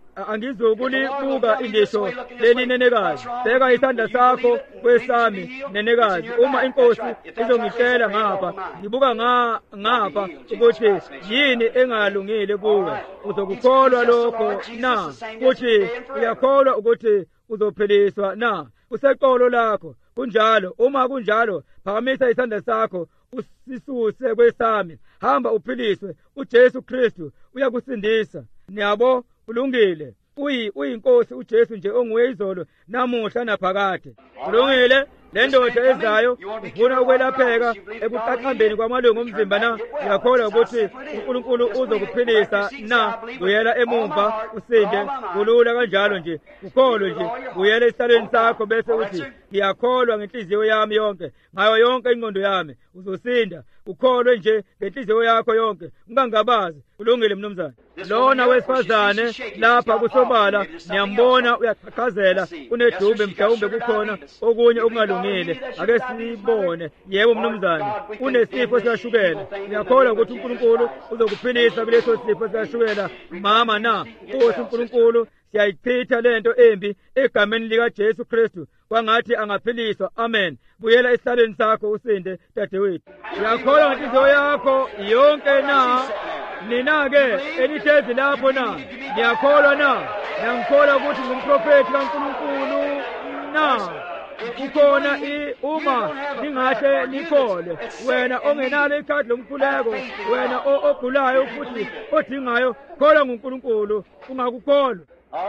angizokulibuka indisho leli nenekazi. Beka isandla sakho kwesami nenekazi. Uma inkosi izongitshela ngapha, ngibuka nga ngapha ukuthi yini engalungile kuwe, uzokukholwa lokho na? Futhi uyakholwa ukuthi uzophiliswa na? Useqolo lakho kunjalo. Uma kunjalo, phakamisa isandla sakho usisuse kwesami. Hamba uphiliswe. uJesu Kristu uyakusindisa. Niyabo, kulungile. Uyi uyinkosi uJesu nje onguye izolo namuhla naphakade. Kulungile, le ndoda ezayo ufuna ukwelapheka ekuqaqambeni kwamalungu omzimba na? Uyakholwa ukuthi uNkulunkulu uzokuphilisa na? Uyela emumva usinde, kulula kanjalo nje. Ukholwe nje, uyela esihlalweni sakho bese uthi ngiyakholwa ngenhliziyo yami yonke, ngayo yonke ingqondo yami, uzosinda. Ukholwe nje ngenhliziyo yakho yonke, ungangabazi. Kulungile mnumzane. Lona wesifazane lapha kusobala, niyambona uyaqhaqhazela, unedumbe, mhlawumbe kukhona okunye okungalungile. Ake sibone. Yebo mnumzane, unesifo sikashukela. Uyakholwa ukuthi uNkulunkulu uzokuphilisa kuleso sifo sikashukela mama na? Uthi uNkulunkulu siyayichitha lento embi egameni likaJesu Kristu, kwangathi angaphiliswa. Amen. Buyela esihlalweni sakho usinde dadewethu. Uyakholwa ngenhliziyo yakho yonke na? Nina-ke elihlezi lapho na? Ngiyakholwa na? Ngiyakholwa ukuthi ngumprofethi kaNkulunkulu na? Kukhona i uma ningahle nikhole, wena ongenalo ikhadi lomkhuleko, wena ogulayo futhi odingayo, khola nguNkulunkulu, ungakukholwa.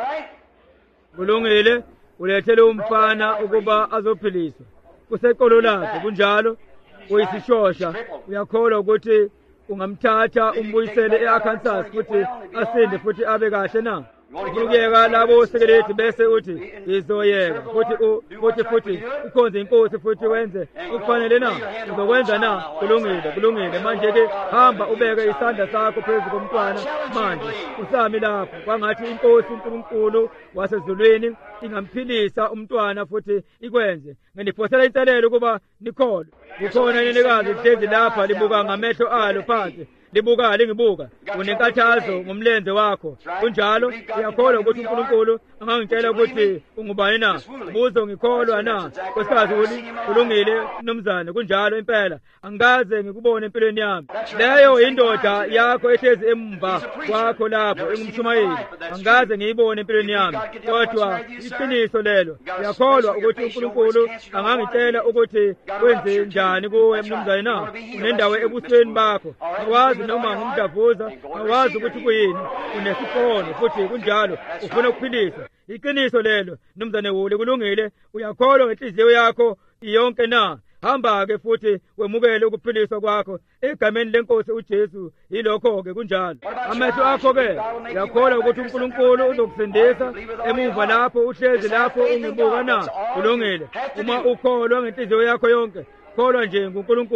Kulungile, ulethele umfana ukuba azophiliswa. Kuseqolo lakhe kunjalo, uyisishosha. Uyakholwa ukuthi ungamthatha umbuyisele e-Arkansas futhi asinde futhi abe kahle na? Ukuyeka labo sekelethi bese uthi izoyeka futhi futhi futhi ukhonze inkosi futhi wenze ukufanele na? Uzokwenza na? Kulungile, kulungile. Manje ke hamba ubeke isandla sakho phezu komntwana manje, usami lapho, kwangathi inkosi uNkulunkulu wasezulwini ingamphilisa umntwana futhi ikwenze. Ngiphosela inselelo kuba nikholwe. Kukhona inenekazi lihlezi lapha, libuka ngamehlo alo phansi, libuka lingibuka, unenkathazo ngomlenze wakho. Kunjalo uyakholwa ukuthi uNkulunkulu angangitshela ukuthi ungubani na? Ubuzo ngikholwa na? Kwesikazi uli kulungile mnumzane. Kunjalo impela, angikaze ngikubone empilweni yami. Leyo indoda yakho ehlezi emva kwakho lapho engumshumayeli, angikaze ngiyibone empilweni yami. Kodwa iqiniso lelo, uyakholwa ukuthi uNkulunkulu angangitshela ukuthi wenze njani kuwe mnumzane na? Unendawo ebusweni bakho, awazi noma ngumdavuza, awazi ukuthi kuyini, unesipono futhi kunjalo ufuna ukuphiliswa. Iqiniso lelo mnumzane wule, kulungile. Uyakholwa ngenhliziyo yakho yonke na? Hamba-ke futhi wemukele ukuphiliswa kwakho egameni lenkosi uJesu. Yilokho-ke kunjalo. Amehlo akho-ke uyakholwa ukuthi uNkulunkulu uzokusindisa emuva lapho uhlezi lapho ungibuka na? Kulungile. Uma ukholwa ngenhliziyo yakho yonke, kholwa nje nguNkulunkulu,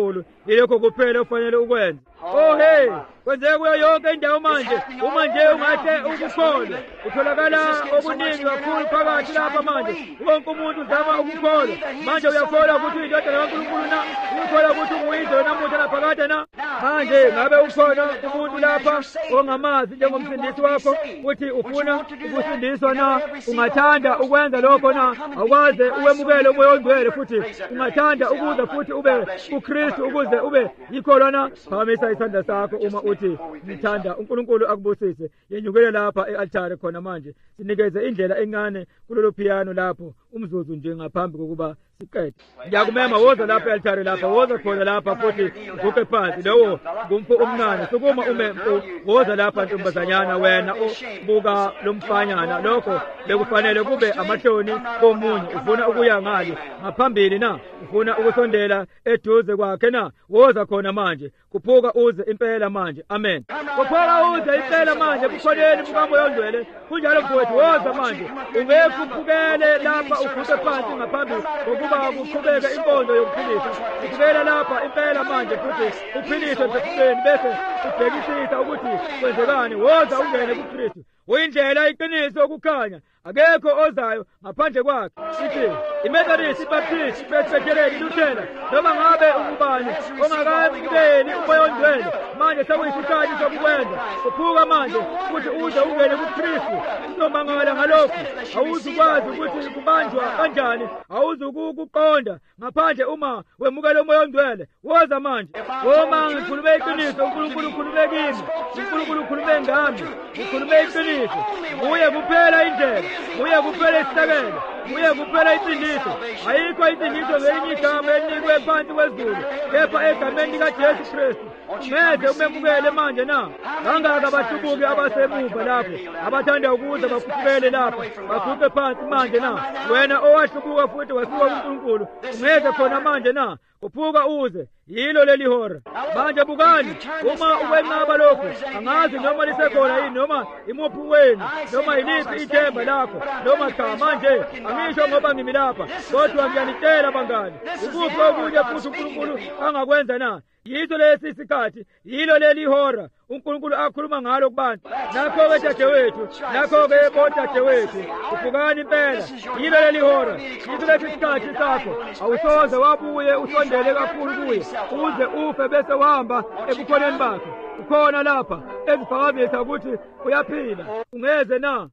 yilokho kuphela ofanele ukwenza. Oh hey, kwenzeka kuyo yonke indawo manje. Uma nje ungahle ukukholwa, utholakala okuningi kakhulu phakathi lapha manje. Wonke umuntu uzama ukukholwa. Manje uyakholwa ukuthi uyindodana kaNkulunkulu na? Uyakholwa ukuthi unguyizwe namuhla laphakade na? Manje ngabe ukhona umuntu lapha ongamazi njengomsindisi wakho uthi ufuna ukusindiswa na? Ungathanda ukwenza lokho na? Awukwaze uwemukele umoya ongcwele futhi ungathanda ukuza futhi ube uKristu ukuze ube yikholwa na? Phakamisa isandla sakho uma uthi ngithanda uNkulunkulu akubusise. Yenyukele lapha e-altar khona manje. Sinikeze indlela encane kulolu piano lapho umzuzu nje ngaphambi kokuba siqede. Ngiyakumema woza lapha e-altar lapha, woza khona lapha futhi uguqe phansi. Lowo ngumfo omncane. Sukuma ume woza lapha ntombazanyana wena obuka lomfanyana. Lokho bekufanele kube amahloni komunye. Ufuna ukuya ngale ngaphambili na? Ufuna ukusondela eduze kwakhe na? Woza khona manje. Kuphuka uze impela manje. Amen. Kuphuka uze impela manje bukhoneni bukamoya ongcwele. Kunjalo mfowethu, woza manje. Ungeke uphukele lapha uguqe phansi ngaphambili kokuba kuqhubeke impondo yokuphilisa. Uphukele lapha impela manje futhi uphilise emphefumulweni bese ubhekisisa ukuthi kwenzekani. Woza ungene kuKristu. Uyindlela iqiniso ukukhanya. Akekho ozayo ngaphandle kwakhe. Sithi iMethodist, iBaptist, iPresbyterian, iLuthela noma ngabe ungubani ongakayemukeli umoya ongcwele manje sekuyisikhathi sokukwenza. Kuphuka manje ukuthi uze ungene kuKristu. Uzomangala ngalokho. Awuzukwazi ukuthi kubanjwa kanjani. Awuzukuqonda ngaphandle uma wemukela umoya ongcwele. Woza manje. Uma ngikhulume iqiniso, uNkulunkulu ukhulume kimi. uNkulunkulu ukhulume ngami. Ukhulume iqiniso. Uye kuphela indlela. Uye kuphela isisekelo. Uye kuphela insindiso. Ayikho insindiso ngelinye igama elinikwe phansi kwezulu, kepha egameni likaJesu Kristu. Meze umemukele manje na? Kangaka abahlubuki abasemuva lapho abathanda ukuza bakhuphuke lapho baguqe phansi manje na? Wena owahlubuka futhi wasuka kuNkulunkulu ungeze khona manje na? Kuphuka uze yilo leli hora manje. Bukani uma ukwenqaba lokho, angazi noma lisekhona yini noma imuphi wenu noma yiliphi ithemba lakho noma cha. Manje angisho ngoba ngimi lapha, kodwa ngiyanitshela bangani, ukuphi okunye futhi uNkulunkulu angakwenza na? Yizo lesi sikhathi, yilo leli hora uNkulunkulu akhuluma ngalo kubantu. Nakho-ke dadewethu, nakho-ke bodadewethu, uphukani impela. Yilo leli hora, yizo lesi sikhathi sakho. Awusoze wabuye usondele kakhulu kuye uze ufe bese wahamba ebukhoneni bakhe. Ukhona lapha ezifakazisa ukuthi uyaphila. Ungeze na?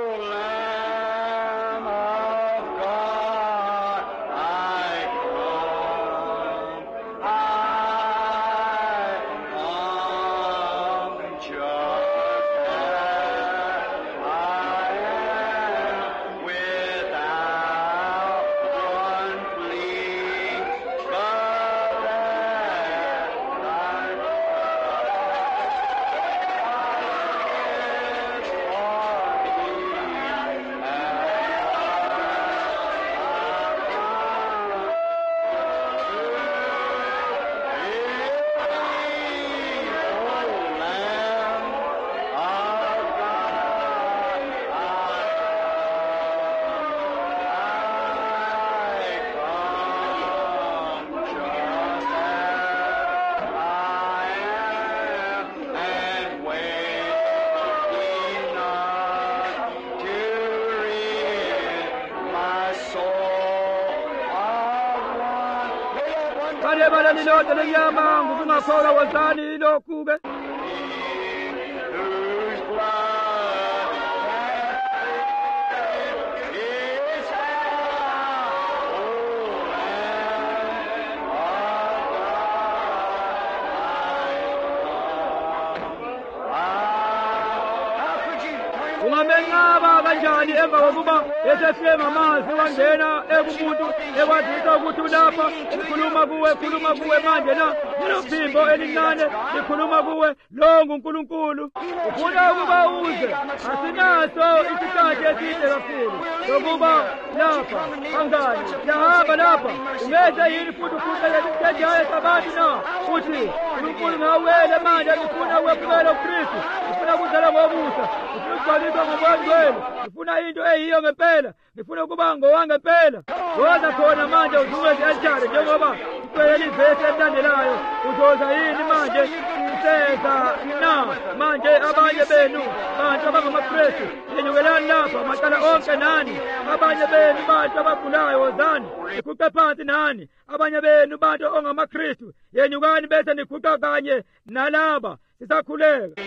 Bala nilonde lenyama ngokungakholwa wozani ilokhu-ke. Ungamenqaba kanjani emva kokuba esefike ngamazi wangena ekumuntu ekwazisa ukuthi ulapha ukhuluma kuwe khuluma kuwe manje na? Lilophimbo elincane likhuluma kuwe lo nguNkulunkulu. Ufuna ukuba uze, asinaso isikhathi eside kakhulu sokuba lapha. Angani siyahamba lapha, ungeze yini futhi ukhulele isitejayo sabantu na? Uthi uNkulunkulu ngawele manje ngifuna ukwepukela uKristu, ngifuna ubudala ngobusa, ngifuna ukugcwaliswa ngomoya ngcwele, ngifuna into eyiyo ngempela, ngifuna ukuba ngowangempela. Woza khona manje uzungeze i-altare njengoba icwele livesi elilandelayo. Uzoza yini manje useza na manje abanye benu bantu abangamaKristu yenyukelani lapha macala onke nani, abanye benu bantu abagulayo wozani niguqe phansi nani, abanye benu bantu ongamaKristu yenyukani bese niguqa kanye nalaba sisakhuleka.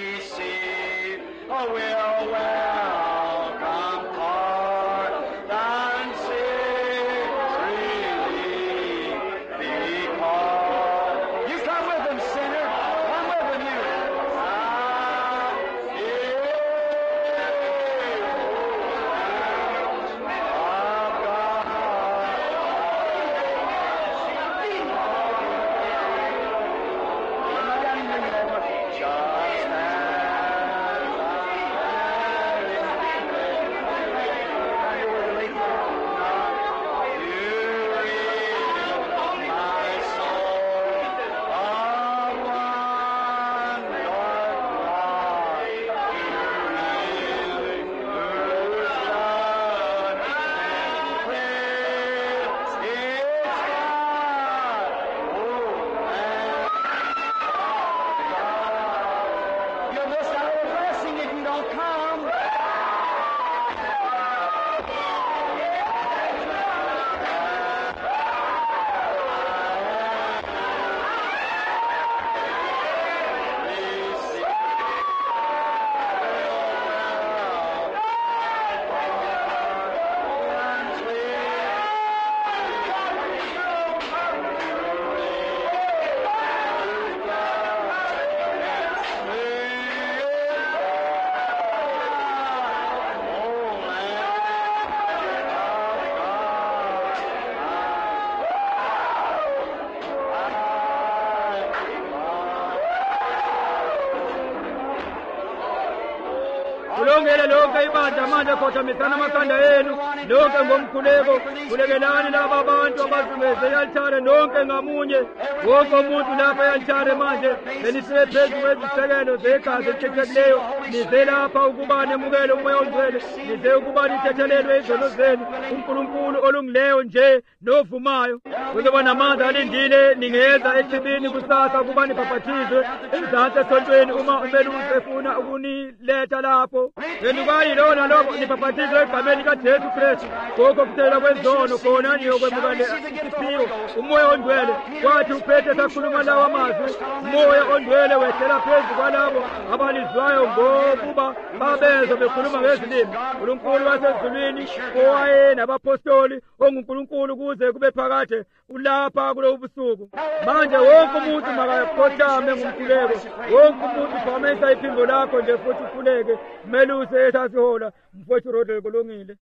Kulungile lonke ibandla manje khothamisana amakhanda enu lonke ngomkhuleko, kulekelani laba abantu abazungeze i-altare nonke ngamunye. Wonke umuntu lapha e-altare manje belisiwe phezu kwezisekelo zegazi elichethekileyo, nize lapha ukuba nemukele umoya ongcwele, nize ukuba nithethelelwe izono zenu uNkulunkulu olungileyo nje novumayo. Kuzoba namandla alindile ningeza echibini kusasa ukuba nibhaphathizwe emzansi esontweni uma umelusi efuna ukuniletha lapho. Yenukani lona lokho nibhaphathizwe egameni kaJesu Kristu ngokuphela kwezono, khona niyokwemukela isiphiwo umoya ongcwele. Kwathi uPetru sakhuluma lawo amazwi, umoya ongcwele wehlela phezu kwalabo abalizwayo ngokuba babezwa bekhuluma ngezilimi. uNkulunkulu wasezulwini owaye nabapostoli onguNkulunkulu kuze kube phakade ulapha kulo busuku. Manje wonke umuntu makakhothame ngomkhuleko, wonke umuntu phamisa iphimbo lakho nje futhi ukhuleke. Meluse esasihola mfowethu Rodel kulungile.